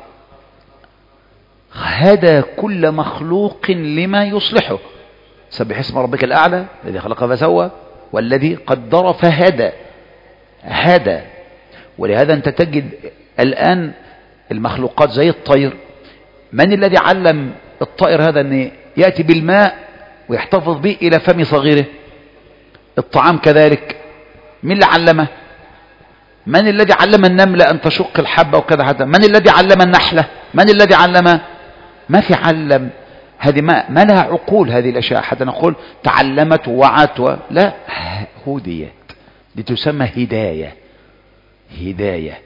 هدى كل مخلوق لما يصلحه. سبح اسم ربك الأعلى الذي خلق فسوى والذي قدر فهدى. هدى. ولهذا أنت تجد الآن المخلوقات زي الطير، من الذي علم الطائر هذا أن يأتي بالماء ويحتفظ به إلى فم صغيره؟ الطعام كذلك، من اللي علمه؟ من الذي علم النملة أن تشق الحبة وكذا حتى؟ من الذي علم النحلة؟ من الذي علمه؟ ما في علم. هذه ما, ما لها عقول هذه الأشياء حتى نقول تعلمت ووعت و... لا، هديت. دي تسمى هداية. هداية.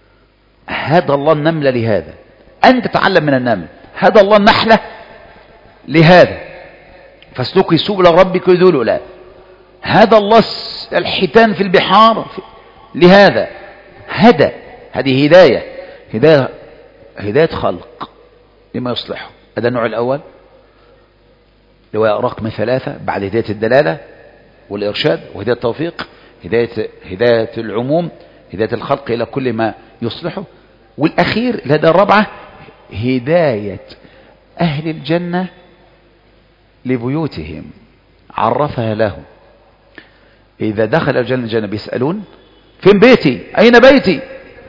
هدى الله النملة لهذا، أنت تتعلم من النمل. هدى الله النحلة لهذا، فاسلكي سبل ربك ذللا. هدى الله الحيتان في البحار لهذا، هدى. هذه هداية. هداية هداية خلق لما يصلحه. هذا النوع الأول اللي هو رقم ثلاثة بعد هداية الدلالة والإرشاد وهداية التوفيق. هداية, هداية العموم، هداية الخلق إلى كل ما يصلحه. والأخير الهداية الرابعة هداية أهل الجنة لبيوتهم، عرفها لهم. إذا دخل الجنة الجنة بيسألون: فين بيتي؟ أين بيتي؟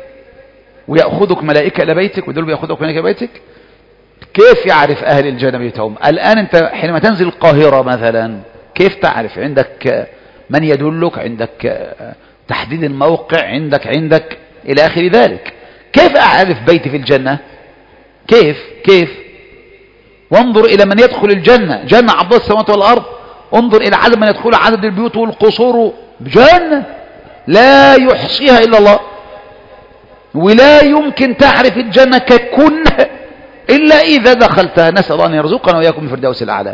ويأخذك ملائكة إلى بيتك، ودول بيأخذك ملائكة إلى بيتك. كيف يعرف أهل الجنة بيتهم؟ الآن أنت حينما تنزل القاهرة مثلا، كيف تعرف؟ عندك من يدلك، عندك تحديد الموقع، عندك عندك إلى آخر ذلك. كيف أعرف بيتي في الجنة؟ كيف كيف وانظر إلى من يدخل الجنة، جنة عبد السماوات والأرض. انظر إلى عدد من يدخل، عدد البيوت والقصور بجنة لا يحصيها إلا الله. ولا يمكن تعرف الجنة ككن إلا إذا دخلتها. نسأل الله أن يرزقنا وإياكم الفردوس الأعلى.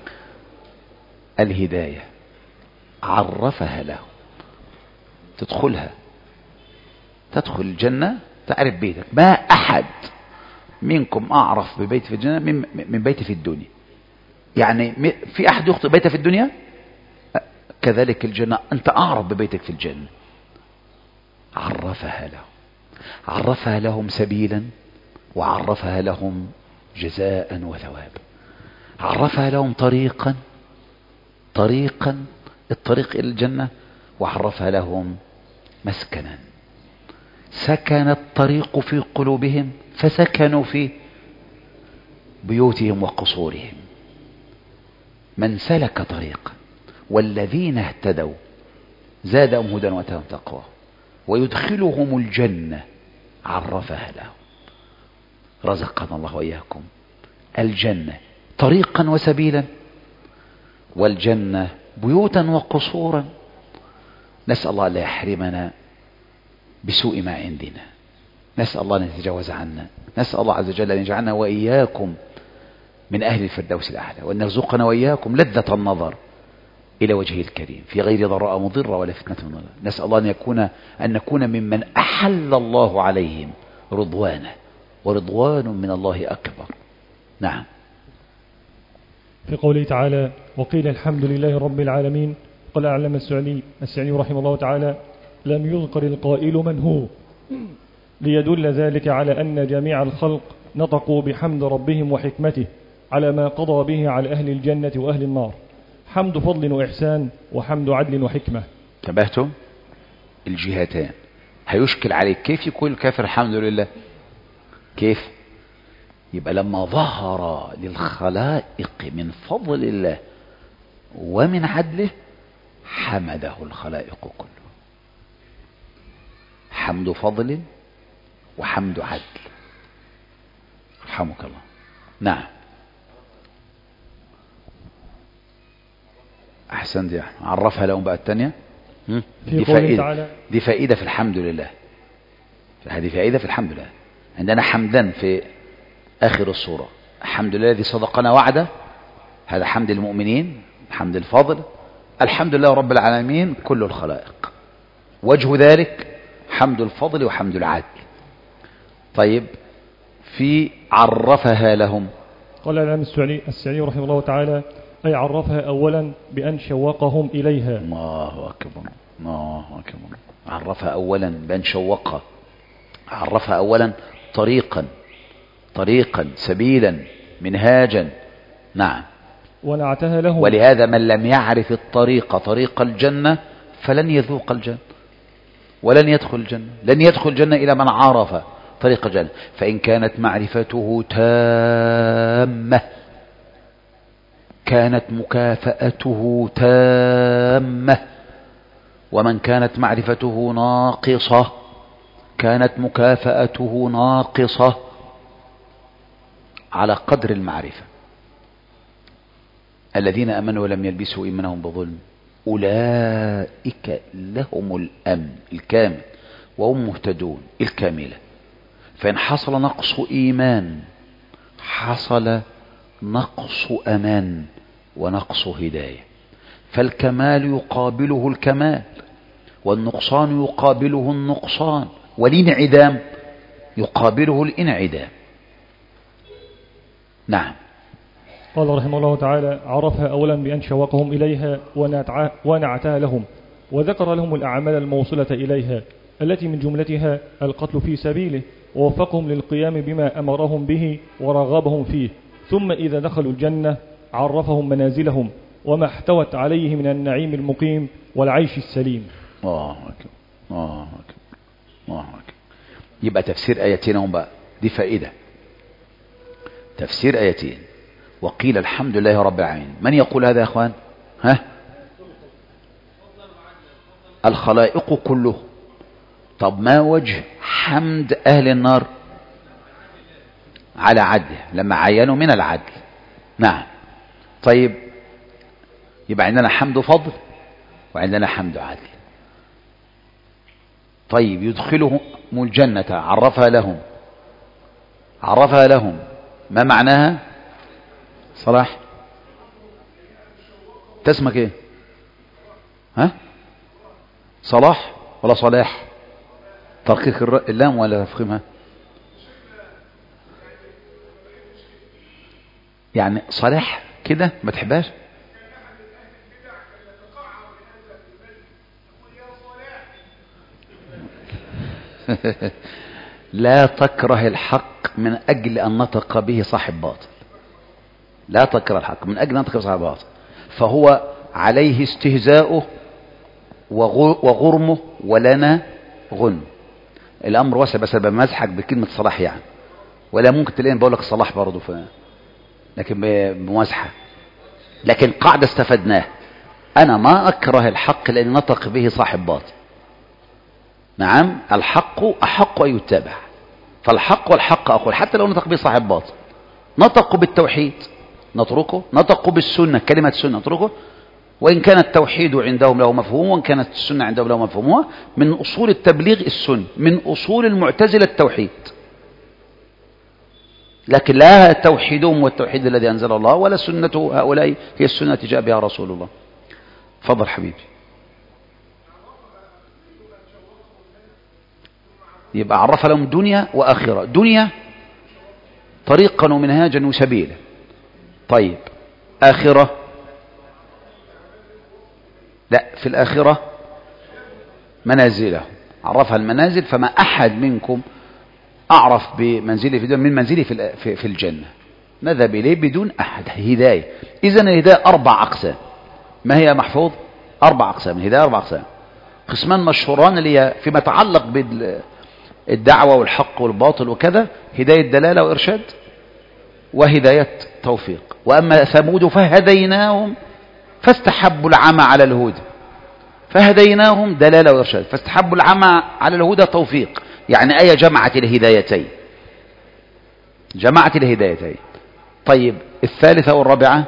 الهداية عرفها له، تدخلها، تدخل الجنة تعرف بيتك. ما أحد منكم أعرف ببيت في الجنة من, من بيت في الدنيا. يعني في أحد يخطئ بيته في الدنيا؟ كذلك الجنة أنت أعرف ببيتك في الجنة. عرفها لهم، عرفها لهم سبيلا، وعرفها لهم جزاء وثوابا. عرفها لهم طريقا، طريقا الطريق إلى الجنة، وعرفها لهم مسكنا. سكن الطريق في قلوبهم فسكنوا في بيوتهم وقصورهم. من سلك طريقا والذين اهتدوا زادهم هدى واتاهم تقوى ويدخلهم الجنة عرفها لهم. رزقنا الله وإياكم الجنة طريقا وسبيلا، والجنة بيوتا وقصورا. نسأل الله لا يحرمنا بسوء ما عندنا، نسأل الله أن يتجاوز عنا، نسأل الله عز وجل أن يجعلنا وإياكم من أهل الفردوس الأعلى، وأن يرزقنا وإياكم لذة النظر إلى وجهه الكريم في غير ضراء مضرة ولا فتنة مضرة. نسأل الله أن يكون أن نكون ممن أحل الله عليهم رضوانه، ورضوان من الله أكبر. نعم. في قوله تعالى: وقيل الحمد لله رب العالمين. قال أعلم السعدي السعدي رحمه الله تعالى: لم يذكر القائل من هو، ليدل ذلك على أن جميع الخلق نطقوا بحمد ربهم وحكمته على ما قضى به على أهل الجنة وأهل النار، حمد فضل وإحسان وحمد عدل وحكمة. انتبهتم؟ الجهتان. هيشكل عليك كيف يقول الكافر الحمد لله؟ كيف؟ يبقى لما ظهر للخلائق من فضل الله ومن عدله حمده الخلائق كله. حمد فضل وحمد عدل. رحمك الله. نعم. أحسن. دي عرفها لهم بقى الثانية. دي فائدة. دي فائدة في الحمد لله. هذه فائدة في الحمد لله. عندنا حمدا في آخر السورة: الحمد لله الذي صدقنا وعده. هذا حمد المؤمنين، حمد الفضل. الحمد لله رب العالمين كل الخلائق، وجه ذلك حمد الفضل وحمد العدل. طيب في عرفها لهم، قال الإمام السعدي رحمه الله تعالى: أي عرفها أولا بأن شوقهم إليها. الله أكبر، الله أكبر. عرفها أولا بأن شوقها، عرفها أولا طريقا، طريقا سبيلا منهاجا. نعم. ونعتها لهم. ولهذا من لم يعرف الطريق طريق الجنة فلن يذوق الجنة ولن يدخل الجنة، لن يدخل الجنة إلى من عرف طريق الجنة. فإن كانت معرفته تامة كانت مكافأته تامة، ومن كانت معرفته ناقصة كانت مكافأته ناقصة على قدر المعرفة. الذين آمنوا ولم يلبسوا إيمانهم بظلم أولئك لهم الأمن الكامل وهم مهتدون الكاملة. فإن حصل نقص إيمان حصل نقص أمان ونقص هداية، فالكمال يقابله الكمال والنقصان يقابله النقصان والانعدام يقابله الانعدام. نعم. قال رحمه الله تعالى: عرفها أولا بأن شوقهم إليها ونعتها لهم، وذكر لهم الأعمال الموصلة إليها التي من جملتها القتل في سبيله، ووفقهم للقيام بما أمرهم به ورغبهم فيه. ثم إذا دخلوا الجنة عرفهم منازلهم وما احتوت عليه من النعيم المقيم والعيش السليم. الله أكبر، الله أكبر، الله أكبر. يبقى تفسير آياتين هم بقى، دي فائدة. تفسير آياتين: وقيل الحمد لله رب العالمين. من يقول هذا يا أخوان؟ ها؟ الخلائق كله. طب ما وجه حمد أهل النار؟ على عدل، لما عينوا من العدل. نعم. طيب يبقى عندنا حمد فضل وعندنا حمد عدل. طيب يدخلهم الجنة عرفها لهم، عرفها لهم ما معناها؟ صلاح تسمك ايه؟ ها؟ صلاح ولا صلاح؟ ترقيق اللام ولا تفخيمها؟ يعني صلاح كده ما تحبهاش؟ لا تكره الحق من أجل أن نطق به صاحب باطل. لا تكره الحق من أجل أن نطق به صاحب باطل، فهو عليه استهزاؤه وغرمه ولنا غن. الأمر واسع، بس بمزحك بكلمة صلاح يعني، ولا ممكن تلاقيني بقول لك صلاح برضه ف... لكن بمزحة. لكن قاعدة استفدناها: أنا ما أكره الحق لأن نطق به صاحب باطل. نعم، الحق أحق أن يتبع، فالحق والحق أقول حتى لو نطق به صاحب باطل. نطقوا بالتوحيد نتركه، نطقوا بالسنة كلمة السنة نتركه، وإن كان التوحيد عندهم له مفهوم وإن كانت السنة عندهم له مفهومها. من أصول التبليغ السنة، من أصول المعتزلة التوحيد، لكن لا توحيدهم والتوحيد الذي أنزل الله ولا سنة هؤلاء هي السنة جاء بها رسول الله. فضل حبيبي. يبقى عرف لهم دنيا وآخرة. دنيا طريقا ومنهاجا وسبيلا. طيب آخرة؟ لا، في الآخرة منازله، عرفها المنازل. فما أحد منكم أعرف بمنزله في الدنيا من منزله في, في الجنة، نذهب إليه بدون أحد. هداية. إذن الهداية أربع أقسام. ما هي محفوظ؟ أربع أقسام. الهداية أربع أقسام. قسمان مشهوران اللي هي فيما يتعلق بالدعوة والحق والباطل وكذا: هداية دلالة وإرشاد، وهداية توفيق. وأما ثمود فهديناهم فاستحبوا العمى على الهدى. فهديناهم دلالة وإرشاد، فاستحبوا العمى على الهدى توفيق. يعني آية جمعت الهدايتين، جمعت الهدايتين. طيب الثالثة والرابعة؟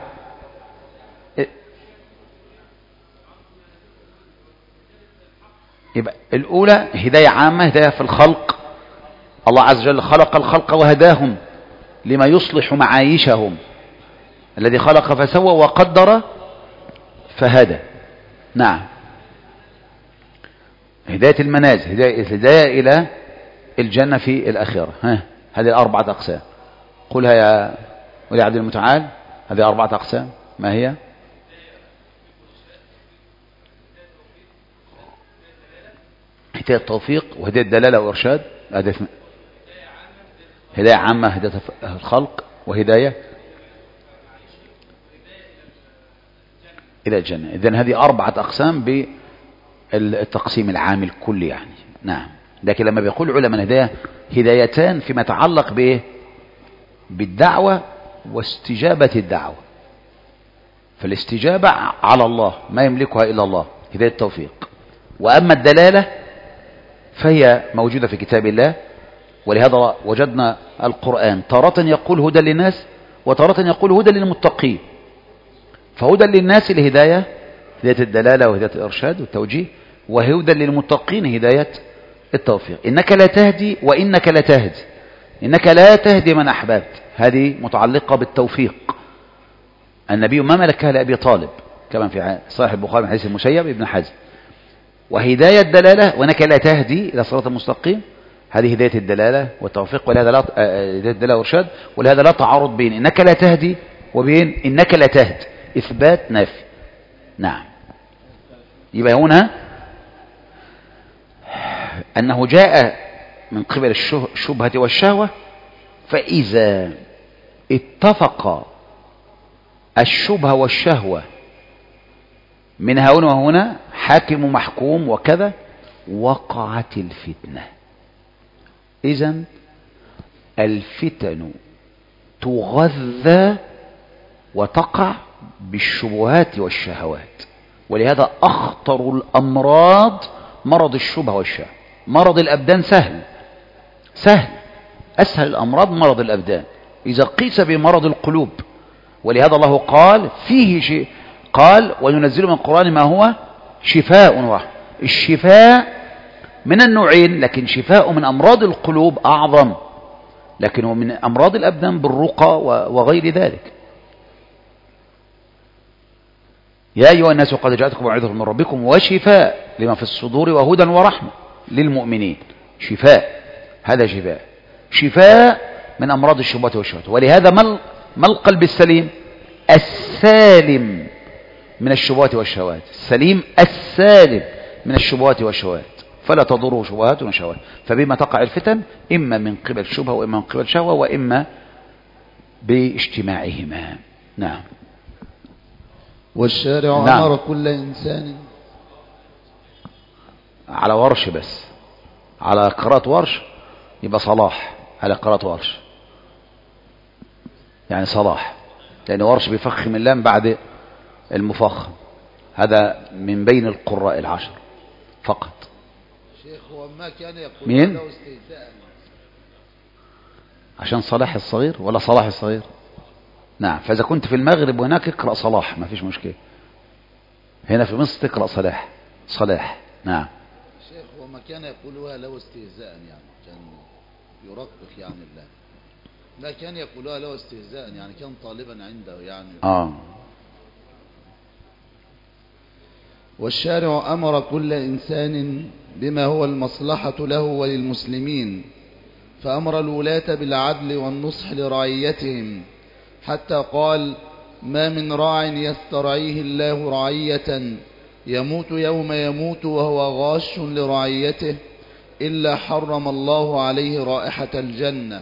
يبقى الأولى هداية عامة، هداية في الخلق. الله عز وجل خلق الخلق وهداهم لما يصلح معايشهم. الذي خلق فسوى وقدر فهدى. نعم. هداية المنازل، هداية, هداية إلى الجنة في الآخرة. ها، هذه أربعة أقسام. قلها يا ولي عبد المتعال. هذه أربعة أقسام، ما هي؟ هداية التوفيق، وهداية الدلالة وإرشاد، هداية عامة، هداية الخلق، وهداية إلى الجنة. إذن هذه أربعة أقسام بالتقسيم العام الكلي يعني. نعم. لكن لما بيقول علماء الهداية هدايتان فيما يتعلق بإيه؟ بالدعوة واستجابة الدعوة. فالاستجابة على الله، ما يملكها إلا الله، هداية التوفيق. وأما الدلالة فهي موجودة في كتاب الله، ولهذا وجدنا القرآن تارة يقول هدى للناس وتارة يقول هدى للمتقين. فهدى للناس الهداية، هداية الدلالة وهداية الإرشاد والتوجيه، وهدى للمتقين هداية التوفيق. إنك لا تهدي وإنك لا تهدي، إنك لا تهدي من أحببت، هذه متعلقة بالتوفيق. النبي ما ملكها لأبي طالب كما في صحيح البخاري من حديث المسيب ابن حزم. وهداية الدلالة وإنك لا تهدي إلى صراط المستقيم، هذه هداية الدلالة والتوفيق، ولهذا لا هداية الدلالة والإرشاد، ولهذا لا تعارض بين إنك لا تهدي وبين إنك لا تهدي، إثبات نافي. نعم. يبقى هنا أنه جاء من قبل الشبهة والشهوة، فإذا اتفق الشبهة والشهوة من هنا وهنا، حاكم ومحكوم وكذا، وقعت الفتنة. إذن الفتن تغذى وتقع بالشبهات والشهوات. ولهذا أخطر الأمراض مرض الشبهة والشهوة. مرض الأبدان سهل سهل أسهل الأمراض مرض الأبدان إذا قيس بمرض القلوب. ولهذا الله قال فيه شيء، قال وينزل من القرآن ما هو شفاء ورحمة. الشفاء من النوعين، لكن شفاء من أمراض القلوب أعظم، لكن هو من أمراض الأبدان بالرقى وغير ذلك. يا أيها الناس قد جاءتكم موعظة من ربكم وشفاء لما في الصدور وهدى ورحمة للمؤمنين. شفاء، هذا شفاء شفاء من أمراض الشبهات والشهوات. ولهذا ما القلب السليم؟ السالم من الشبهات والشهوات، السليم السالم من الشبهات والشهوات، فلا تضره شبهات وشهوات. فبما تقع الفتن؟ إما من قبل شبهة وإما من قبل شهوة وإما باجتماعهما. نعم. والشارع نعم. أمر كل إنسان على ورش، بس على قراءة ورش يبقى صلاح، على قراءة ورش يعني صلاح، لأن ورش بيفخم اللام بعد المفخم، هذا من بين القراء العشر فقط. شيخ هو ما كان يقول مين؟ له استهزاء عشان صلاح الصغير ولا صلاح الصغير؟ نعم. فإذا كنت في المغرب وهناك اقرأ صلاح، ما فيش مشكلة. هنا في مصر تقرأ صلاح صلاح. نعم. شيخ هو ما كان يقولها له استهزاء، يعني كان يرقق يعني الله، ما كان يقولها له استهزاء، يعني كان طالبا عنده يعني. آه. والشارع أمر كل إنسان بما هو المصلحة له وللمسلمين، فأمر الولاة بالعدل والنصح لرعيتهم، حتى قال ما من راع يسترعيه الله رعية يموت يوم يموت وهو غاش لرعيته إلا حرم الله عليه رائحة الجنة.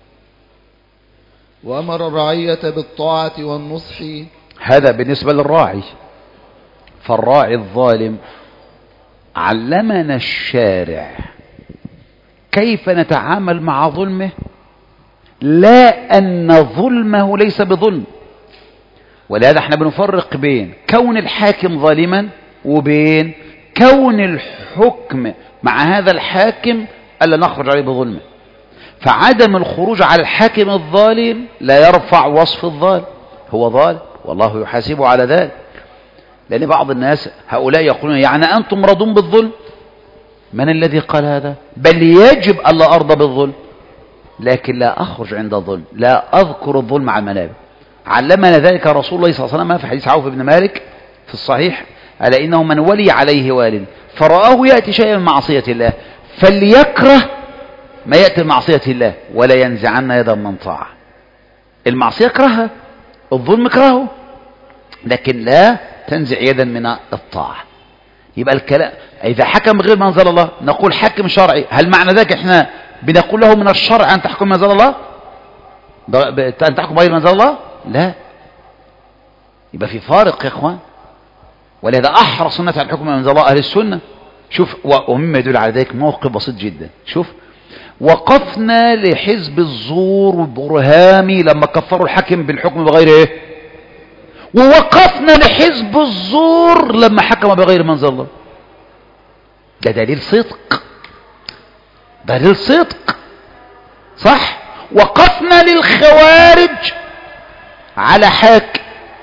وأمر الرعية بالطاعة والنصح. هذا بالنسبة للراعي. فالراعي الظالم علمنا الشارع كيف نتعامل مع ظلمه، لا أن ظلمه ليس بظلم. ولهذا احنا بنفرق بين كون الحاكم ظالما وبين كون الحكم مع هذا الحاكم ألا نخرج عليه بظلمه. فعدم الخروج على الحاكم الظالم لا يرفع وصف الظالم، هو ظالم والله يحاسبه على ذلك. لأن بعض الناس هؤلاء يقولون يعني أنتم راضون بالظلم؟ من الذي قال هذا؟ بل يجب ألا أرضى بالظلم، لكن لا أخرج عند الظلم، لا أذكر الظلم على المنابر. علمنا ذلك رسول الله صلى الله عليه وسلم في حديث عوف بن مالك في الصحيح ألا إنه من ولي عليه وال فرآه يأتي شيئا من معصية الله فليكره ما يأتي من معصية الله ولا ينزعن يدا من طاعة. المعصية كرهها، الظلم كرهه، لكن لا تنزع يدا من الطاعة. يبقى الكلام إذا حكم بغير ما أنزل الله نقول حكم شرعي، هل معنى ذلك إحنا بنقول له من الشرع أن تحكم ما أنزل الله؟ أن تحكم بغير ما أنزل الله؟ لا. يبقى في فارق يا إخوان، ولهذا أحرص الناس على الحكم ما أنزل الله أهل السنة. شوف، ومما يدل على ذلك موقف بسيط جدا. شوف، وقفنا لحزب الزور والبرهامي لما كفروا الحاكم بالحكم بغير ايه، ووقفنا لحزب الزور لما حكم بغير ما انزل الله. ده دليل صدق، دليل صدق، صح. وقفنا للخوارج على حاكم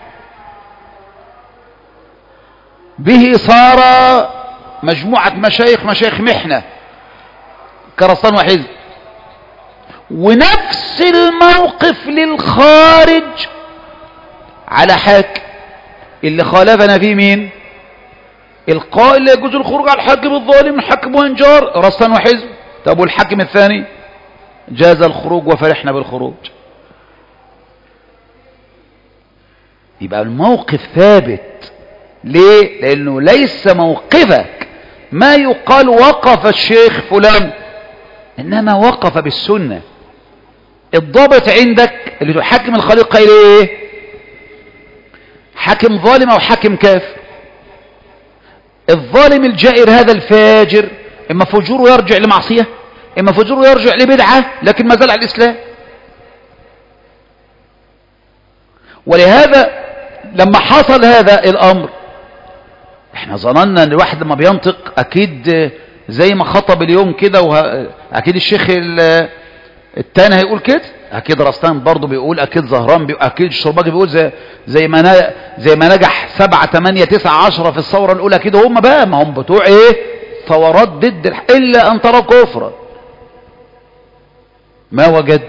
به صار مجموعة مشايخ مشايخ محنة كرسطان وحزب، ونفس الموقف للخارج على حاكم اللي خالفنا فيه مين؟ القائل لا يجوز الخروج على الحاكم الظالم الحاكم وانجار رسطان وحزب. طب والحاكم الثاني جاز الخروج وفرحنا بالخروج. يبقى الموقف ثابت. ليه؟ لأنه ليس موقفك ما يقال وقف الشيخ فلان، إنما وقف بالسنة. الضابط عندك اللي تحكم الخليقة إليه حاكم ظالم أو حاكم كافر. الظالم الجائر هذا الفاجر إما فجوره يرجع لمعصية، إما فجوره يرجع لبدعة، لكن ما زال على الإسلام. ولهذا لما حصل هذا الأمر احنا ظننا ان الواحد لما بينطق اكيد زي ما خطب اليوم كده، واكيد الشيخ التاني هيقول كده، اكيد رستان برضه بيقول، اكيد زهران بيقول، اكيد الشرباجي بيقول، زي زي ما زي ما نجح سبعة ثمانية تسعة عشرة في الثورة الأولى كده. هم بقى ما هم بتوع ايه؟ ثورات ضد الح... إلا أن ترى كفرا ما وجد.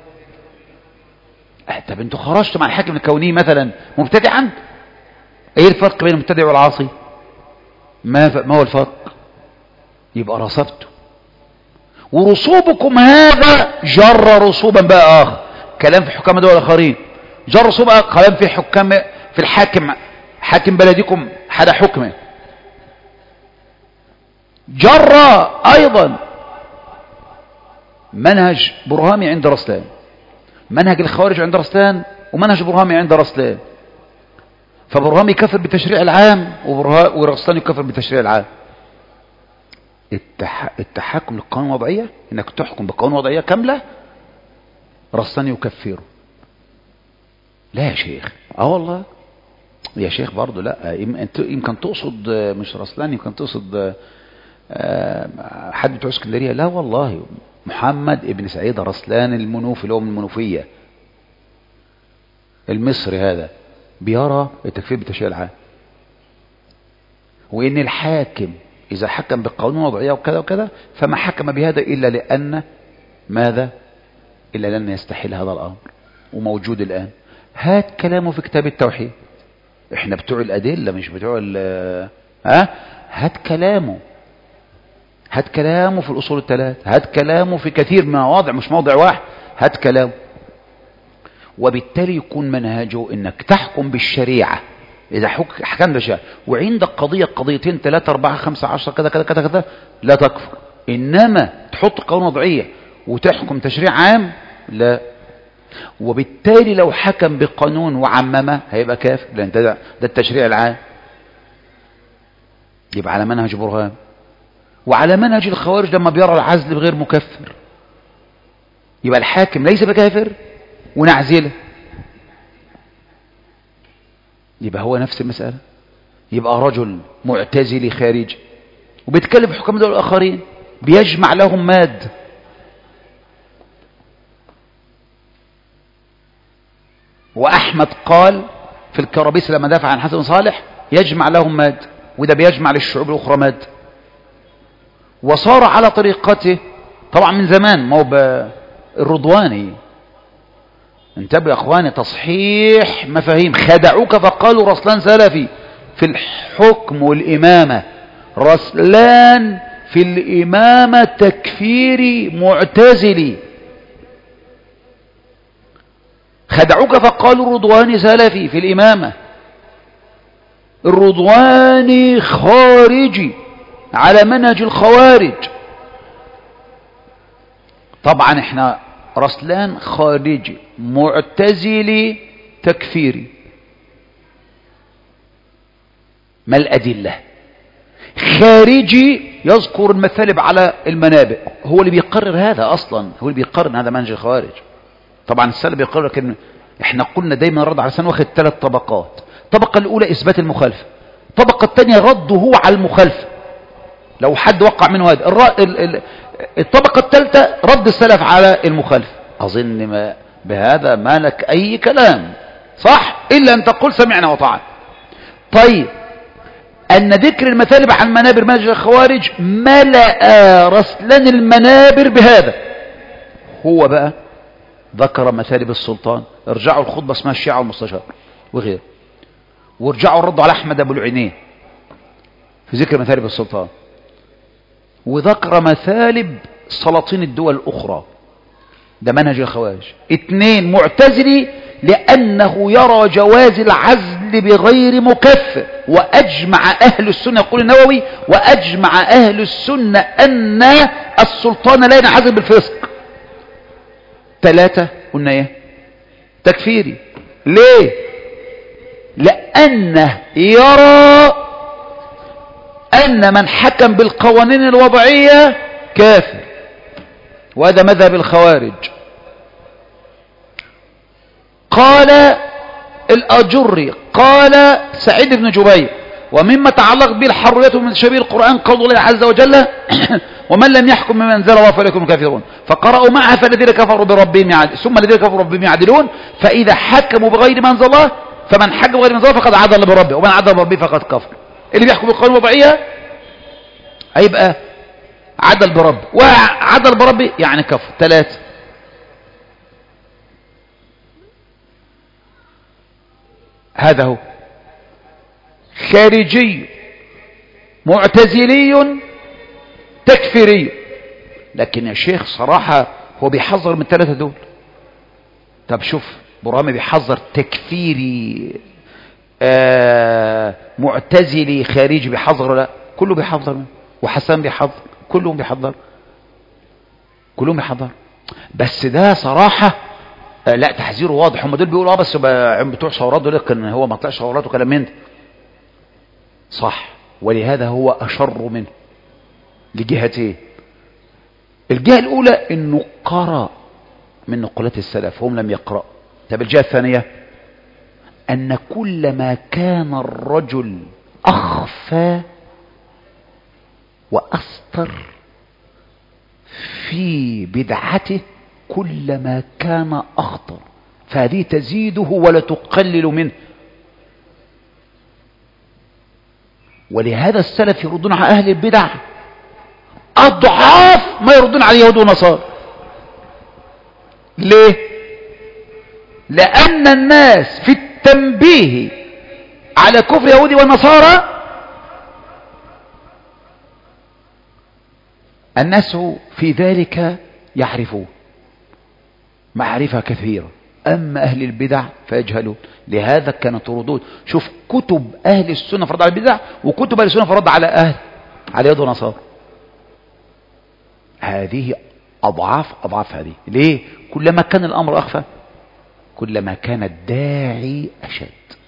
طب انتوا خرجتوا مع الحاكم الكوني مثلا مبتدعا، ايه الفرق بين المبتدع والعاصي؟ ما ف... ما هو الفرق؟ يبقى رصبته، ورسوبكم هذا جر رسوبا بقى آخر. كلام في حكام دول آخرين جر رسوبا، كلام في حكام في الحاكم، حاكم بلدكم حدا حكمه جر أيضا منهج برهامي عند رسلان، منهج الخوارج عند رسلان، ومنهج برهامي عند رسلان. فبرهامي يكفر بالتشريع العام، ورسلان يكفر بالتشريع العام. التح... التحكم للقانون الوضعية، انك تحكم بقانون وضعية كاملة، رسلان يكفره. لا يا شيخ، اه والله يا شيخ برضه لا، يمكن تقصد مش رسلان، يمكن تقصد حد بتوع اسكندريه. لا والله، محمد ابن سعيد رسلان المنوفي اللي هو من المنوفيه المصري هذا بيرى التكفير بالتشريع العام، وان الحاكم اذا حكم بالقانون الوضعيه وكذا وكذا فما حكم بهذا الا لان ماذا؟ الا لان يستحيل هذا الامر، وموجود الان. هات كلامه في كتاب التوحيد، احنا بتوع الادله مش بتوع ال ها. هات كلامه، هات كلامه في الأصول الثلاث، هات كلامه في كثير من مواضع، مش موضع واحد، هات كلامه. وبالتالي يكون منهجه انك تحكم بالشريعة. اذا حكم بالشريعة وعندك قضية قضيتين ثلاثة أربعة خمسة عشر كذا كذا كذا كذا لا تكفر. انما تحط قانون وضعية وتحكم تشريع عام لا. وبالتالي لو حكم بقانون وعممه هيبقى كافر، لان ده, ده التشريع العام. يبقى على منهج برهان، وعلى منهج الخوارج لما بيرى العزل بغير مكفر يبقى الحاكم ليس بكافر ونعزله. يبقى هو نفس المسألة، يبقى رجل معتزلي خارجي وبيتكلم في حكام دول الآخرين، بيجمع لهم ماد. وأحمد قال في الكرابيس لما دافع عن حسن صالح يجمع لهم ماد، وده بيجمع للشعوب الأخرى ماد. وصار على طريقته طبعا من زمان، ما هو الرضواني. انتبهوا يا اخواني، تصحيح مفاهيم. خدعوك فقالوا رسلان سلفي، في الحكم والإمامة، رسلان في الإمامة تكفيري معتزلي. خدعوك فقالوا الرضواني سلفي في الإمامة، الرضواني خارجي على منهج الخوارج. طبعا احنا رسلان خارجي معتزلي تكفيري. ما الأدلة؟ خارجي يذكر المثالب على المنابر، هو اللي بيقرر هذا أصلا، هو اللي بيقرر هذا منهج الخوارج. طبعا السلف بيقرر كن احنا قلنا دايما رد على سنة واخد ثلاث طبقات. الطبقة الأولى إثبات المخالفة، الطبقة الثانية رده هو على المخالفة لو حد وقع منه هذا، الطبقة الثالثة رد السلف على المخالفة. أظن ما بهذا ما لك أي كلام، صح؟ إلا أن تقول سمعنا وطاعنا. طيب، أن ذكر المثالب عن منابر منهج الخوارج ملأ رسلان المنابر بهذا. هو بقى ذكر مثالب السلطان، ارجعوا الخطبة اسمها الشيعة والمستشار وغيره، وارجعوا الرد على أحمد أبو العينين في ذكر مثالب السلطان، وذكر مثالب سلاطين الدول الأخرى. ده منهج الخوارج. اثنين، معتزلي لأنه يرى جواز العزل بغير مكفر، وأجمع أهل السنة، يقول النووي، وأجمع أهل السنة أن السلطان لا ينعزل بالفسق. ثلاثة، قلنا ايه؟ تكفيري. ليه؟ لأنه يرى أن من حكم بالقوانين الوضعية كافر، وهذا مذهب الخوارج. قال الأجري، قال سعيد بن جبير: ومما تعلق به الحرية من شبيه القرآن قول الله عز وجل: ومن لم يحكم بما أنزل الله فأولئك هم الكافرون. فقرأوا معها فالذين كفروا بربهم يعدلون، ثم الذين كفروا بربهم يعدلون، فإذا حكموا بغير ما أنزل الله، فمن حكم بغير ما أنزل الله فقد عدل بربه، ومن عدل بربه فقد كفر. اللي بيحكم بالقوانين الوضعية هيبقى عدل بربه، وعدل بربه يعني كفر. ثلاثة. هذا هو خارجي معتزلي تكفيري. لكن يا شيخ صراحة هو بيحذر من الثلاثة دول. طب شوف برامي بيحذر تكفيري آه معتزلي خارجي، بيحذر؟ لا، كله بيحذر منه، وحسان بيحذر، كلهم بيحذر، كلهم بيحذر. بس ده صراحة آه لا، تحذيره واضح. هم دول بيقولوا اه بس بتوع ثورات دول كان هو ما طلعش ثورات وكلام من ده، صح، ولهذا هو أشر منه لجهتين. الجهة الأولى إنه قرأ من نقولات السلف، هم لم يقرأ. طب الجهة الثانية أن كلما كان الرجل أخفى وأستر في بدعته كلما كان أخطر، فهذه تزيده ولا تقلل منه. ولهذا السلف يردون على أهل البدع أضعاف ما يردون على اليهود والنصارى. ليه؟ لأن الناس في التنبيه على كفر اليهود والنصارى الناس في ذلك يعرفون معرفة كثيرة، أما أهل البدع فيجهلون. لهذا كانت ردود، شوف كتب أهل السنة فرد على البدع، وكتب أهل السنة فرد على أهل على يهود ونصارى. هذه أضعاف أضعاف هذه. ليه؟ كلما كان الأمر أخفى كلما كان الداعي أشد.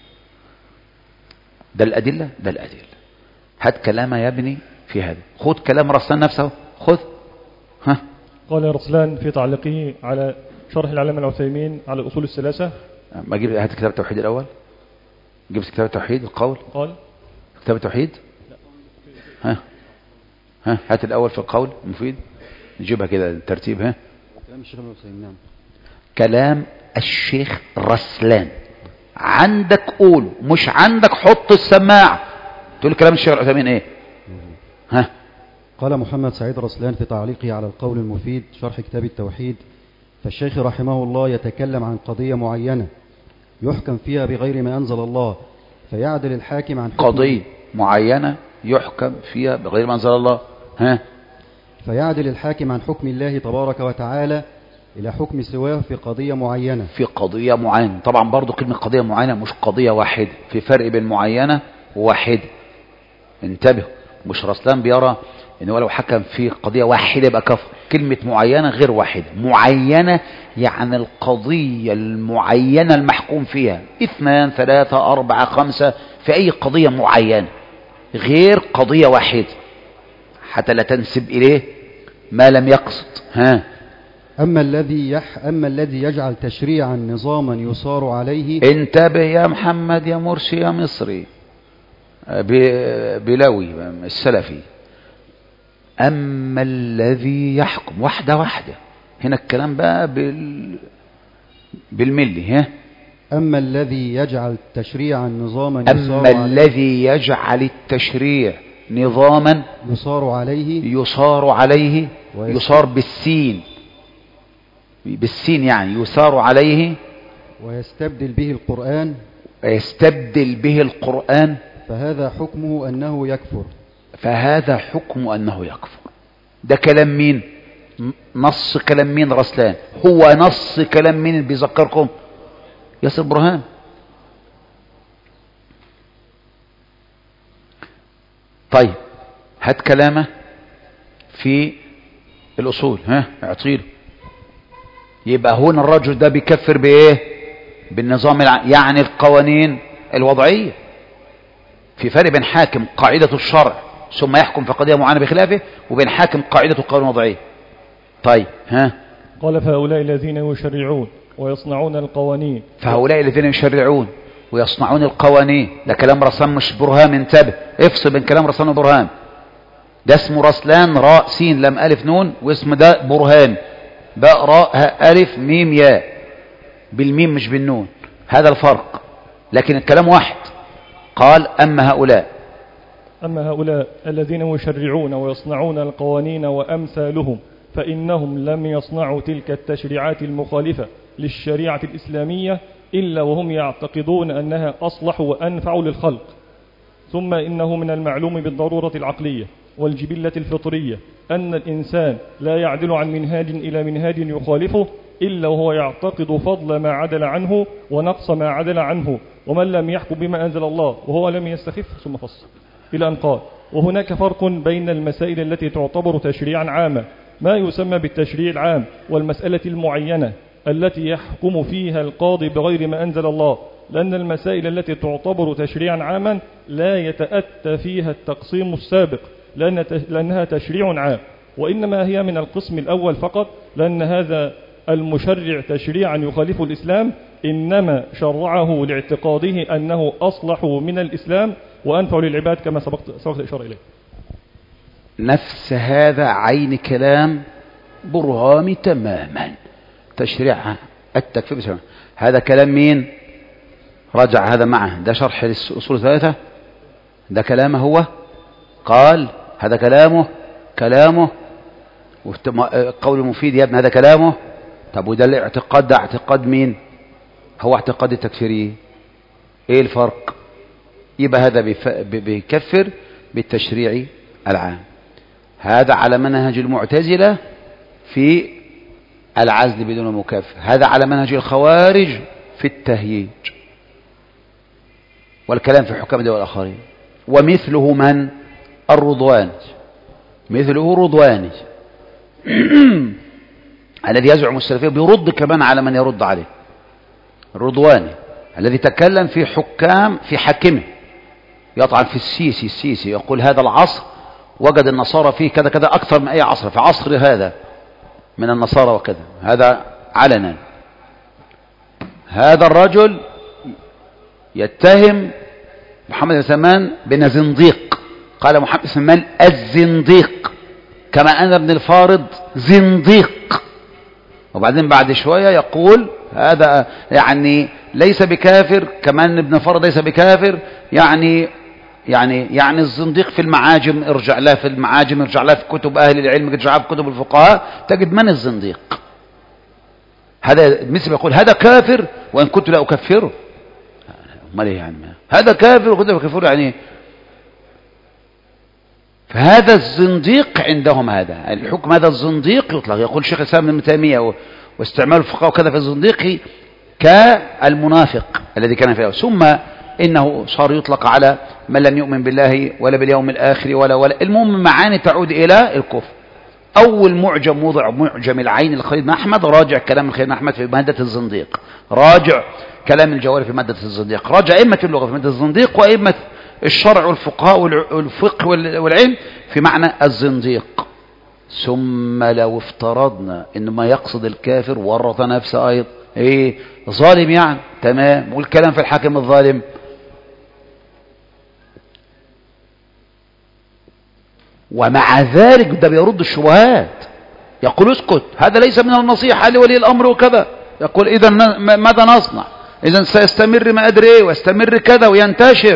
ده الأدلة، ده الأدلة. هات كلام يا ابني في هذا، خذ كلام رسلان نفسه، خذ. ها قال رسلان في تعليقه على شرح العلامة العثيمين على الأصول الثلاثة. ما جيب، هات كتاب التوحيد الأول. جبت كتاب التوحيد القول؟ قال كتاب التوحيد. ها ها هات الأول في القول مفيد، نجيبها كده الترتيب. ها كلام الشيخ العثيمين. نعم، كلام الشيخ رسلان. عندك قول، مش عندك حط السماعة تقول كلام الشيخ العثيمين ايه. ها قال محمد سعيد رسلان في تعليقه على القول المفيد شرح كتاب التوحيد: فالشيخ رحمه الله يتكلم عن قضية معينة يحكم فيها بغير ما أنزل الله، فيعدل الحاكم عن حكم قضية معينة يحكم فيها بغير ما أنزل الله. ها فيعدل الحاكم عن حكم الله تبارك وتعالى إلى حكم سواه في قضية معينة. في قضية معينة. طبعا برضو كلمة قضية معينة مش قضية واحدة، في فرق بين معينة وواحدة. انتبهوا، مش رسلان بيرى ان هو لو حكم في قضية واحدة يبقى كفر. كلمة معينة غير واحدة. معينة يعني القضية المعينة المحكوم فيها، اثنان ثلاثة أربعة خمسة، في أي قضية معينة، غير قضية واحدة حتى لا تنسب إليه ما لم يقصد. ها أما الذي يح أما الذي يجعل تشريعا نظاما يصار عليه. انتبه يا محمد يا مرسي يا مصري بلوي السلفي. أما الذي يحكم، واحدة واحدة هنا الكلام بقى بال... بالملي. ها أما الذي يجعل تشريعا نظاما يصار أما عليه. الذي يجعل التشريع نظاما يصار عليه. يصار عليه. ويست... يصار بالسين، بالسين يعني يصار عليه. ويستبدل به القرآن. ويستبدل به القرآن. فهذا حكمه أنه يكفر. فهذا حكم أنه يكفر. ده كلام مين؟ نص كلام مين؟ رسلان. هو نص كلام مين اللي بيذكركم؟ ياسر برهان. طيب هات كلامه في الأصول. ها اعطيله. يبقى هنا الرجل ده بيكفر بإيه؟ بالنظام الع... يعني القوانين الوضعية. في فرق بين حاكم قاعدة الشرع ثم يحكم في قضية معينة بخلافه، وبين حاكم قاعدة القانون الوضعية. طيب ها قال فهؤلاء الذين يشرعون ويصنعون القوانين. فهؤلاء الذين يشرعون ويصنعون القوانين، ده كلام رسلان مش برهان. انتبه، افصل بين كلام رسلان وبرهان. ده اسمه رسلان راء سين لام ألف نون، واسم ده برهان باء راء هاء ألف ميم ياء، بالميم مش بالنون. هذا الفرق، لكن الكلام واحد. قال أما هؤلاء أما هؤلاء الذين يشرعون ويصنعون القوانين وأمثالهم فإنهم لم يصنعوا تلك التشريعات المخالفة للشريعة الإسلامية إلا وهم يعتقدون أنها أصلح وأنفع للخلق. ثم إنه من المعلوم بالضرورة العقلية والجبلة الفطرية أن الإنسان لا يعدل عن منهاج إلى منهاج يخالفه إلا وهو يعتقد فضل ما عدل عنه ونقص ما عدل عنه، ومن لم يحكم بما أنزل الله وهو لم يستخف. ثم فصل إلى أن قال: وهناك فرق بين المسائل التي تعتبر تشريعا عاما ما يسمى بالتشريع العام، والمسألة المعينة التي يحكم فيها القاضي بغير ما أنزل الله، لأن المسائل التي تعتبر تشريعا عاما لا يتأتى فيها التقسيم السابق لأن لأنها تشريع عام، وإنما هي من القسم الأول فقط، لأن هذا المشرع تشريعا يخالف الإسلام إنما شرعه لاعتقاده أنه أصلح من الإسلام وأنفع للعباد كما سبقت سبقت الإشارة إليه. نفس هذا عين كلام برهامي تماما. تشريع التكفير بسرعة. هذا كلام مين؟ رجع هذا معه، ده شرح الأصول الثلاثة، ده كلامه هو. قال هذا كلامه كلامه قول المفيد يا ابن هذا كلامه. طب وده الاعتقاد، ده اعتقاد مين؟ هو اعتقاد التكفيري. ايه الفرق؟ يبقى هذا بيكفر بالتشريع العام. هذا على منهج المعتزلة في العزل بدون مكافر، هذا على منهج الخوارج في التهييج والكلام في حكام دول الآخرين. ومثله من؟ الرضواني، مثله رضواني الذي يزعم السلفية بيرد كمان على من يرد عليه. الرضواني الذي تكلم في حكام في حاكمه، يطعن في السيسي. السيسي يقول هذا العصر وجد النصارى فيه كذا كذا أكثر من أي عصر، في عصر هذا من النصارى وكذا، هذا علنا. هذا الرجل يتهم محمد بن سلمان بن زنديق، قال محمد بن سلمان الزنديق كما أن ابن الفارض زنديق. وبعدين بعد شوية يقول هذا يعني ليس بكافر كما أن ابن الفارض ليس بكافر، يعني يعني يعني الزنديق في المعاجم ارجع لها، في المعاجم ارجع لها، في كتب أهل العلم ارجع لها، في كتب الفقهاء تجد من الزنديق. هذا مثل يقول هذا كافر وإن كنت لا أكفره. امال ايه يعني؟ هذا كافر وكده كفر يعني ايه؟ فهذا الزنديق عندهم، هذا الحكم، هذا الزنديق يطلق. يقول شيخ الإسلام ابن تيمية واستعمال الفقهاء وكذا في الزنديق كالمنافق الذي كان فيه. ثم إنه صار يطلق على من لم يؤمن بالله ولا باليوم الآخر ولا ولا المهم معاني تعود إلى الكفر. أول معجم وضع معجم العين لخالد بن أحمد، راجع كلام الخالد بن أحمد في مادة الزنديق، راجع كلام الجواري في مادة الزنديق، راجع أئمة اللغة في مادة الزنديق وأئمة الشرع والفقهاء والفقه والعلم في معنى الزنديق. ثم لو افترضنا إن ما يقصد الكافر ورط نفسه أيضا إيه ظالم يعني، تمام، والكلام في الحاكم الظالم. ومع ذلك ده بيرد الشبهات، يقول اسكت هذا ليس من النصيحة لولي الأمر وكذا. يقول إذا ماذا نصنع؟ إذا سيستمر ما أدري إيه ويستمر كذا وينتشر.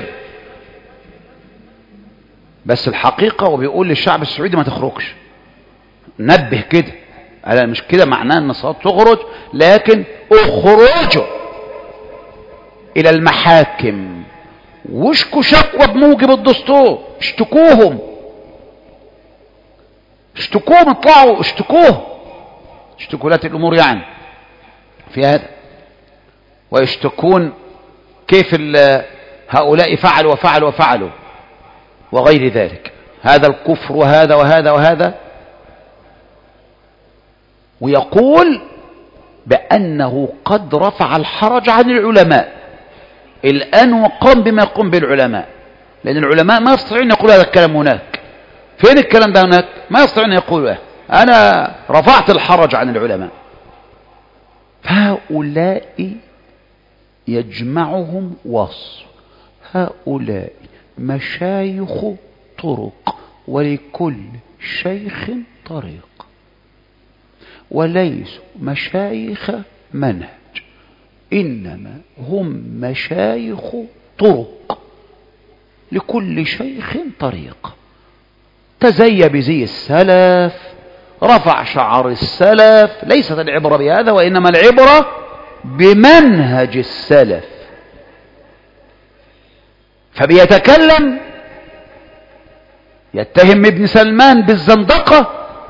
بس الحقيقة وبيقول للشعب السعودي ما تخرجش، نبه كده، أنا مش كده معناه أن الصلاة تخرج، لكن اخرجوا إلى المحاكم واشكوا شكوى بموجب الدستور، اشتكوهم اشتكوهم اطلعوا اشتكوهم، اشتكوا ولاة الأمور يعني في هذا، ويشتكون كيف هؤلاء فعلوا وفعلوا وفعلوا وغير ذلك، هذا الكفر وهذا وهذا وهذا. ويقول بأنه قد رفع الحرج عن العلماء الآن وقام بما يقوم بالعلماء، لأن العلماء ما يستطيعون يقولوا هذا الكلام هناك. فين الكلام ده هناك؟ ما يستطيعون يقولوا أنا رفعت الحرج عن العلماء. فهؤلاء يجمعهم وصف، هؤلاء مشايخ طرق، ولكل شيخ طريق، وليسوا مشايخ منهج، إنما هم مشايخ طرق، لكل شيخ طريق، تزي بزي السلف، رفع شعر السلف. ليست العبرة بهذا، وإنما العبرة بمنهج السلف. فبيتكلم يتهم ابن سلمان بالزندقة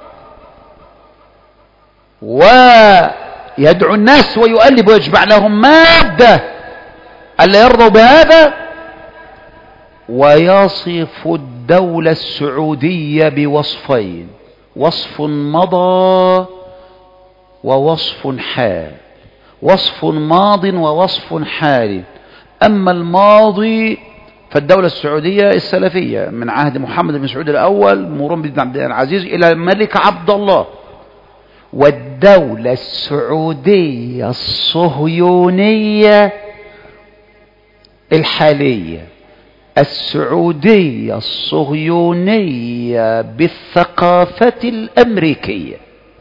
ويدعو الناس ويؤلب ويجمع لهم مادة ألا يرضوا بهذا، ويصف الدولة السعودية بوصفين، وصف مضى ووصف حال، وصف ماض ووصف حال. أما الماضي فالدولة السعودية السلفية من عهد محمد بن سعود الأول مرور بن عبد العزيز إلى الملك عبد الله، والدولة السعودية الصهيونية الحالية، السعودية الصهيونية بالثقافة الأمريكية.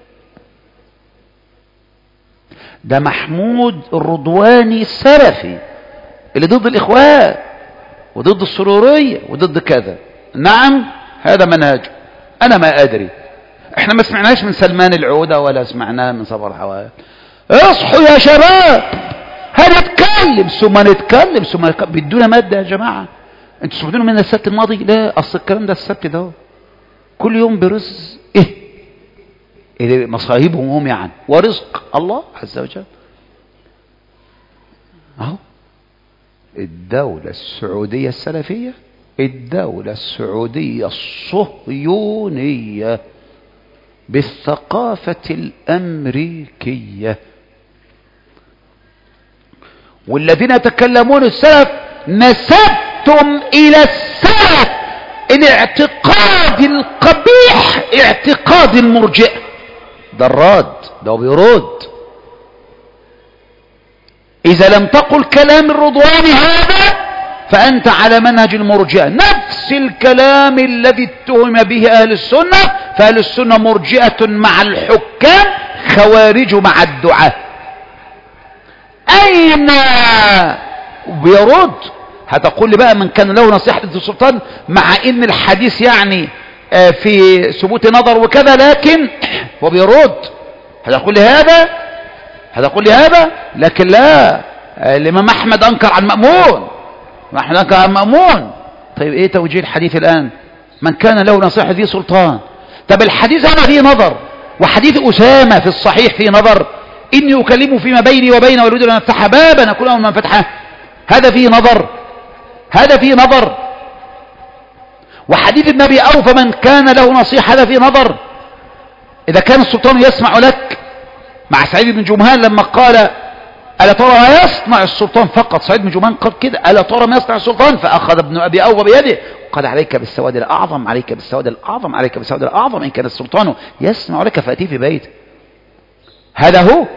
ده محمود الرضواني السلفي اللي ضد الإخوان وضد السرورية وضد كذا. نعم هذا منهج، أنا ما أدري، احنا ما سمعناش من سلمان العودة ولا سمعناه من صبر الحوائل. اصحوا يا شباب هنتكلم ثم نتكلم ثم نتكلم بدون مادة يا جماعة. انتوا سمعتوا من السبت الماضي؟ لا، اصل الكلام ده السبت ده كل يوم برزق ايه مصايبهم هم يعني، ورزق الله عز وجل. اهو الدولة السعودية السلفية، الدولة السعودية الصهيونية بالثقافة الأمريكية. والذين يتكلمون السلف نسبتم إلى السلف الاعتقاد القبيح، اعتقاد المرجئة. ده الرد، ده بيرد. إذا لم تقل كلام الرضواني هذا فأنت على منهج المرجئة، نفس الكلام الذي اتهم به أهل السنة، فأهل السنة مرجئة مع الحكام، خوارج مع الدعاة. أين بيرد؟ هتقول لي بقى من كان له نصيحة السلطان، مع ان الحديث يعني في ثبوت نظر وكذا، لكن هو بيرد. هتقول لي هذا هتقول لي هذا لكن لا، الإمام أحمد أنكر عن مأمون نحن لك مأمون. طيب ايه توجيه الحديث الآن؟ من كان له نصيحة ذي سلطان. طب الحديث أنا فيه نظر، وحديث أسامة في الصحيح فيه نظر، إني أكلمه فيما بيني وبينه ويريد أن أفتح بابا أكون أول من فتحه، هذا فيه نظر، هذا فيه نظر. وحديث النبي أوفى من كان له نصيحة هذا فيه نظر. إذا كان السلطان يسمع لك، مع سعيد بن جمهان لما قال ألا ترى ما يصنع السلطان فقط، سعيد بن جمهان قال كده ألا ترى ما يصنع السلطان، فأخذ ابن أبي أوفى بيده قال عليك بالسواد الأعظم، عليك بالسواد الأعظم، عليك بالسواد الأعظم، إن كان السلطان يسمع لك فأتي في بيته. هذا هو.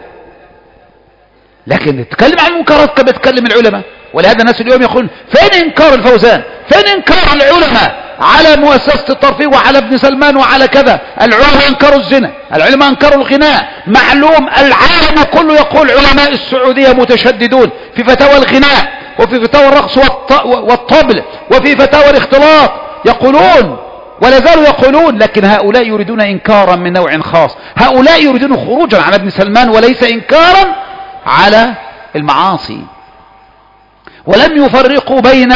لكن تتكلم عن المنكرات كما تتكلم العلماء. ولهذا الناس اليوم يقولون فين إنكار الفوزان، فين إنكار العلماء على مؤسسة الترفيه وعلى ابن سلمان وعلى كذا. العلماء أنكروا الزنا، العلماء أنكروا الغناء. معلوم العالم كله يقول علماء السعودية متشددون في فتاوى الغناء وفي فتاوى الرقص والطبل وفي فتاوى الاختلاط، يقولون ولا زالوا يقولون. لكن هؤلاء يريدون إنكارا من نوع خاص، هؤلاء يريدون خروجا على ابن سلمان وليس إنكارا على المعاصي. ولم يفرقوا بين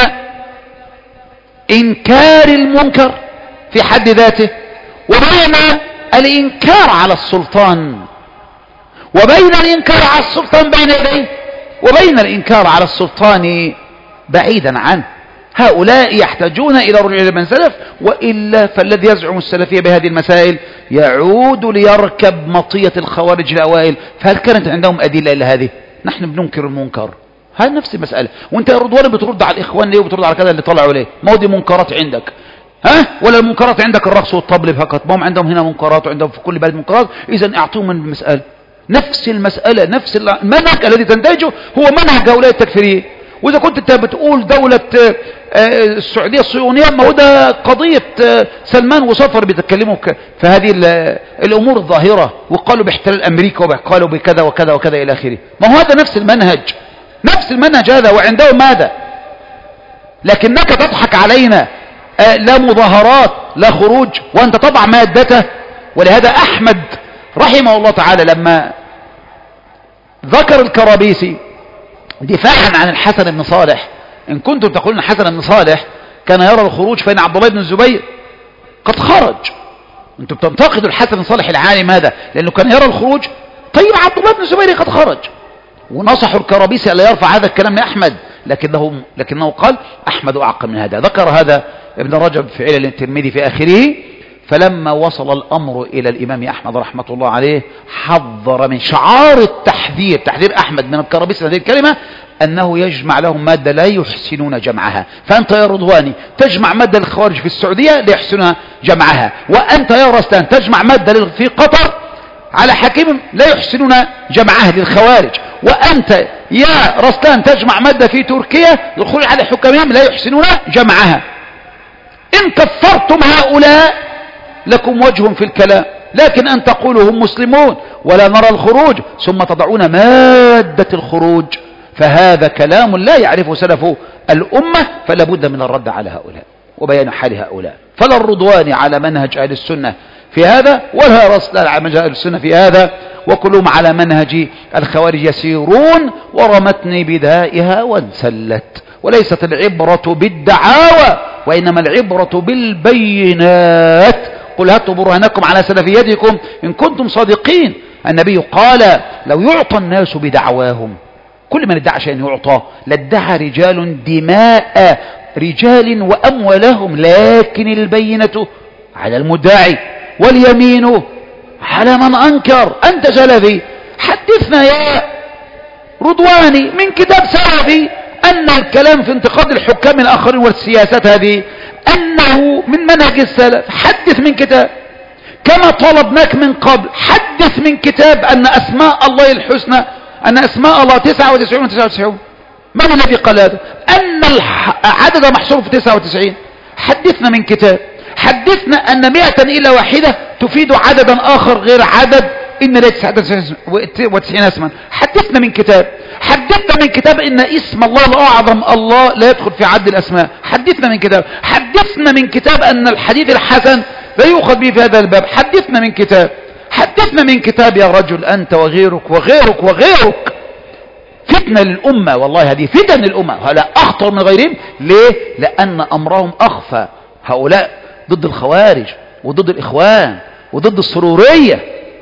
إنكار المنكر في حد ذاته وبين الإنكار على السلطان، وبين الإنكار على السلطان بين يديه وبين الإنكار على السلطان بعيدا عنه. هؤلاء يحتاجون إلى رجوع إلى من سلف، وإلا فالذي يزعم السلفية بهذه المسائل يعود ليركب مطية الخوارج الأوائل. فهل كانت عندهم أدلة إلا هذه؟ نحن بننكر المنكر، هذه نفس المسألة. وانت يا رضوان بترد على الإخوان ليه وبترد على كذا اللي طلعوا ليه؟ ما هو دي منكرات عندك، ها؟ ولا المنكرات عندك الرقص والطبل فقط؟ ما هم عندهم هنا منكرات وعندهم في كل بلد منكرات. إذن اعطوهم من المسألة، نفس المسألة، نفس المنهج الذي تنتهجه هو منهج هؤلاء التكفيريين. وإذا كنت انت بتقول دولة السعودية الصهيونية، ما هو ده قضية سلمان وصفر بيتكلموا في هذه الأمور الظاهرة، وقالوا باحتلال أمريكا وقالوا بكذا وكذا وكذا إلى آخره. ما هو هذا نفس المنهج، نفس المنهج هذا، وعندهم ماذا؟ لكنك تضحك علينا. لا مظاهرات لا خروج وأنت تضع مادته. ولهذا أحمد رحمه الله تعالى لما ذكر الكرابيسي دفاعا عن الحسن بن صالح، إن كنتم تقولون الحسن بن صالح كان يرى الخروج فإن عبد الله بن الزبير قد خرج. أنتم بتنتقدوا الحسن بن صالح العالم هذا لأنه كان يرى الخروج. طيب عبد الله بن الزبير قد خرج. ونصحوا الكرابيسي ألا يرفع هذا الكلام لأحمد، لكنه, لكنه قال أحمد أعقل من هذا. ذكر هذا ابن رجب في علل الترمذي في آخره. فلما وصل الأمر إلى الإمام أحمد رحمة الله عليه حذر من شعار التحذير، تحذير أحمد من الكرابيسي هذه الكلمة، أنه يجمع لهم مادة لا يحسنون جمعها. فأنت يا رضواني تجمع مادة للخوارج في السعودية لا يحسنون جمعها، وأنت يا رستان تجمع مادة في قطر على حكيم لا يحسنون جمعها للخوارج، وأنت يا رستان تجمع مادة في تركيا للخروج على حكامهم لا يحسنون جمعها. إن كفرتم هؤلاء لكم وجه في الكلام، لكن أن تقولوا هم مسلمون ولا نرى الخروج ثم تضعون مادة الخروج، فهذا كلام لا يعرفه سلف الأمة. فلا بد من الرد على هؤلاء وبيان حال هؤلاء. فلا الرضوان على منهج أهل السنة في هذا، ولا رسل على منهج أهل السنة في هذا، وكلهم على منهج الخوارج يسيرون ورمتني بدائها وانسلت. وليست العبرة بالدعاوى وإنما العبرة بالبينات. قل هاتوا برهانكم على سلفيتكم إن كنتم صادقين. النبي قال لو يعطى الناس بدعواهم، كل من ادعى شيئا يعطى، لادعى رجال دماء رجال وأموالهم، لكن البينة على المدعي واليمين على من أنكر. أنت سلفي، حدثنا يا رضواني من كتاب سلفي أن الكلام في انتقاد الحكام الآخرين والسياسات هذه أنه من منهج السلف. حدث من كتاب كما طلبناك من قبل، حدث من كتاب أن أسماء الله الحسنى، أن أسماء الله تسعة وتسعون وتسعة وتسعون. من الذي قال هذا؟ أن العدد محصور في تسعة وتسعين. حدثنا من كتاب، حدثنا أن مئة إلى واحدة تفيد عددا آخر غير عدد إن لا تسعة وتسعين اسما. حدثنا من كتاب، حدثنا من كتاب إن اسم الله الأعظم الله لا يدخل في عد الأسماء. حدثنا من كتاب، حدثنا من كتاب أن الحديث الحسن لا يؤخذ به في هذا الباب. حدثنا من كتاب، حدثنا من كتاب يا رجل أنت وغيرك وغيرك وغيرك. فتنة للأمة، والله هذه فتن للأمة، هؤلاء أخطر من غيرهم. ليه؟ لأن أمرهم أخفى. هؤلاء ضد الخوارج وضد الإخوان وضد السرورية،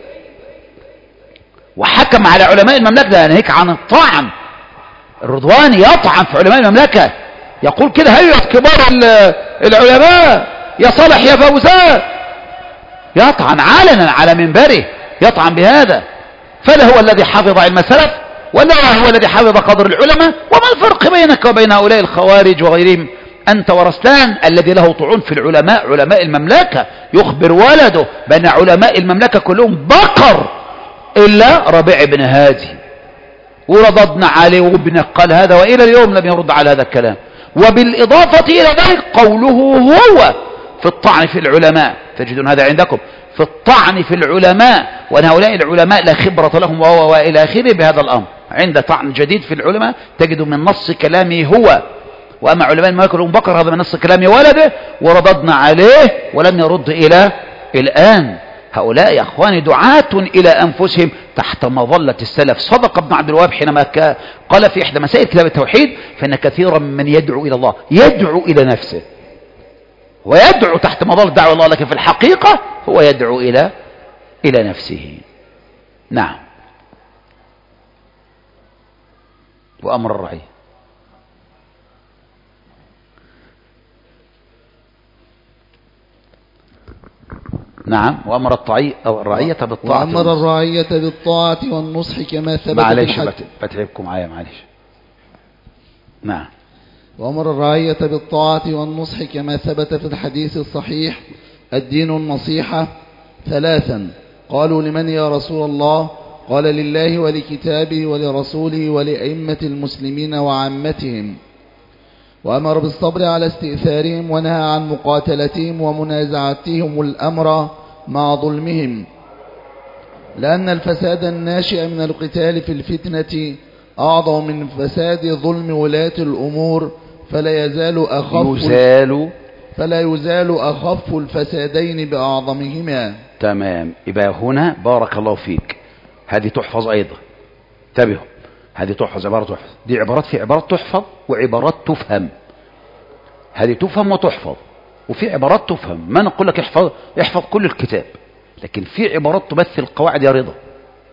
وحكم على علماء المملكة. ده ناهيك عن الطعن، الرضواني يطعن في علماء المملكة، يقول كده هيئة كبار العلماء يا صالح يا فوزان، يطعن علنا على منبره، يطعن بهذا. فلا هو الذي حفظ علم السلف ولا هو الذي حفظ قدر العلماء؟ وما الفرق بينك وبين هؤلاء الخوارج وغيرهم؟ أنت ورسلان الذي له طعون في العلماء، علماء المملكة، يخبر ولده بأن علماء المملكة كلهم بقر إلا ربيع بن هادي، ورددنا عليه وابن قال هذا، وإلى اليوم لم يرد على هذا الكلام. وبالإضافة إلى ذلك قوله هو في الطعن في العلماء، تجدون هذا عندكم في الطعن في العلماء، وأن هؤلاء العلماء لا خبرة لهم وهو وإلى آخره بهذا الأمر. عند طعن جديد في العلماء تجد من نص كلامه هو، وأما علماء المملكة لهم بقر، هذا من نص كلام ولده ورددنا عليه ولم يرد إلى الآن. هؤلاء يا أخواني دعاة إلى أنفسهم تحت مظلة السلف. صدق ابن عبد الوهاب حينما قال في إحدى مسائل كتاب التوحيد: فإن كثيرا من يدعو إلى الله يدعو إلى نفسه، ويدعو تحت مظلة دعوة الله، لكن في الحقيقة هو يدعو إلى إلى نفسه. نعم. وأمر الرعية. نعم. وأمر الرعية بالطاعة وأمر الرعية بالطاعة والنصح كما ثبت. معليش بتعبكم معايا، معليش. نعم. وأمر الرعية بالطاعة والنصح كما ثبت في الحديث الصحيح: الدين النصيحة ثلاثا. قالوا: لمن يا رسول الله؟ قال: لله ولكتابه ولرسوله ولأئمة المسلمين وعامتهم. وأمر بالصبر على استئثارهم، ونهى عن مقاتلتهم ومنازعتهم الأمر مع ظلمهم، لأن الفساد الناشئ من القتال في الفتنة أعظم من فساد ظلم ولاة الأمور، فلا يزال أخف يزال فلا يزال أخف الفسادين بأعظمهما. تمام. يبقى هنا بارك الله فيك، هذه تحفظ أيضا، انتبهوا، هذه تحفظ، عبارة تحفظ، دي عبارات، في عبارات تحفظ وعبارات تفهم. هذه تفهم وتحفظ، وفي عبارات تفهم، ما نقول لك احفظ احفظ كل الكتاب، لكن في عبارات تمثل قواعد يا رضا.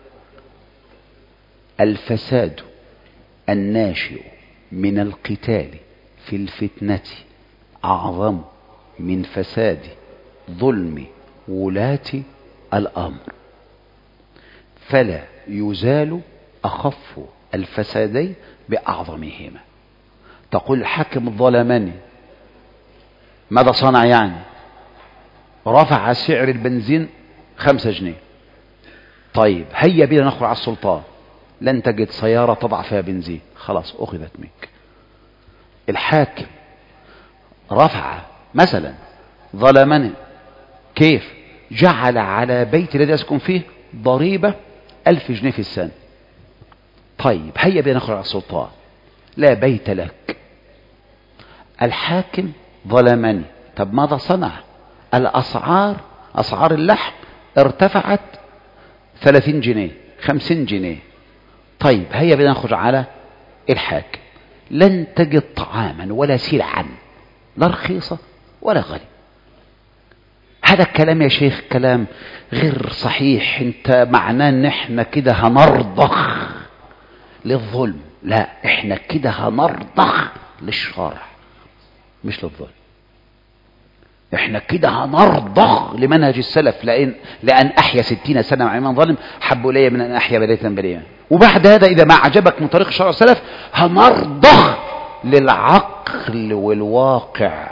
الفساد الناشئ من القتال في الفتنة أعظم من فساد ظلم ولاة الأمر، فلا يزال أخف الفسادين بأعظمهما. تقول الحاكم ظلمني، ماذا صنع يعني؟ رفع سعر البنزين خمسة جنيه. طيب هيا بنا نخرج على السلطان، لن تجد سيارة تضع فيها بنزين، خلاص أخذت منك. الحاكم رفع مثلا، ظلمني، كيف؟ جعل على بيت الذي أسكن فيه ضريبة ألف جنيه في السنة. طيب هيا بنا نخرج على السلطان، لا بيت لك. الحاكم ظلمني، طب ماذا صنع؟ الأسعار، أسعار اللحم ارتفعت ثلاثين جنيه، خمسين جنيه. طيب هيا بنا نخرج على الحاكم، لن تجد طعاما ولا سلعا، لا رخيصة ولا غالي. هذا الكلام يا شيخ كلام غير صحيح. انت معناه ان احنا كده هنرضخ للظلم، لا، احنا كده هنرضخ للشرع مش للظلم. احنا كده هنرضخ لمنهج السلف، لأن, لأن أحيا ستين سنة مع إمام ظالم حب إلي من أن أحيا بلية بريئا. وبعد هذا إذا ما عجبك من طريق الشرع السلف هنرضخ للعقل والواقع.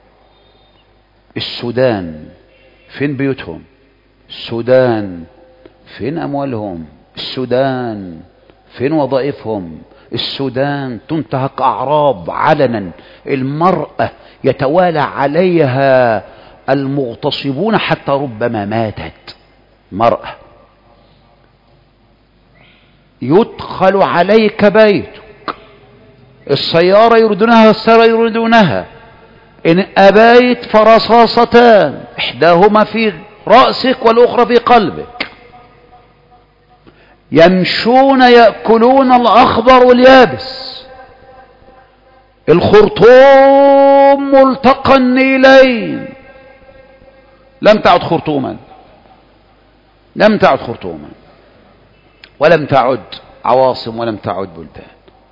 السودان فين بيوتهم؟ السودان فين أموالهم؟ السودان فين وظائفهم؟ السودان تنتهك أعراض علنا، المرأة يتوالى عليها المغتصبون حتى ربما ماتت. مرأة يدخل عليك بيتك، السيارة يريدونها، السيارة يريدونها، إن أبيت فرصاصتان، إحداهما في رأسك والأخرى في قلبك. يمشون يأكلون الأخضر واليابس. الخرطوم ملتقى النيلين لم تعد خرطوما، لم تعد خرطوما، ولم تعد عواصم، ولم تعد بلدان.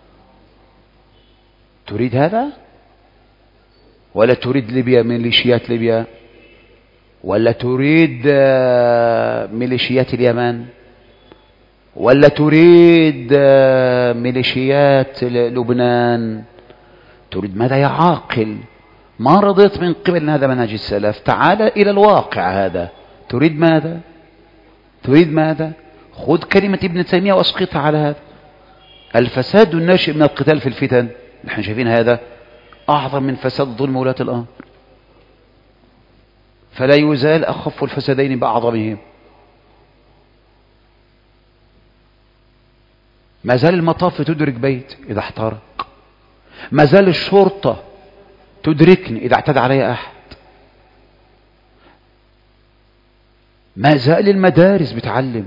تريد هذا ولا تريد ليبيا ميليشيات ليبيا، ولا تريد ميليشيات اليمن، ولا تريد ميليشيات لبنان؟ تريد ماذا يا عاقل؟ ما رضيت من قبل هذا منهج السلف. تعال إلى الواقع. هذا تريد ماذا؟ تريد ماذا؟ خذ كلمة ابن تيمية واسقطها على هذا. الفساد الناشئ من القتال في الفتن، نحن شايفين هذا أعظم من فساد ظلم ولاة الأمر، فلا يزال أخف الفسادين بأعظمهم. ما زال المطاف تدرك بيت إذا احترق، ما زال الشرطة تدركني إذا اعتدى علي أحد، ما زال المدارس بتعلم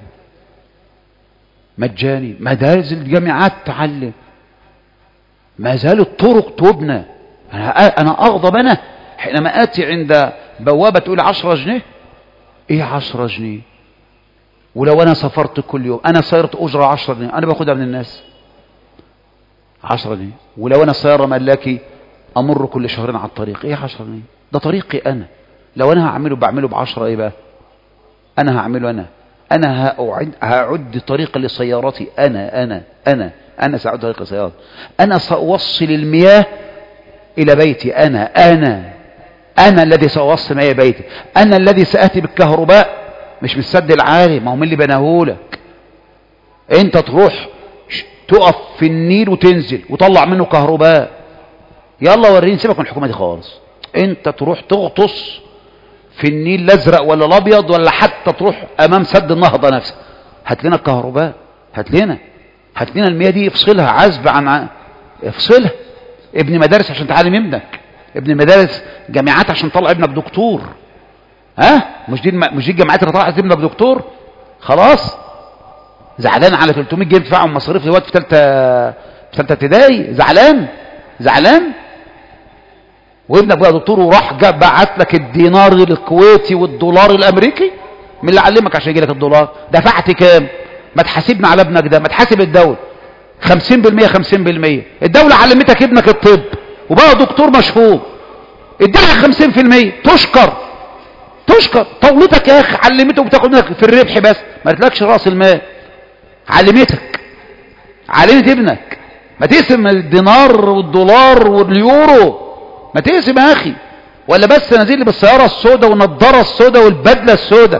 مجاني، مدارس الجامعات تعلم، ما زال الطرق تبنى. أنا أغضب أنا حينما آتي عند بوابة تقول عشرة جنيه. إيه عشرة جنيه؟ ولو أنا سافرت كل يوم، أنا صيرت أجرة عشرة جنيه، أنا باخدها من الناس عشرة جنيه. ولو أنا سيارة ملاكي أمر كل شهرين على الطريق، إيه عشرة جنيه؟ ده طريقي أنا. لو أنا هعمله بعمله بعشرة، إيه بقى؟ أنا هعمله أنا أنا هأعد, هأعد طريقة لسيارتي. أنا أنا أنا أنا سأعد طريقة لسيارتي. أنا سأوصل المياه إلى بيتي. أنا أنا أنا الذي سأوصل مياه بيتي. أنا الذي سأتي بالكهرباء، مش بالسد العالي. ما هو من اللي بناهولك؟ أنت تروح تقف في النيل وتنزل وطلع منه كهرباء. يلا وريني، سيبك من الحكومة دي خالص. أنت تروح تغطس في النيل الأزرق ولا الأبيض، ولا حتى تروح أمام سد النهضة نفسه، هات لنا الكهرباء، هات لنا هات لنا المياه دي، افصلها عزب عن افصلها. ابن مدارس عشان تعلم ابنك، ابن مدارس جامعات عشان تطلع ابنك دكتور. ها مش دي مش دي الجامعات اللي طلعت ابنك دكتور؟ خلاص زعلان على ثلاثمية جنيه تدفعهم مصاريف دلوقتي في ثالثه في ثالثه ابتدائي؟ زعلان زعلان وابنك بقى دكتور، وراح جاب بعت لك الدينار الكويتي والدولار الامريكي. من اللي علمك عشان يجي لك الدولار؟ دفعت كام؟ ما تحاسبنا على ابنك ده، ما تحاسب الدوله. خمسين بالمية خمسين بالمية. الدوله علمتك ابنك الطب وبقى دكتور مشهور، اديها خمسين بالمية. تشكر تشكر. طولتك يا اخي علمته، بتاخد في الربح بس، ما قلتلكش راس المال. علمتك علمت ابنك. ما تقسم الدينار والدولار واليورو، ما تقسم يا اخي. ولا بس نازل لي بالسياره السوداء والنضاره السوداء والبدله السوداء،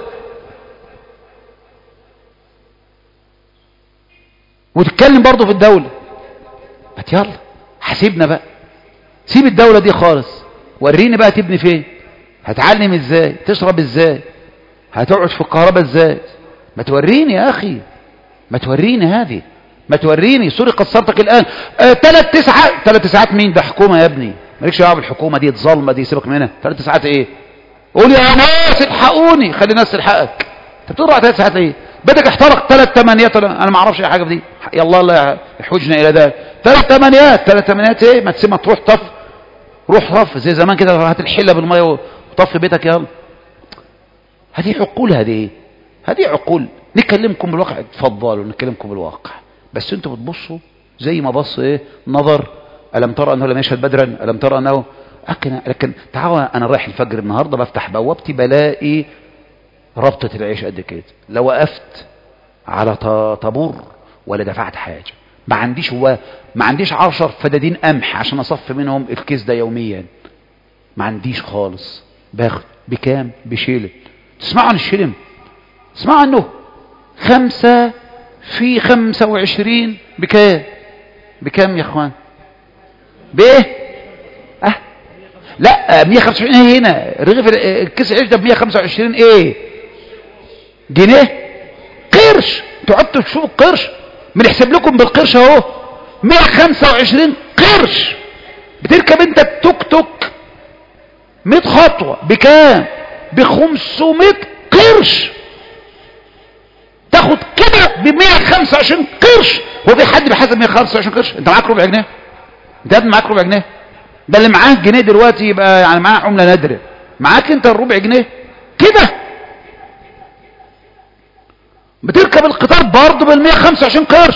وتتكلم برضه في الدوله. ما يلا حاسبنا بقى، سيب الدوله دي خالص، وريني بقى تبني فين، هتعلم ازاي، تشرب ازاي، هتقعد في الكهرباء ازاي. ما توريني يا اخي، ما توريني هذه، ما توريني. سرقت صورتك الان آه ثلاث تسعات. ثلاث تسعات مين؟ ده حكومه يا ابني، مالكش دعوه بالحكومه دي، الظلمه دي سيبك منها. ثلاث تسعات ايه؟ قول يا ناس الحقوني، خلي الناس تلحقك. انت بتقرا ثلاث تسعات ايه؟ بدك احترق ثلاث ثمانيات، انا ما اعرفش اي حاجه في دي. يلا الله يحوجنا الى ذلك. ثلاث ثمانيات ثلاث ثمانيات ايه؟ ما تسيبها تروح طف، روح رف زي زمان كده، هات الحله بالميه وطفي بيتك. يلا هذه عقول، هذه هذه عقول. نكلمكم بالواقع، اتفضلوا نكلمكم بالواقع، بس انتوا بتبصوا زي ما بص ايه نظر. ألم ترى أنه لم يشهد بدرا؟ ألم ترى أنه أكن. لكن تعالوا، أنا رايح الفجر النهاردة بفتح بوابتي بلاقي ربطة العيش قد كده، لا وقفت على طابور ولا دفعت حاجة. ما عنديش هو ما عنديش عشر فدادين قمح عشان أصفي منهم الكيس ده يوميا، ما عنديش خالص. باخد بكام؟ بشيلن. تسمعوا عن الشلم؟ تسمعوا عنه؟ خمسة في خمسة وعشرين بكام؟ بكام يا اخوان؟ بايه؟ اه لا مية وخمسة وعشرين ايه هنا؟ رغيف الكيس عيش ده ب مية وخمسة وعشرين ايه؟ جنيه؟ قرش. تقعدوا تشوفوا القرش، بنحسب لكم بالقرش اهو. مية وخمسة وعشرين قرش. بتركب انت التوك توك مية خطوة بكام؟ ب خمسمية قرش. تاخد كده ب مية وخمسة وعشرين قرش. هو في حد بيحاسب مية وخمسة وعشرين قرش؟ انت معاك ربع جنيه؟ انت قد معاك ربع جنيه؟ ده اللي معاه جنيه دلوقتي يبقى يعني معاه عمله نادره، معاك انت الربع جنيه كده. بتركب القطار برضه بال مية وخمسة وعشرين قرش.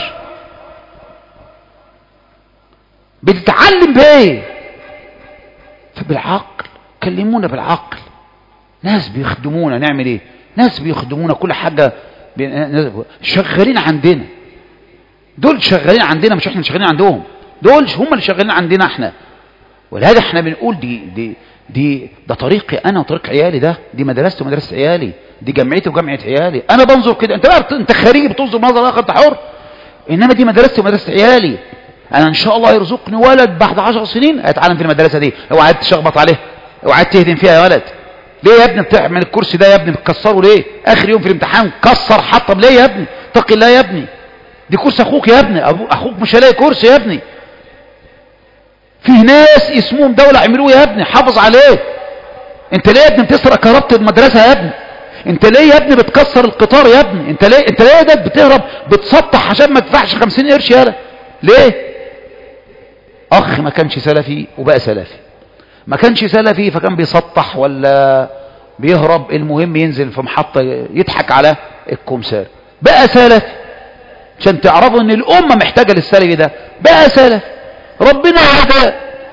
بتتعلم بايه؟ فبالعقل. كلمونا بالعقل. ناس بيخدمونا، نعمل ايه؟ ناس بيخدمونا كل حاجه بي... شغالين عندنا. دول شغالين عندنا مش احنا شغالين عندهم، دول هم اللي شغالين عندنا احنا. ولهذا احنا بنقول دي دي دي ده طريقي انا وطريق عيالي، ده دي مدرستي ومدرسه عيالي، دي جامعتي وجامعه عيالي. انا بنظر كده، انت بقى انت خارجي بتنظر نظر اخر، انت حر. انما دي مدرستي ومدرسه عيالي. انا ان شاء الله يرزقني ولد بعد عشر سنين هيتعلم في المدرسه دي. اوعى تشخبط عليه، اوعى تهدم فيها يا ولد. ليه يا ابني بتعمل الكرسي ده يا ابني؟ بتكسره ليه؟ اخر يوم في الامتحان كسر حطب ليه يا ابني؟ اتق الله يا ابني، دي كرسي اخوك يا ابني، أبو اخوك مش هلاقي كرسي يا ابني. فيه ناس اسمهم دولة عملوه يا ابني، حافظ عليه. انت ليه يا ابني بتسرق كهربة المدرسة يا ابني؟ انت ليه يا ابني بتكسر القطار يا ابني؟ انت ليه انت ليه ده بتهرب بتسطح عشان ما تدفعش خمسين قرش يالا؟ ليه؟ اخ ما كانش سلفي وبقى سلفي، ما كانش سلفي فكان بيسطح ولا بيهرب، المهم ينزل في محطة يضحك على الكمسار، بقى سلفي. عشان تعرفوا ان الامة محتاجة للسلفي ده، بقى سلفي. ربنا هداه،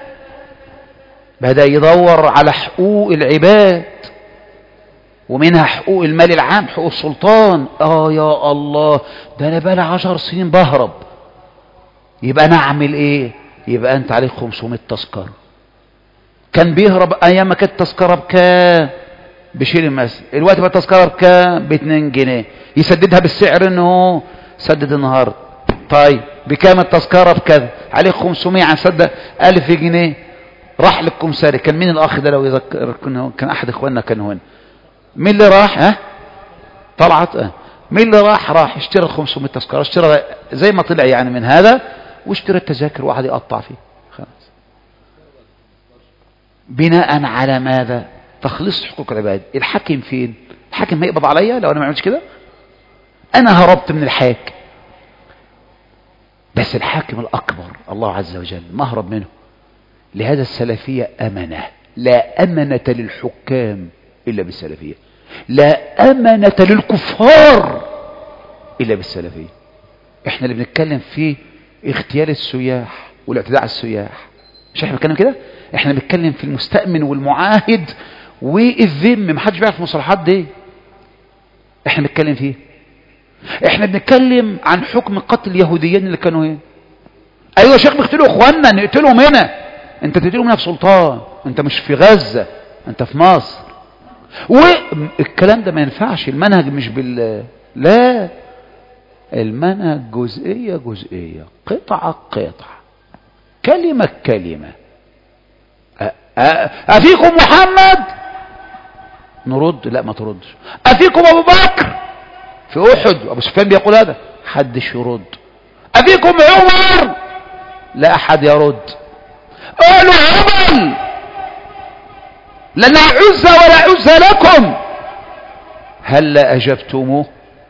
بدأ يدور على حقوق العباد، ومنها حقوق المال العام، حقوق السلطان. اه يا الله، ده انا بقى عشر سنين بهرب، يبقى انا اعمل ايه؟ يبقى انت عليك خمسمائة تذكرة. كان بيهرب ايام ما كانت التذكرة بكام؟ بشيل المثل. الوقت بقى التذكرة بكام؟ باتنين جنيه. يسددها بالسعر انه سدد النهارده. طيب بكام التذكرة؟ بكذا، عليك خمسمائة، هنسدد ألف جنيه. راح للكمساري، كان مين الاخ ده لو يذكر؟ كان احد اخواننا كان هنا. مين اللي راح؟ ها طلعت. اه مين اللي راح؟ راح اشترى خمسمائة تذكرة، اشترى زي ما طلع يعني من هذا، واشترى التذاكر وقعد يقطع فيه. خلاص. بناء على ماذا؟ تخليص حقوق العباد. الحاكم فين؟ الحاكم هيقبض عليا لو انا ما عملتش كده؟ انا هربت من الحاكم، بس الحاكم الاكبر الله عز وجل ما هرب منه. لهذا السلفية امنة، لا امنة للحكام الا بالسلفية، لا امنة للكفار الا بالسلفية. احنا اللي بنتكلم فيه اغتيال السياح والاعتداء على السياح، مش احنا بنتكلم كده؟ احنا بنتكلم في المستأمن والمعاهد والذم، محدش بيعرف المصطلحات دي. احنا بنتكلم فيه. احنا بنتكلم عن حكم قتل اليهوديين اللي كانوا هنا. ايوه يا شيخ بيقتلوا اخواننا، نقتلهم هنا. انت تقتلهم هنا في سلطان، انت مش في غزة، انت في مصر. والكلام ده ما ينفعش. المنهج مش بال لا، المنهج جزئية جزئية، قطعة قطعة، كلمة كلمة. أفيكم محمد؟ نرد لا ما تردش. أفيكم أبو بكر في أحد؟ أبو سفيان بيقول هذا، حدش يرد. أفيكم عمر؟ لا أحد يرد. قالوا هبل، لنا عزة ولا عزة لكم، هل لا أجبتموه؟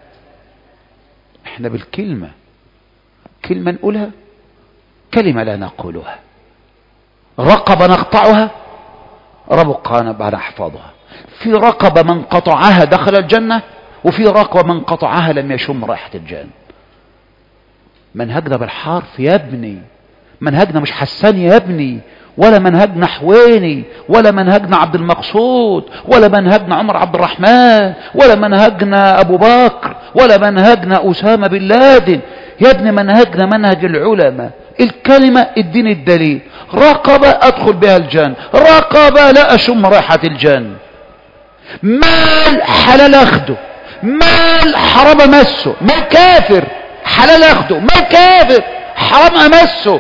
احنا بالكلمة، كلمة نقولها، كلمة لا نقولها، رقبة نقطعها، ربقة نحفظها. في رقبة من قطعها دخل الجنة، وفي رقبة من قطعها لم يشم رائحة الجنة. منهجنا بالحرف يا ابني، منهجنا مش حسان يا ابني، ولا منهجنا حويني، ولا منهجنا عبد المقصود، ولا منهجنا عمر عبد الرحمن، ولا منهجنا أبو بكر، ولا منهجنا أسامة بن لادن. يا ابني منهجنا منهج العلماء. الكلمة اديني الدليل. رقبة أدخل بها الجنة، رقبة لا أشم رائحة الجنة. مال حلال أخده، مال حرام أمسه. مال كافر حلال أخده، مال كافر حرام أمسه.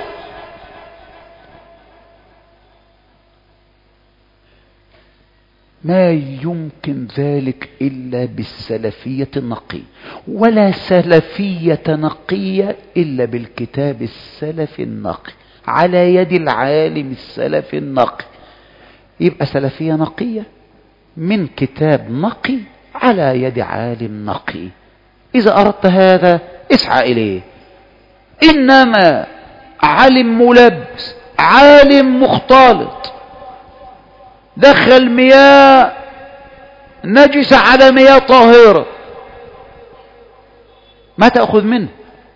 ما يمكن ذلك إلا بالسلفية النقية، ولا سلفية نقية إلا بالكتاب السلفي النقي على يد العالم السلفي النقي. يبقى سلفية نقية من كتاب نقي على يد عالم نقي. إذا أردت هذا اسعى إليه. إنما عالم ملبس، عالم مختلط، دخل مياه نجسة على مياه طاهرة، ما تأخذ منه.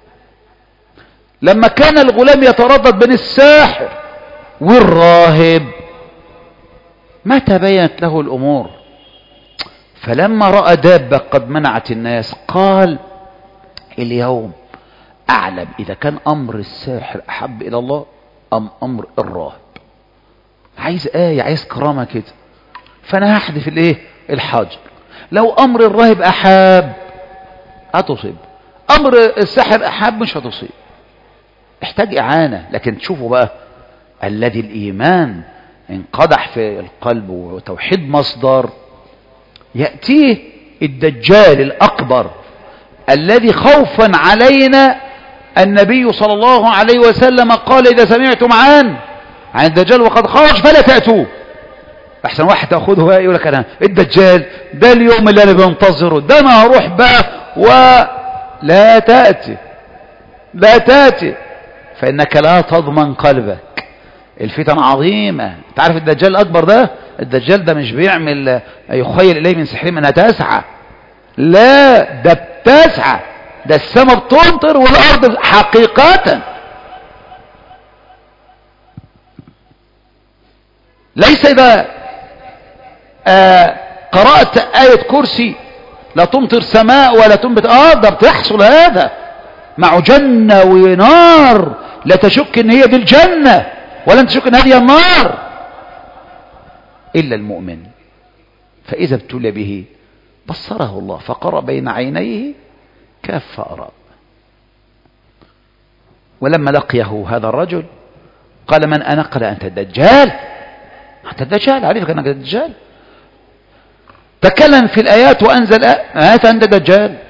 لما كان الغلام يتردد بين الساحر والراهب ما تبينت له الأمور، فلما رأى دابة قد منعت الناس قال اليوم أعلم إذا كان أمر الساحر أحب إلى الله أم أمر الراهب. عايز آية، عايز كرامة كده، فأنا هحذف الإيه؟ الحجر. لو أمر الراهب أحب هتصيب، أمر الساحر أحب مش هتصيب، احتاج إعانة. لكن تشوفوا بقى الذي الإيمان انقدح في القلب وتوحيد مصدر، يأتيه الدجال الأكبر الذي خوفا علينا النبي صلى الله عليه وسلم قال إذا سمعتم عن عن الدجال وقد خرج فلا تأتوه. أحسن واحد تأخذه بقى يقول لك أنا الدجال ده اليوم اللي أنا بنتظره، ده أنا هروح بقى ولا تأتي، لا تأتي، فإنك لا تضمن قلبك. الفتن عظيمة. تعرف الدجال الأكبر ده، الدجال ده مش بيعمل يخيل إليه من سحرهم أنها تسعى، لا ده بتسعى، ده السماء بتمطر والأرض حقيقة. ليس إذا آه قرأت آية كرسي لا تمطر سماء ولا تنبت أرض، ده بتحصل هذا مع جنة ونار لا تشك ان هي دي الجنة ولا تشك ان هذه النار إلا المؤمن. فإذا ابتلي به بصره الله فقرأ بين عينيه كاف أراء. ولما لقيه هذا الرجل قال من أنا؟ قال أنت الدجال، أنت الدجال، عرفك أنك الدجال. تكلم في الآيات وأنزل آيات أنت الدجال.